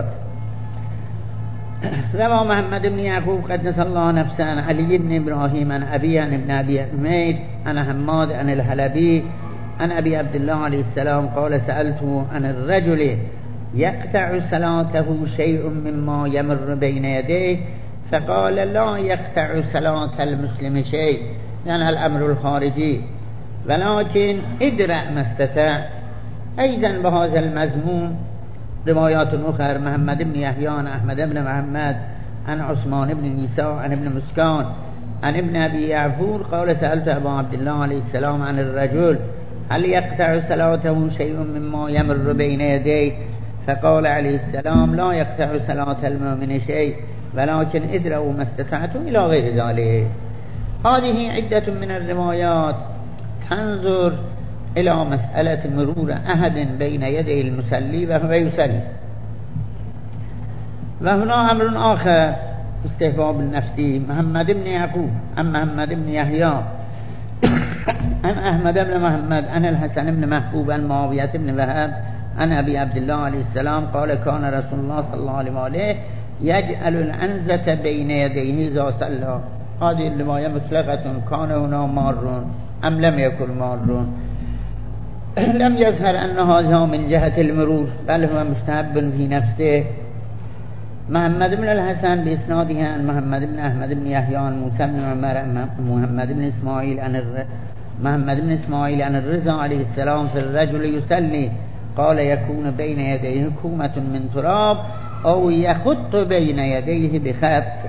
روى محمد بن يعقوب قدس الله نفسه عن علي بن إبراهيم عن أبي عن ابن أبي عمير عن حماد عن الحلبي عن أبي عبد الله عليه السلام قال سألته عن الرجل يقطع صلاته شيء مما يمر بين يديه، فقال لا يقطع صلاة المسلم شيء، يعني الأمر الخارجي، ولكن ادرأ ما استطاع. أيضا بهذا المضمون روايات أخرى محمد بن يحيى عن أحمد بن محمد عن عثمان بن نيساء عن ابن مسكان عن ابن أبي يعفور قال سألت أبا عبد الله عليه السلام عن الرجل هل يقطع صلاته شيء مما يمر بين يديه، فقال عليه السلام لا يقطع صلاة المؤمن شيء ولكن ادرأوا ما استطعتم إلى غير ذلك. هذه عدة من الروايات تنظر إلى مسألة مرور أحد بين يدي المصلي وهو يصلي. و هنا امر آخر استحباب النفسی. محمد بن یعقوب ام محمد بن یحیی عن احمد بن محمد عن الحسن بن محبوب عن معاویة بن وهب عن ابي عبد الله علیه السلام قال كان رسول الله صلى الله عليه وآله يجعل العنزة بين يديه اذا صلى. هذه الرواية مطلقة. كان هنا مار ام لم يكن مار، لم يظهر ان هذا من جهة المرور بل هو مستحب في نفسه. محمد بن الحسن بإسناده عن محمد بن أحمد بن يحيى عن موسى بن عمر محمد بن إسماعيل عن الر... محمد بن إسماعيل عن الرضا عليه السلام في الرجل يصلي قال يكون بين يديه كومة من تراب أو يخط بين يديه بخط.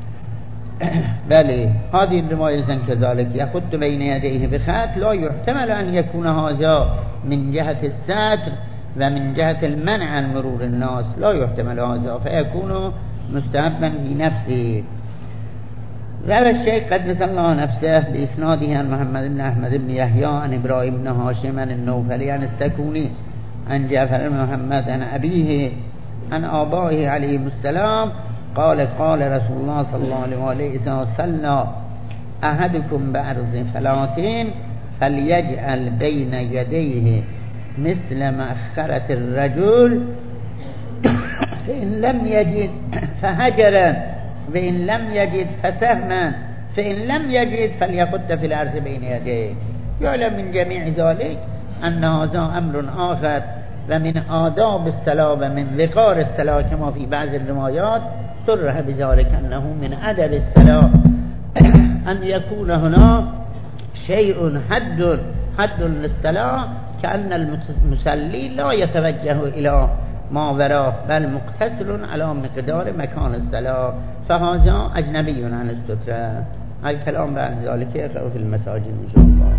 بله هذه الرواية كذلك يخط بين يديه بخط لا يحتمل أن يكون هذا من جهة الستر ومن جهة المنع عن مرور الناس، لا يحتمل هذا فيكون مستحبا في نفسه. روى الشيخ قدس الله نفسه بإسناده عن محمد بن أحمد بن يحيى عن إبراهيم بن هاشم عن النوفلي عن السكوني عن جعفر بن محمد عن أبيه عن آبائه عليهم السلام قال قال رسول الله صلى الله عليه وآله إذا صلى أحدكم بعرض فلاتين فليجعل بين يديه مثل مأخرة الرجل فإن لم يجد فهجرا فإن لم يجد فسهما فإن لم يجد فليقد في الأرض بين يديه. يعلم من جميع ذلك أن هذا أمر آخر ومن آداب الصلاة ومن وقار الصلاة كما في بعض الروايات صرح بذلك أنه من أدب الصلاة أن يكون هنا شيء حد حد للصلاة كأن المصلي لا يتوجه إلى ما وراه بل مقتصر على مقدار مكان الصلاة فهذا أجنبي عن السترة. الكلام بعد ذلك يقرأ في المساجد إن شاء الله.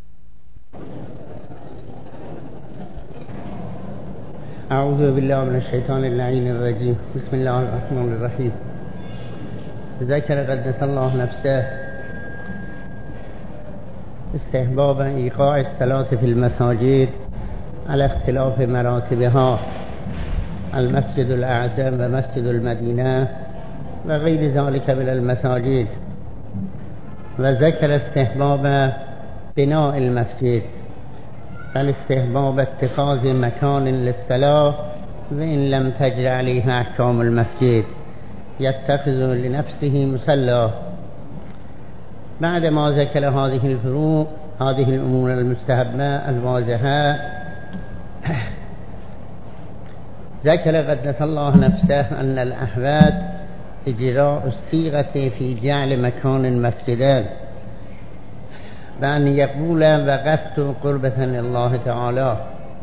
أعوذ بالله من الشيطان اللعين الرجيم. بسم الله الرحمن الرحيم. ذكر قدس الله نفسه استحباب إيقاع الصلاة في المساجد على اختلاف مراتبها، المسجد الأعظم ومسجد المدينة وغير ذلك من المساجد. وذكر استحباب بناء المسجد بل استحباب اتخاذ مكان للصلاة وإن لم تجر عليه أحكام المسجد يتخذ لنفسه مصلى. بعد ما ذكر هذه الفروق هذه الأمور المستحبة الواضحة ذكر قدس الله نفسه أن الأحوات إجراء الصيغة في جعل مكان مسجدا بأن يقول وقفت قربة لله تعالى.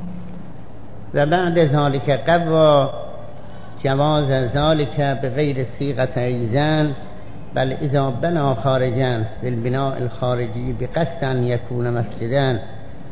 وبعد ذلك قضى جواز ذلك بغير صيغة إيذان بل إذا بنى خارجا بالبناء الخارجي بقصد أن يكون مسجدا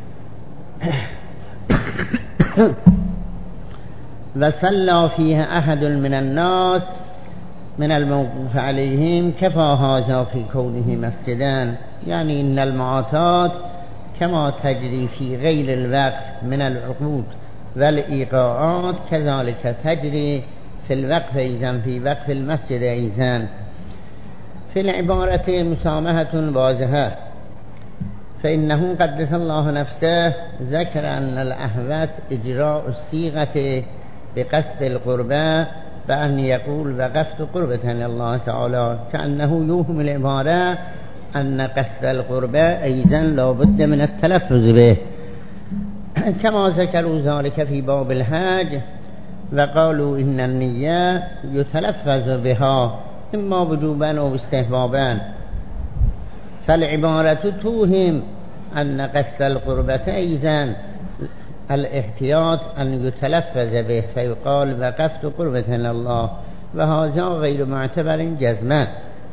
وصلى فيها أحد من الناس من الموقوف عليهم كفى هذا في كونه مسجدا. يعني إن المعاطات كما تجري في غير الوقت من العقود والإيقاعات كذلك تجري في الوقف أيضا في وقف المسجد أيضا. في العبارة مسامحة واضحة فإنه قدس الله نفسه ذكر أن الأحوات إجراء الصيغة بقصد القربة بأن يقول وقفت قربة لله تعالى كأنه يوهم العبارة أن قصد القربة أيضا لا بد من التلفظ به كما ذكروا ذلك في باب الحج وقالوا إن النية يتلفظ بها إما وجوبا أو استحبابا. فالعبارة توهم أن قصد القربة أيضا الاحتياط أن يتلفظ به فيقال وقفت قربة لله وهذا غير معتبر جزما.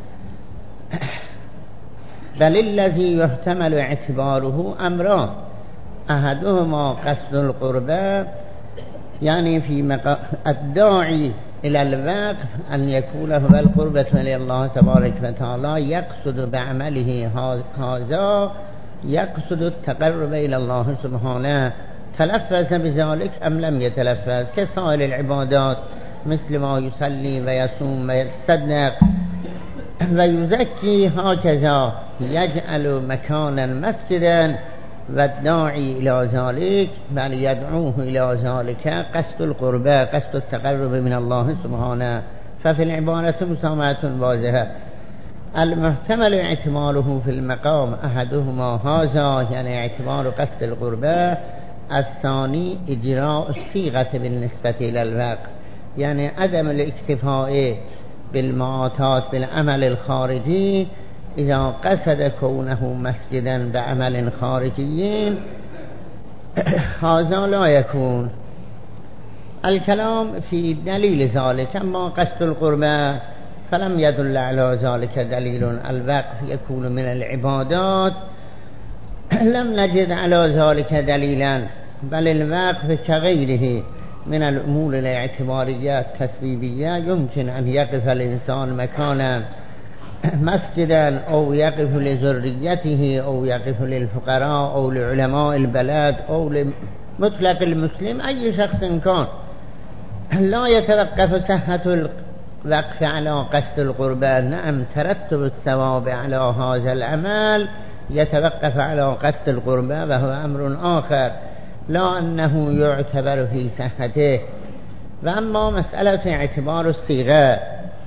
بل الذي يحتمل اعتباره أمران أحدهما قصد القربة يعني في مقا... الداعي إلى الوقف أن يكون هو القربة لله تبارك وتعالى يقصد بعمله هذا يقصد التقرب إلى الله سبحانه تلفظ بذلك أم لم يتلفظ كسائر العبادات مثل ما يصلي ويصوم ويتصدق ويزكي هكذا يجعل مكانا مسجدا والداعي إلى ذلك بل يدعوه إلى ذلك قصد القربة قصد التقرب من الله سبحانه. ففي العبارة مسامعة واضحة. المحتمل اعتباره في المقام أحدهما هذا يعني اعتبار قصد القربة، الثاني إجراء الصيغة بالنسبة إلى الوقت، يعني عدم الاكتفاء بالمعاطات بالعمل الخارجي إذا قصد كونه مسجدا بعمل خارجي هذا لا يكون. الكلام في دليل ذلك، أما قصد القربة فلم يدل على ذلك دليل. الوقف يكون من العبادات، لم نجد على ذلك دليلا، بل الوقف كغيره من الأمور الاعتبارية التسبيبية يمكن أن يقف الإنسان مكانا مسجدا أو يقف لذريته أو يقف للفقراء أو لعلماء البلد أو لمطلق المسلم أي شخص كان. لا يتوقف صحة الوقف على قصد القربة، نعم ترتب الثواب على هذا العمل يتوقف على قصد القربة وهو أمر آخر، لا أنه يعتبر في صحته. وأما مسألة اعتبار الصيغة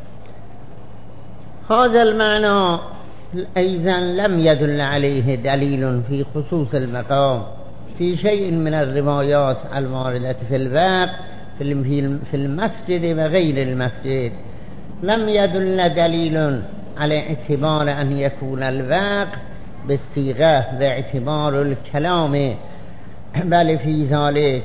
هذا المعنى أيضا لم يدل عليه دليل في خصوص المقام في شيء من الروايات الواردة في الوقت في المسجد وغير المسجد. لم يدل دليل على اعتبار أن يكون الوقت بالصيغة باعتبار الكلام بل في ذلك.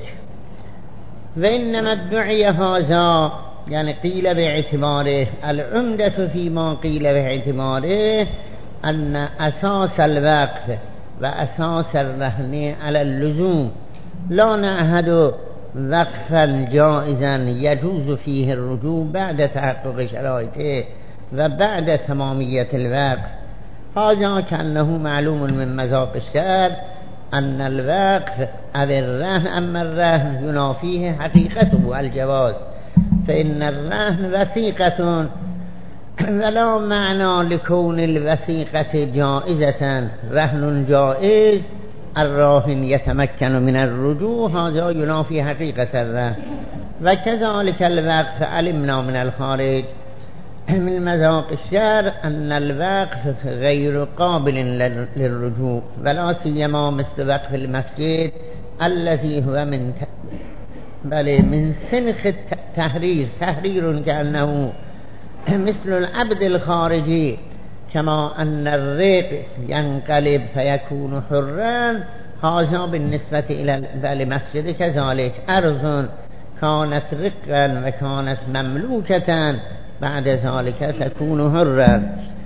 وإنما ادعي هذا يعني قيل باعتباره، العمدة فيما قيل باعتباره أن أساس الوقف وأساس الرهن على اللزوم، لا نعهد وقفا جائزا يجوز فيه الرجوع بعد تحقق شرائطه وبعد تمامية الوقف. هذا كأنه معلوم من مذاق الشعر أن الوقف أو الرهن، أما الرهن ينافيه حقيقته الجواز، فإن الرهن وثيقة ولا معنى لكون الوثيقة جائزة. رهن جائز الراهن يتمكن من الرجوع، هذا ينافي حقيقة الرهن. وكذلك الوقف علمنا من الخارج من مذاق الشعر أن الوقف غير قابل للرجوع، ولا سيما مثل وقف المسجد الذي هو من بل من سنخ التحرير، تحرير كأنه مثل العبد الخارجي، كما أن الرق ينقلب فيكون حرا، هذا بالنسبة إلى المسجد كذلك. أرض كانت رقا وكانت مملوكة بعد ذلك تكون حرا.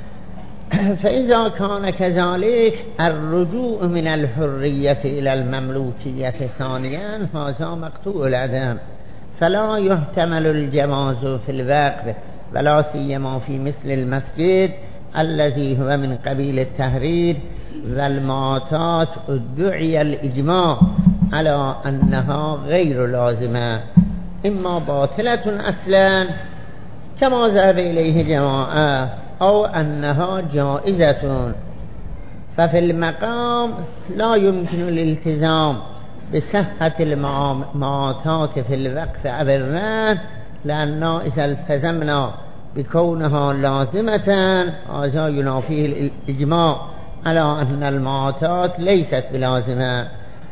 فإذا كان كذلك الرجوع من الحرية إلى المملوكية ثانيا هذا مقطوع العدم، فلا يحتمل الجواز في الوقف ولا سيما في مثل المسجد الذي هو من قبيل التحرير والمعاطات. ادعي الإجماع على أنها غير لازمة، إما باطلة أصلا كما ذهب إليه جماعة أو أنها جائزة. ففي المقام لا يمكن الالتزام بصحة المعاطات في الوقف أو الرهن، لأننا إذا التزمنا بكونها لازمة هذا ينافيه الإجماع على أن المعاطات ليست بلازمة،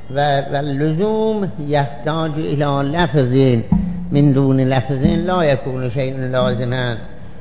واللزوم يحتاج إلى لفظ، من دون لفظ لا يكون شيء لازما.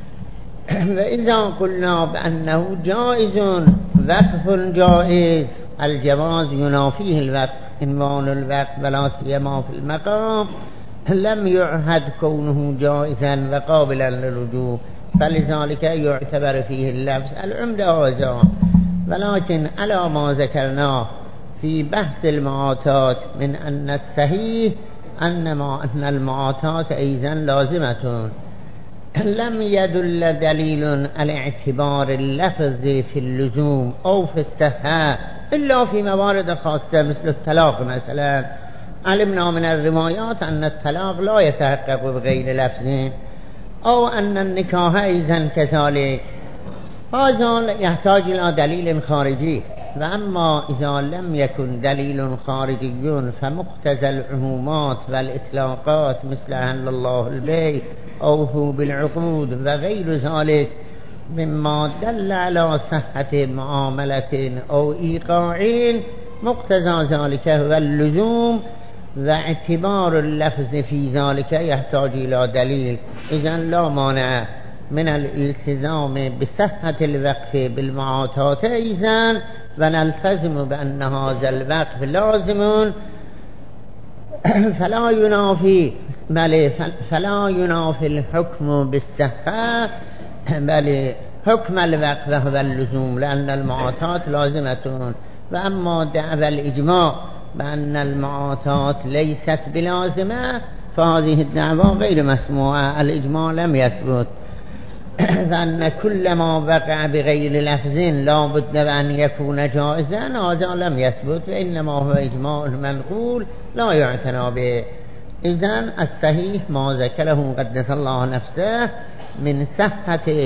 وإذا قلنا بأنه جائز وقف جائز، الجواز ينافيه الوقف عنوان الوقف ولا سيما في المقام، لم يعهد كونه جائزا وقابلا للرجوع، فلذلك يعتبر فيه اللفظ العمدة هذا. ولكن على ما ذكرنا في بحث المعاطات من أن الصحيح أنما أن المعاطات أيضا لازمة، لم يدل دليل على اعتبار اللفظ في اللزوم أو في الصحة إلا في موارد خاصة مثل الطلاق مثلا، علمنا من الروايات أن الطلاق لا يتحقق بغير لفظ أو أن النكاح أيضا كذلك. هذا يحتاج إلى دليل خارجي، وأما إذا لم يكن دليل خارجي فمقتضى العمومات والإطلاقات مثل أحل الله البيع أوفوا بالعقود وغير ذلك مما دل على صحة معاملة أو إيقاع، مقتضى ذلك هو اللزوم، واعتبار اللفظ في ذلك يحتاج إلى دليل. إذن لا مانع من الالتزام بصحة الوقف بالمعاطات إذن، ونلتزم بأن هذا الوقف لازم فلا ينافي بل فلا ينافي الحكم بالصحة، بل حكم الوقف هو اللزوم لأن المعاطات لازمة. وأما دعوى الإجماع بأن المعاطات ليست بلازمة فهذه الدعوى غير مسموعة، الإجماع لم يثبت. فأن كل ما وقع بغير لفظ لا بد أن يكون جائزا هذا لم يثبت، وإنما هو إجماع منقول لا يعتنى به. إذن الصحيح ما ذكره قدس الله نفسه من صحة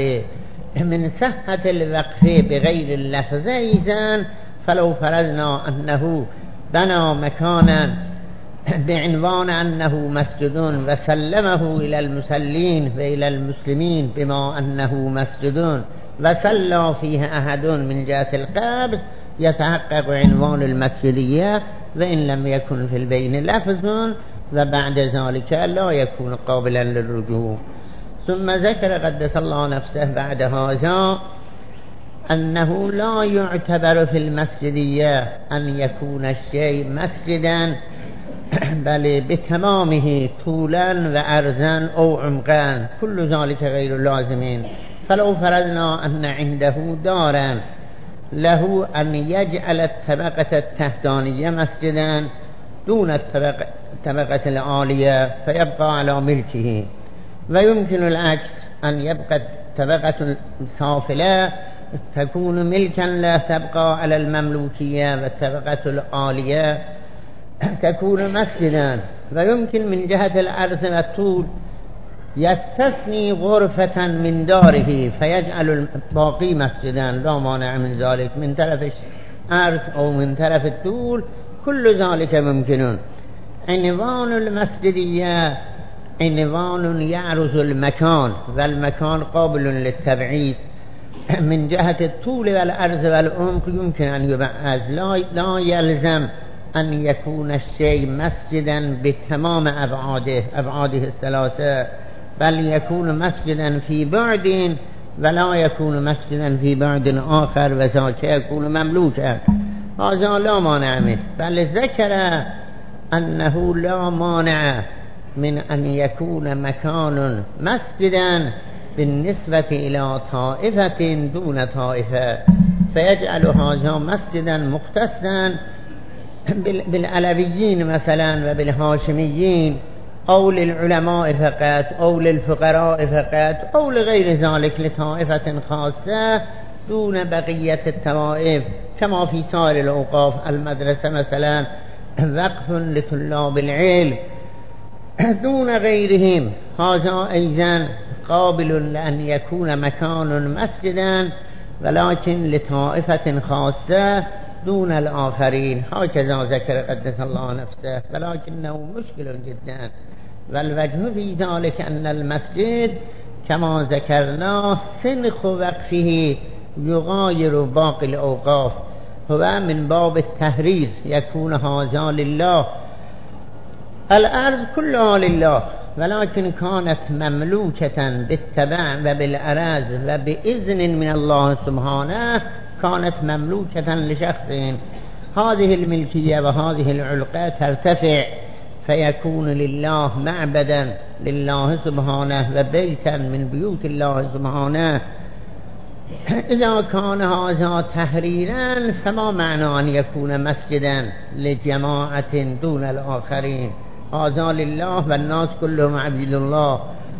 من صحة الوقف بغير اللفظ. إذن فلو فرضنا أنه بنى مكانا بعنوان أنه مسجد وسلمه إلى المسلين وإلى المسلمين بما أنه مسجد وصلى فيه أحد من جهة القبر، يتحقق عنوان المسجدية وإن لم يكن في البين لفظ، وبعد ذلك لا يكون قابلا للرجوع. ثم ذكر قدس الله نفسه بعد هذا أنه لا يعتبر في المسجدية أن يكون الشيء مسجدا بل بتمامه طولا وعرضا أو عمقا، كل ذلك غير لازمين. فلو فرضنا أن عنده دارا له أن يجعل الطبقة التحتانية مسجدا دون الطبقة, الطبقة العالية فيبقى على ملكه، ويمكن العكس أن يبقى الطبقة السافلة تكون ملكا لا تبقى على المملوكية، والطبقة العالية تكون مسجدا. ويمكن من جهة العرض والطول يستثني غرفة من داره فيجعل الباقي مسجدا، لا مانع من ذلك من طرف العرض أو من طرف الطول، كل ذلك ممكن. عنوان المسجدية عنوان يعرض المكان، والمكان قابل للتبعيد من جهة الطول والعرض والعمق، يمكن أن يبعث. لا, لا يلزم أن يكون الشيء مسجدا بتمام أبعاده أبعاده الثلاثة، بل يكون مسجدا في بعد ولا يكون مسجدا في بعد آخر وذاك يكون مملوكا، هذا لا مانع منه. بل ذكر أنه لا مانع من أن يكون مكان مسجدا بالنسبة إلى طائفة دون طائفة، فيجعل هذا مسجدا مختصا بالعلويين مثلا وبالهاشميين أو للعلماء فقط أو للفقراء فقط أو لغير ذلك لطائفة خاصة دون بقية الطوائف، كما في سائر الأوقاف. المدرسة مثلا وقف لطلاب العلم دون غيرهم، هذا أيضا قابل لأن يكون مكان مسجدا ولكن لطائفة خاصة دون الآخرين، هكذا ذكر قدس الله نفسه. ولكنه مشكل جدا، والوجه في ذلك أن المسجد كما ذكرنا سنخ وقفه يغاير باقي الأوقاف، هو من باب التحرير، يكون هذا لله، الأرض كلها لله، ولكن كانت مملوكة بالتبع وبالأراز وبإذن من الله سبحانه، كانت مملوكة لشخص. هذه الملكية وهذه العلقة ترتفع فيكون لله معبدا لله سبحانه وبيتا من بيوت الله سبحانه. إذا كان هذا تحريرا فما معنى أن يكون مسجدا لجماعة دون الآخرين؟ هذا لله والناس كلهم عبيد الله.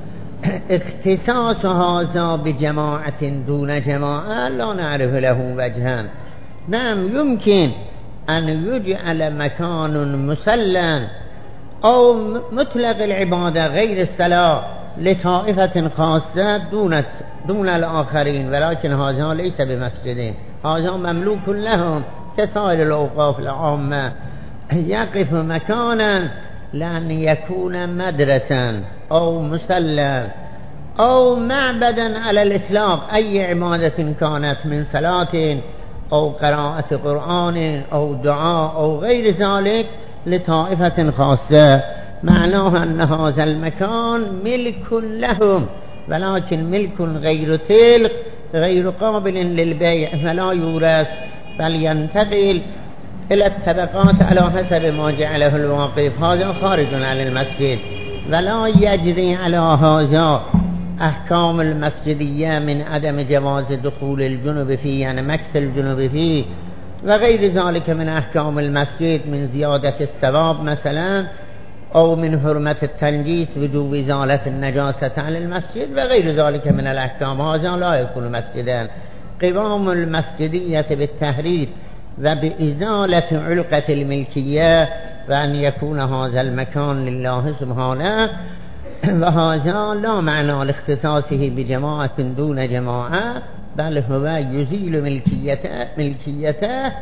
اختصاص هذا بجماعة دون جماعة لا نعرف له وجها. نعم يمكن أن يجعل مكان مسلا أو مطلق العبادة غير الصلاة لطائفة خاصة دون دون الآخرين، ولكن هذا ليس بمسجد، هذا مملوك لهم كسائر الأوقاف العامة. يقف مكانا لأن يكون مدرسا أو مسلا أو معبدا على الإطلاق، أي عبادة كانت من صلاة أو قراءة قرآن أو دعاء أو غير ذلك لطائفة خاصة، معناه أن هذا المكان ملك لهم، ولكن ملك غير تلك غير قابل للبيع فلا يورث، بل ينتقل إلى الطبقات على حسب ما جعله الواقف. هذا خارج عن المسجد، ولا يجري على هذا أحكام المسجدية من عدم جواز دخول الجنوب فيه، يعني مكث الجنوب فيه، وغير ذلك من أحكام المسجد من زيادة الثواب مثلا، أو من حرمة التنجيس وجوب إزالة النجاسة عن المسجد وغير ذلك من الأحكام. هذا لا يكون مسجدا. قوام المسجدية بالتحرير وبإزالة علقة الملكية، وأن يكون هذا المكان لله سبحانه، وهذا لا معنى لاختصاصه بجماعة دون جماعة، بل هو يزيل ملكيته, ملكيته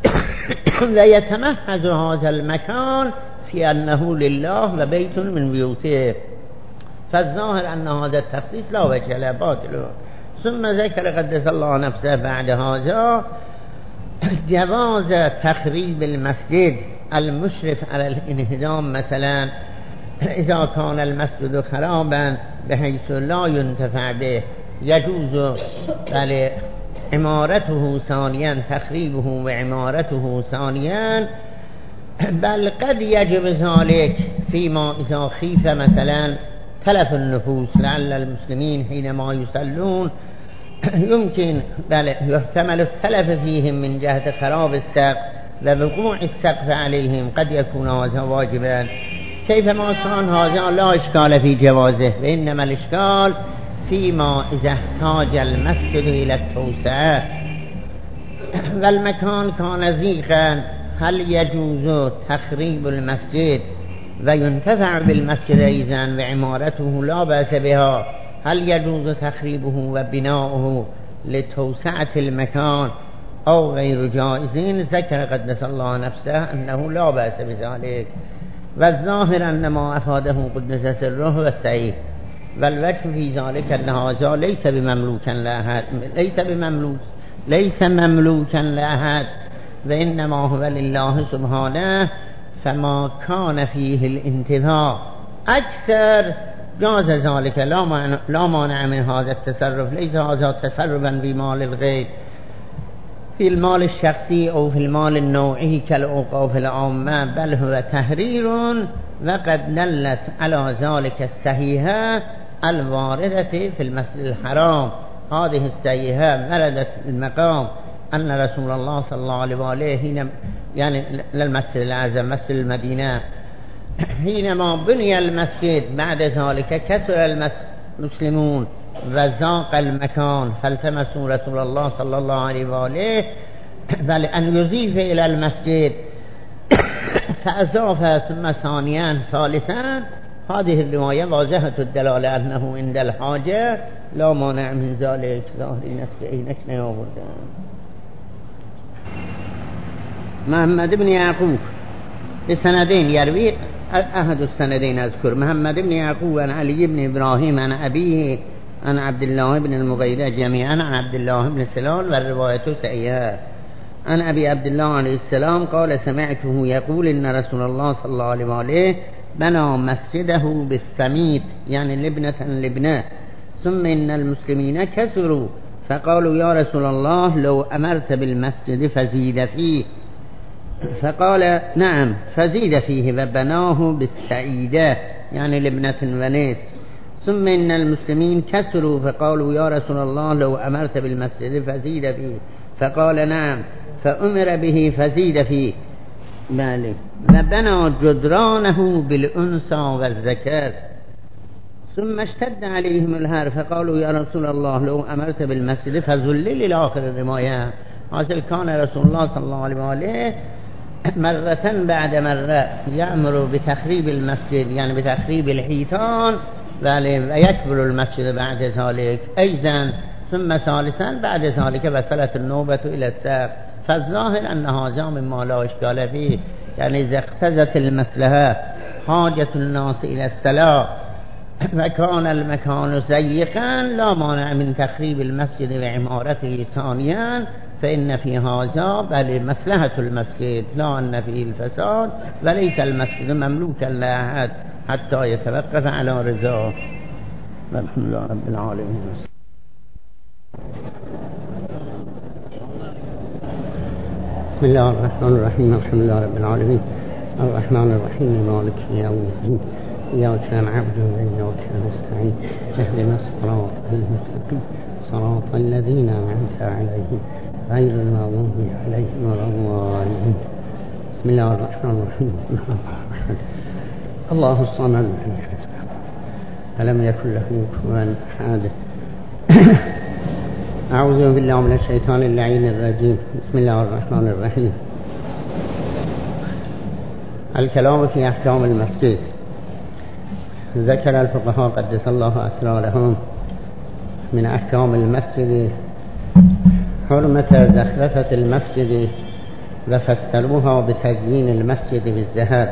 ويتمهز هذا المكان في أنه لله وبيت من بيوته. فالظاهر أن هذا التخصيص لا وجه له، باطل. ثم ذكر قدس الله نفسه بعد هذا جواز تخريب المسجد المشرف على الانهدام، مثلا إذا كان المسجد خرابا بحيث لا ينتفع به يجوز بل عمارته ثانيا، تخريبه وعمارته ثانيا، بل قد يجب ذلك فيما إذا خيف مثلا تلف النفوس، لعل المسلمين حينما يصلون يمكن بل يحتمل التلف فيهم من جهة خراب السقف ووقوع السقف عليهم، قد يكون هذا واجبا. كيفما كان هذا لا إشكال في جوازه، وإنما الإشكال فيما إذا احتاج المسجد إلى التوسعة والمكان كان ضيقا، هل يجوز تخريب المسجد وينتفع بالمسجد أيضا وعمارته لا بأس بها؟ هل يجوز تخريبه وبناؤه لتوسعة المكان أو غير جائزين؟ ذكر قدس الله نفسه أنه لا بأس بذلك، والظاهر أن ما أفاده قدس سره والصحيح، والوجه في ذلك أن هذا ليس بمملوكا لأحد، ليس بمملوك ليس مملوكا لأحد، وإنما هو لله سبحانه، فما كان فيه الانتفاع أكثر جاز ذلك، لا مانع, لا مانع من هذا التصرف. ليس هذا تصرفا في مال الغير، في المال الشخصي أو في المال النوعي كالأوقاف العامة، بل هو تحرير، وقد دلت على ذلك الصحيحة الواردة في المسجد الحرام. هذه الصحيحة وردت المقام أن رسول الله صلى الله عليه وآله يعني للمسجد الأعظم مسجد المدينة حينما بني المسجد بعد ذلك كثر المسلمون وزاق المكان، فالتمسوا رسول الله صلى الله عليه وآله بل أن يضيف إلى المسجد فأضاف، ثم ثانيا ثالثا. هذه الرواية واضحة الدلالة أنه عند الحاجة لا مانع من ذلك. ظاهرينك عينك نيابردن. محمد بن يعقوب بسندين يروي، أحد السندين أذكر محمد بن يعقوب عن علي بن إبراهيم عن أبيه عن عبد الله بن المغيرة جميعا عن عبد الله بن سلال، والرواية سيئة. عن أبي عبد الله عليه السلام قال سمعته يقول إن رسول الله صلى الله عليه وآله بنى مسجده بالسميت، يعني لبنة لبنة، ثم إن المسلمين كثروا فقالوا يا رسول الله لو أمرت بالمسجد فزيد فيه، فقال نعم فزيد فيه وبناه بالسعيدة، يعني لبنة ونيس. ثم إن المسلمين كسروا فقالوا يا رسول الله لو أمرت بالمسجد فزيد فيه، فقال نعم فأمر به فزيد فيه مالك، وبنى جدرانه بالأنثى والذكر. ثم اشتد عليهم الهار فقالوا يا رسول الله لو أمرت بالمسجد فذلل إلى آخر الرواية. حاصل كان رسول الله صلى الله عليه وآله مرة بعد مرة يأمر بتخريب المسجد، يعني بتخريب الحيطان، ويكبر المسجد بعد ذلك أيضا، ثم ثالثا بعد ذلك وصلت النوبة إلى السقف. فالظاهر أن هذا مما لا إشكال فيه، يعني إذا اقتضت المصلحة حاجة الناس إلى الصلاة وكان المكان ضيقا لا مانع من تخريب المسجد وعمارته ثانيا، فإن في هذا بل مصلحة المسجد لا أن فيه الفساد، وليس المسجد مملوكا لأحد حتى يتوقف على رضاه. والحمد لله رب العالمين. بسم الله الرحمن الرحيم. الحمد لله رب العالمين الرحمن الرحيم مالك يوم الدين، إياك نعبد وإياك نستعين، اهدنا الصراط المستقيم صراط الذين أنعمت عليهم غير المغضوب عليهم ولا الضالين. بسم الله الرحمن الرحيم. الله الصمد ألم يكن له كفوا أحد. أعوذ بالله من الشيطان اللعين الرجيم. بسم الله الرحمن الرحيم. الكلام في أحكام المسجد. ذكر الفقهاء قدس الله أسرارهم من أحكام المسجد حرمة زخرفة المسجد، وفسروها بتزيين المسجد بالذهب.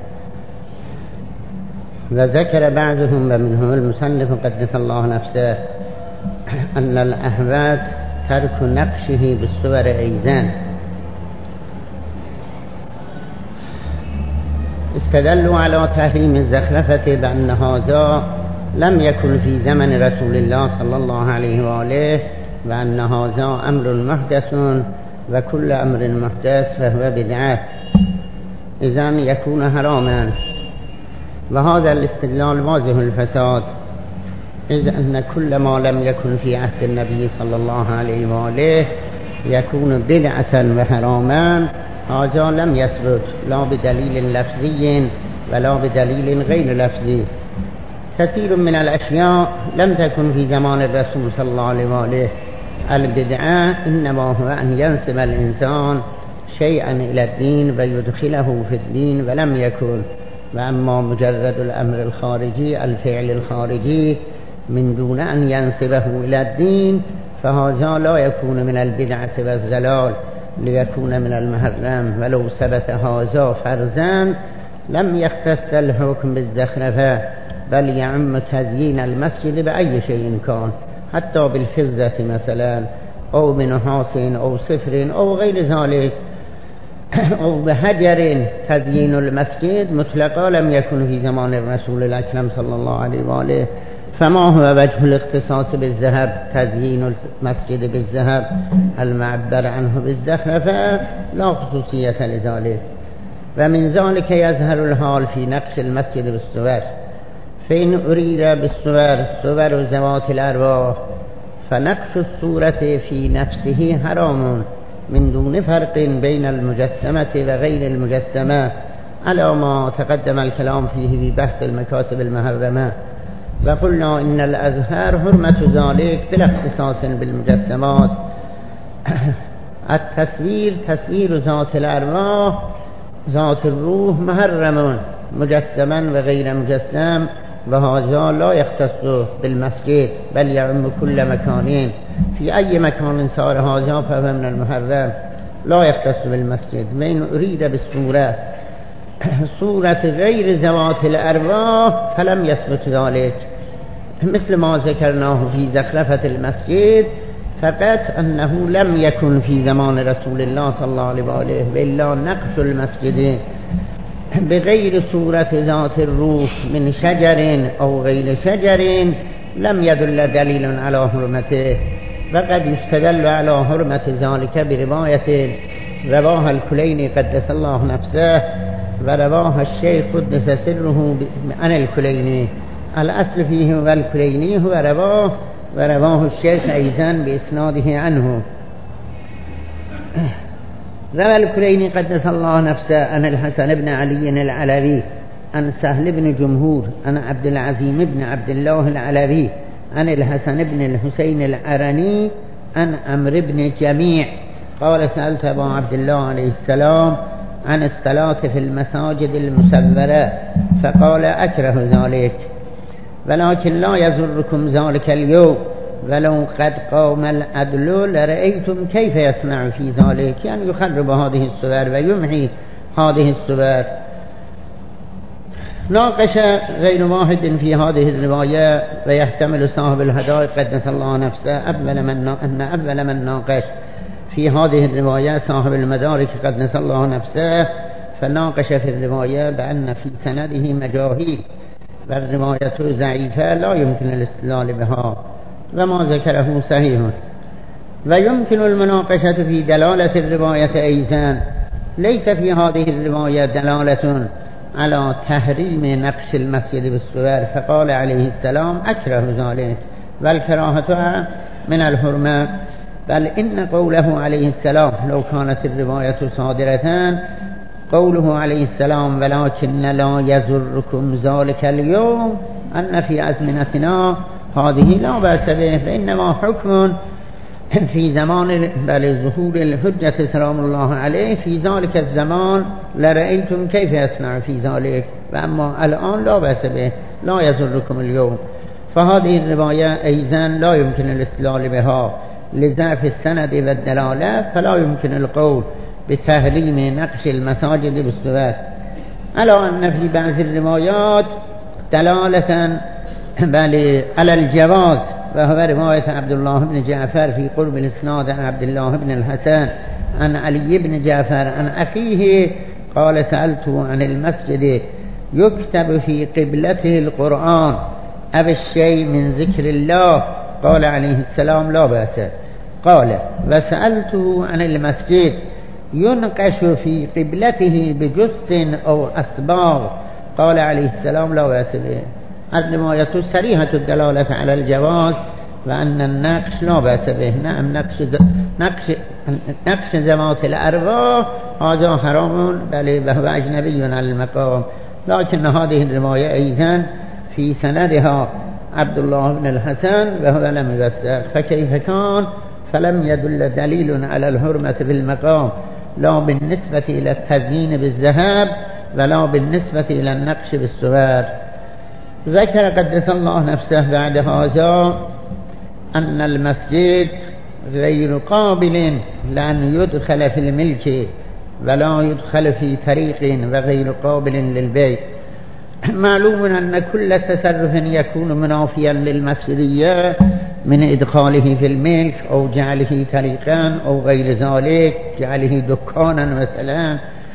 وذكر بعضهم ومنهم المصنف قدس الله نفسه أن الأهوات ترك نقشه بالصور أيضا. استدلوا على تحريم الزخرفة بأن هذا لم يكن في زمن رسول الله صلى الله عليه وآله، وأن هذا أمر محدث وكل أمر محدث فهو بدعة، إذن يكون حراما. وهذا الاستدلال واضح الفساد، إذ أن كل ما لم يكن في عهد النبي صلى الله عليه وآله يكون بدعة وحراما. هذا لم يثبت لا بدليل لفظي ولا بدليل غير لفظي. كثير من الأشياء لم تكن في زمان الرسول صلى الله عليه وآله. البدعة إنما هو أن ينسب الإنسان شيئا إلى الدين ويدخله في الدين ولم يكن. وأما مجرد الأمر الخارجي الفعل الخارجي من دون أن ينسبه إلى الدين فهذا لا يكون من البدعة والزلال ليكون من المحرم. ولو ثبت هذا فرضا لم يختص الحكم بالزخرفة، بل يعم تزيين المسجد بأي شيء كان، حتى بالفضة مثلا أو بنحاس أو صفر أو غير ذلك، أو بحجر. تزيين المسجد مطلقا لم يكن في زمان الرسول الأكرم صلى الله عليه وآله. فما هو وجه الاختصاص بالذهب؟ تزيين المسجد بالذهب المعبر عنه بالزخرفة لا خصوصية لذلك. ومن ذلك يظهر الحال في نقش المسجد بالصور. فإن أريد بالصور صور ذوات الأرواح فنقش الصورة في نفسه حرام من دون فرق بين المجسمة وغير المجسمة، على ما تقدم الكلام فيه في بحث المكاسب المحرمة. وقلنا إن الأزهار حرمة ذلك بلا اختصاص بالمجسمات. التصوير تصوير ذات الأرواح ذات الروح محرم مجسما وغير مجسم، وهذا لا يختص بالمسجد بل يعم كل مكان. في أي مكان صار هذا فهو من المحرم لا يختص بالمسجد. من أريد بالصورة صورة غير ذوات الأرواح فلم يثبت ذلك، مثل ما ذكرناه في زخرفة المسجد، فقط أنه لم يكن في زمان رسول الله صلى الله عليه وآله، وإلا نقش المسجد بغير صورة ذات الروح من شجر أو غير شجر لم يدل دليل على حرمته. وقد يستدل على حرمة ذلك برواية رواها الكليني قدس الله نفسه ورواها الشيخ قدس سره عن الكليني. الأصل فيه هو الكليني هو رواه، ورواه الشيخ أيضا بإسناده عنه. روى الكليني قدس الله نفسه عن الحسن بن علي العلوي عن سهل بن جمهور عن عبد العظيم بن عبد الله العلوي عن الحسن بن الحسين العرني عن عمرو بن جميع قال: سألت أبا عبد الله عليه السلام عن الصلاة في المساجد المسورة فقال أكره ذلك ولكن لا يضركم ذلك اليوم ولو قد قام العدل لرأيتم كيف يصنع في ذلك، يعني يخرب هذه الصور ويمحي هذه الصور. ناقش غير واحد في هذه الرواية ويحتمل صاحب الهدايا قدس الله نفسه أول من أن أول من ناقش في هذه الرواية صاحب المدارك قدس الله نفسه، فناقش في الرواية بأن في سنده مجاهيل والرواية ضعيفة لا يمكن الاستدلال بها وما ذكره صحيح. ويمكن المناقشة في دلالة الرواية أيضا، ليس في هذه الرواية دلالة على تحريم نقش المسجد بالصور، فقال عليه السلام أكره ذلك والكراهة من الحرمة، بل إن قوله عليه السلام لو كانت الرواية صادرة قوله عليه السلام ولكن لا يضركم ذلك اليوم أن في أزمنتنا هذه لا بأس به، فإنما حكم في زمان بل ظهور الحجة سلام الله عليه في ذلك الزمان لرأيتم كيف يصنع في ذلك، وأما الآن لا بأس به لا يضركم اليوم. فهذه الرواية أيضا لا يمكن الاستدلال بها لضعف السند والدلالة، فلا يمكن القول بتحريم نقش المساجد بالصور، على أن في بعض الروايات دلالة بل على الجواز، وهو رواية عبد الله بن جعفر في قرب الإسناد عن عبد الله بن الحسن عن علي بن جعفر عن أخيه قال سألته عن المسجد يكتب في قبلته القرآن أو الشيء من ذكر الله، قال عليه السلام لا بأس. قال وسألته عن المسجد ينقش في قبلته بجث أو أصباغ، قال عليه السلام لا بأس به. الرواية صريحة الدلالة على الجواز وأن النقش لا بأس به. نعم نقش نقش نقش ذوات الأرواح هذا حرام بل وهو أجنبي عن المقام، لكن هذه الرواية أيضا في سندها عبد الله بن الحسن وهو لم يوثق، فكيف كان فلم يدل دليل على الحرمة بالمقام لا بالنسبة إلى التزيين بالذهب ولا بالنسبة إلى النقش بالصور. ذكر قدس الله نفسه بعد هذا أن المسجد غير قابل لأن يدخل في الملك ولا يدخل في طريق وغير قابل للبيع. معلوم أن كل تصرف يكون منافيا للمسجدية من إدخاله في الملك أو جعله طريقا أو غير ذلك جعله دكانا مثلا،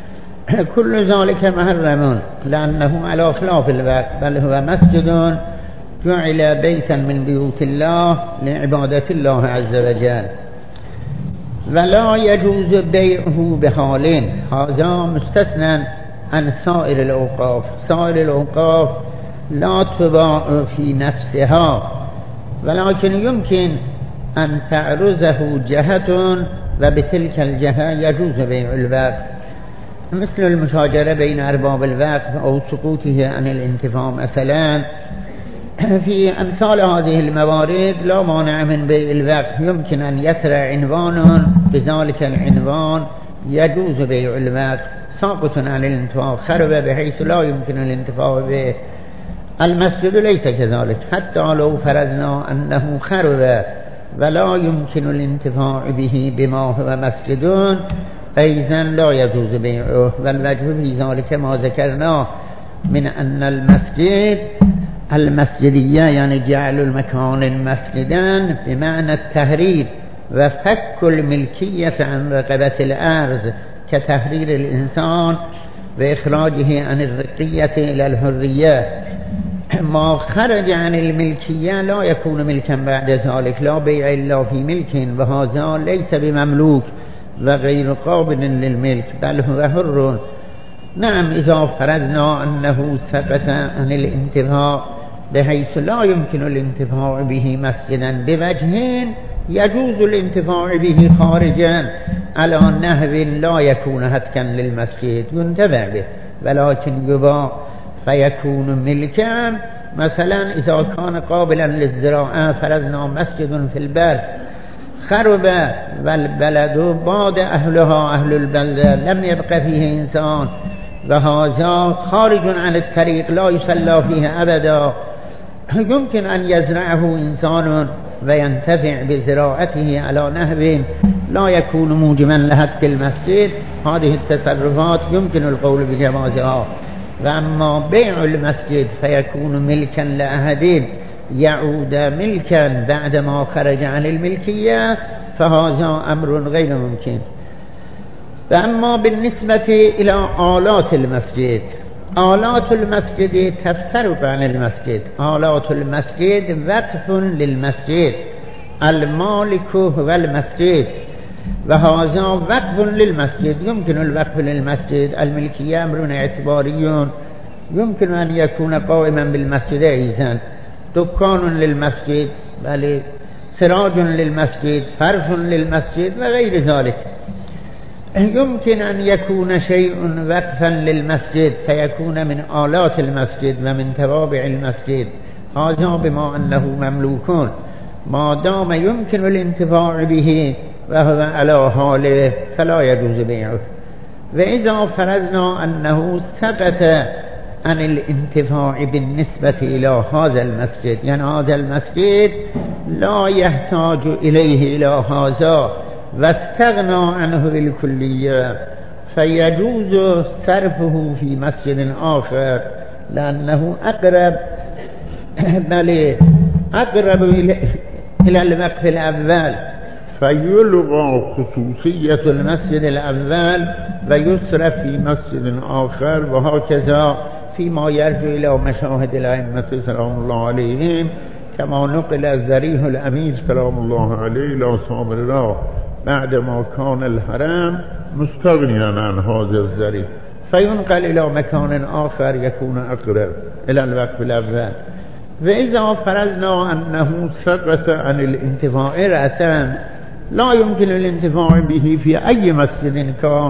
كل ذلك محرم لأنه على خلاف الوقت، بل هو مسجد جعل بيتا من بيوت الله لعبادة الله عز وجل، ولا يجوز بيعه بحال، هذا مستثنى عن سائر الأوقاف. سائر الأوقاف لا تباع في نفسها، ولكن يمكن أن تعرضه جهة وبتلك الجهة يجوز بيع الوقف، مثل المشاجرة بين أرباب الوقف أو سقوطه عن الانتفاع مثلا. في أمثال هذه الموارد لا مانع من بيع الوقف، يمكن أن يسرع عنوان بذلك العنوان يجوز بيع الوقف ساقط عن الانتفاع، خرب بحيث لا يمكن الانتفاع به. المسجد ليس كذلك، حتى لو فرضنا أنه خرب ولا يمكن الانتفاع به بما هو مسجد أيضا لا يجوز بيعه، والوجه في ذلك ما ذكرناه من أن المسجد المسجدية يعني جعل المكان مسجدا بمعنى التحرير وفك الملكية عن رقبة الأرض كتحرير الإنسان وإخراجه عن الرقية إلى الحرية. ما خرج عن الملكية لا يكون ملكا بعد ذلك، لا بيع إلا في ملك، وهذا ليس بمملوك وغير قابل للملك بل هو حر. نعم إذا فرضنا أنه ثبت عن الانتفاع بحيث لا يمكن الانتفاع به مسجدا بوجهين يجوز الانتفاع به خارجا على نحو لا يكون هتكا للمسجد ينتفع به، ولكن يباع فيكون ملكا. مثلا إذا كان قابلا للزراعة، فرضنا مسجد في البر خرب والبلد بعد أهلها أهل البلدة لم يبق فيه إنسان وهذا خارج عن الطريق لا يصلى فيه أبدا. يمكن أن يزرعه إنسان وينتفع بزراعته على نحو لا يكون موجبا لهدك المسجد، هذه التصرفات يمكن القول بجوازها. وأما بيع المسجد فيكون ملكا لأحد يعود ملكا بعدما خرج عن الملكية، فهذا أمر غير ممكن. فأما بالنسبة إلى آلات المسجد، آلات المسجد تفترق عن المسجد. آلات المسجد وقف للمسجد، المالك هو المسجد، وهذا وقف للمسجد. يمكن الوقف للمسجد، الملكية أمر اعتباري يمكن أن يكون قائما بالمسجد أيضا، دكان للمسجد، بل سراج للمسجد، فرش للمسجد وغير ذلك. يمكن أن يكون شيء وقفا للمسجد فيكون من آلات المسجد ومن توابع المسجد، هذا بما أنه مملوك ما دام يمكن الانتفاع به وهو على حاله فلا يجوز بيعه. وإذا فرضنا أنه سقط عن الانتفاع بالنسبة إلى هذا المسجد، يعني هذا المسجد لا يحتاج إليه إلى هذا واستغنى عنه بالكلية، فيجوز صرفه في مسجد آخر لأنه أقرب بل أقرب إلى الوقف الأول، فيلغى خصوصية المسجد الأول ويصرف في مسجد آخر، وهكذا فيما يرجع إلى مشاهد الأئمة سلام الله عليهم، كما نقل الزريح الأمير سلام الله عليه إلى سامراء بعدما كان الحرم مستغنيا عن هذا الزريح، فينقل إلى مكان آخر يكون أقرب إلى الوقف الأول. وإذا فرضنا أنه سقط عن الانتفاع رأسا لا يمكن الانتفاع به في أي مسجد كان،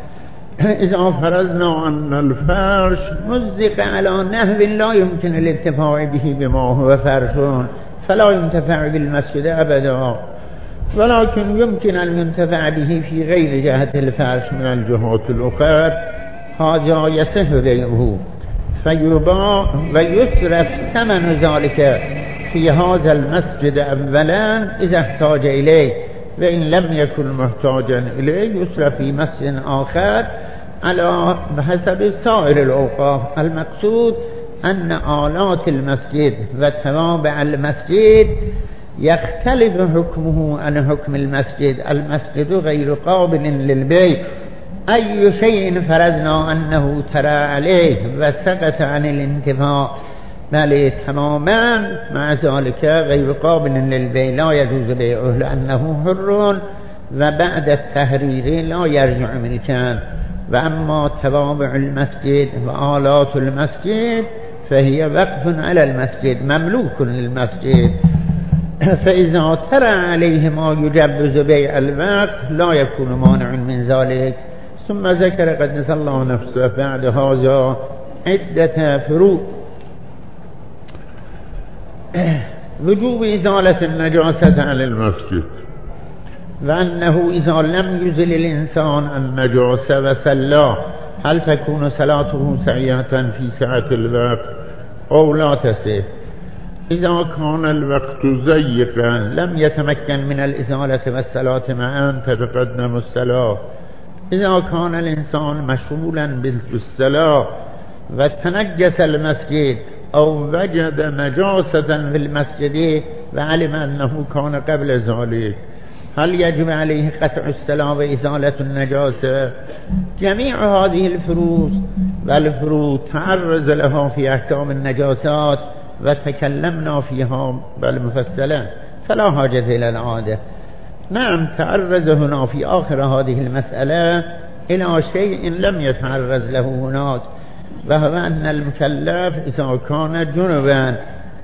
إذا فرضنا أن الفرش مزق على نحو لا يمكن الانتفاع به بما هو فرش فلا ينتفع بالمسجد أبدا، ولكن يمكن أن ينتفع به في غير جهة الفرش من الجهات الأخرى، هذا يصح بيعه فيباع ويصرف ثمن ذلك في هذا المسجد أولا إذا احتاج إليه، وإن لم يكن محتاجا إليه يصرف في مسجد آخر على بحسب سائر الأوقاف. المقصود أن آلات المسجد وتوابع المسجد يختلف حكمه عن حكم المسجد. المسجد غير قابل للبيع، أي شيء فرضنا أنه ترى عليه وسقط عن الانتفاع بل تماما مع ذلك غير قابل للبيع لا يجوز بيعه لأنه حر وبعد التحرير لا يرجع ملكا. وأما توابع المسجد وآلات المسجد فهي وقف على المسجد مملوك للمسجد، فإذا ترى عليه ما يجبز بيع الوقف لا يكون مانع من ذلك. ثم ذكر قدس الله نفسه بعد هذا عدة فروق: وجوب إزالة النجاسة عن المسجد، وأنه إذا لم يزل الإنسان النجاسة وصلى هل تكون صلاته سعية في سعة الوقت أو لا تصح؟ إذا كان الوقت ضيقا لم يتمكن من الإزالة والصلاة معا تتقدم الصلاة. إذا كان الإنسان مشغولا بالصلاة وتنجس المسجد أو وجد نجاسة في المسجد وعلم أنه كان قبل ذلك هل يجب عليه قطع الصلاة وإزالة النجاسة؟ جميع هذه الفروض والفروض تعرض لها في أحكام النجاسات وتكلمنا فيها بالمفصلة فلا حاجة إلى العادة. نعم تعرض هنا في آخر هذه المسألة إلى شيء لم يتعرض له هناك، وهو أن المكلف إذا كان جنبا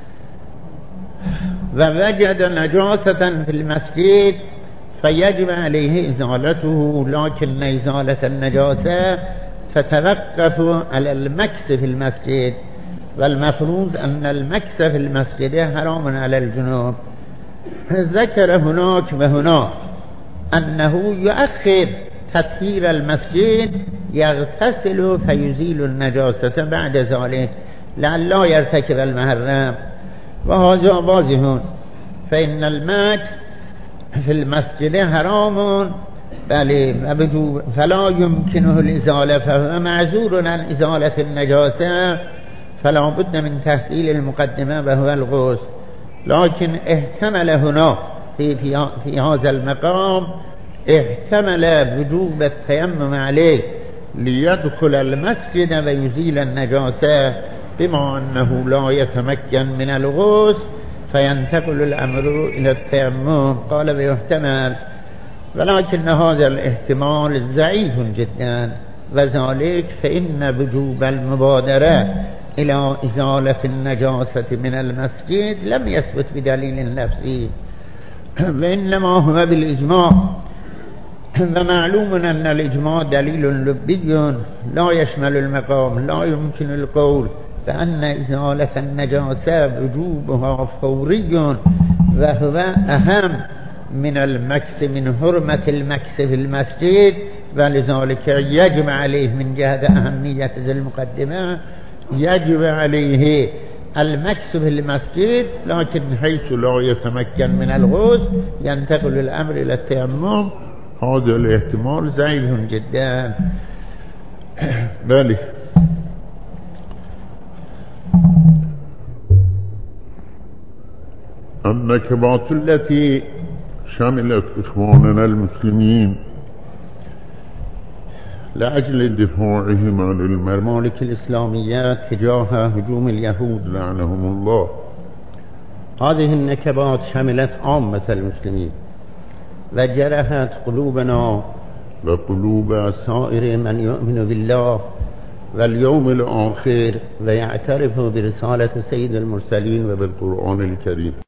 ووجد نجاسة في المسجد فيجب عليه إزالته، لكن إزالة النجاسة تتوقف على المكس في المسجد، والمفروض أن المكس في المسجد حرام على الجنوب، ذكر هناك وهناك أنه يؤخر تطهير المسجد يغتسل فيزيل النجاسة بعد ذلك لعل يرتكب المحرم، وهذا واضح، فإن المكث في المسجد حرام بل فلا يمكنه الإزالة، فهو معذور عن إزالة النجاسة، فلا بد من تحصيل المقدمة وهو الغسل. لكن احتمل هنا في, في, في هذا المقام احتمل وجوب التيمم عليه ليدخل المسجد ويزيل النجاسة، بما أنه لا يتمكن من الغسل فينتقل الأمر إلى التيمم. قال ويحتمل، ولكن هذا الاحتمال ضعيف جدا، وذلك فإن وجوب المبادرة إلى إزالة النجاسة من المسجد لم يثبت بدليل نفسي، وإنما هو بالإجماع، ومعلوم أن الإجماع دليل لبي لا يشمل المقام. لا يمكن القول بأن إزالة النجاسة وجوبها فوري وهو أهم من المكث، من حرمة المكث في المسجد، ولذلك يجب عليه من جهة أهمية ذي المقدمة يجب عليه المكث في المسجد، لكن حيث لا يتمكن من الغسل ينتقل الأمر إلى التيمم. هذا الاحتمال ضعيف جدا. بله. النكبات التي شملت إخواننا المسلمين لأجل دفاعهم عن الممالك الإسلامية تجاه هجوم اليهود لعنهم الله، هذه النكبات شملت عامة المسلمين وجرحت قلوبنا وقلوب سائر من يؤمن بالله واليوم الآخر ويعترف برسالة سيد المرسلين وبالقرآن الكريم.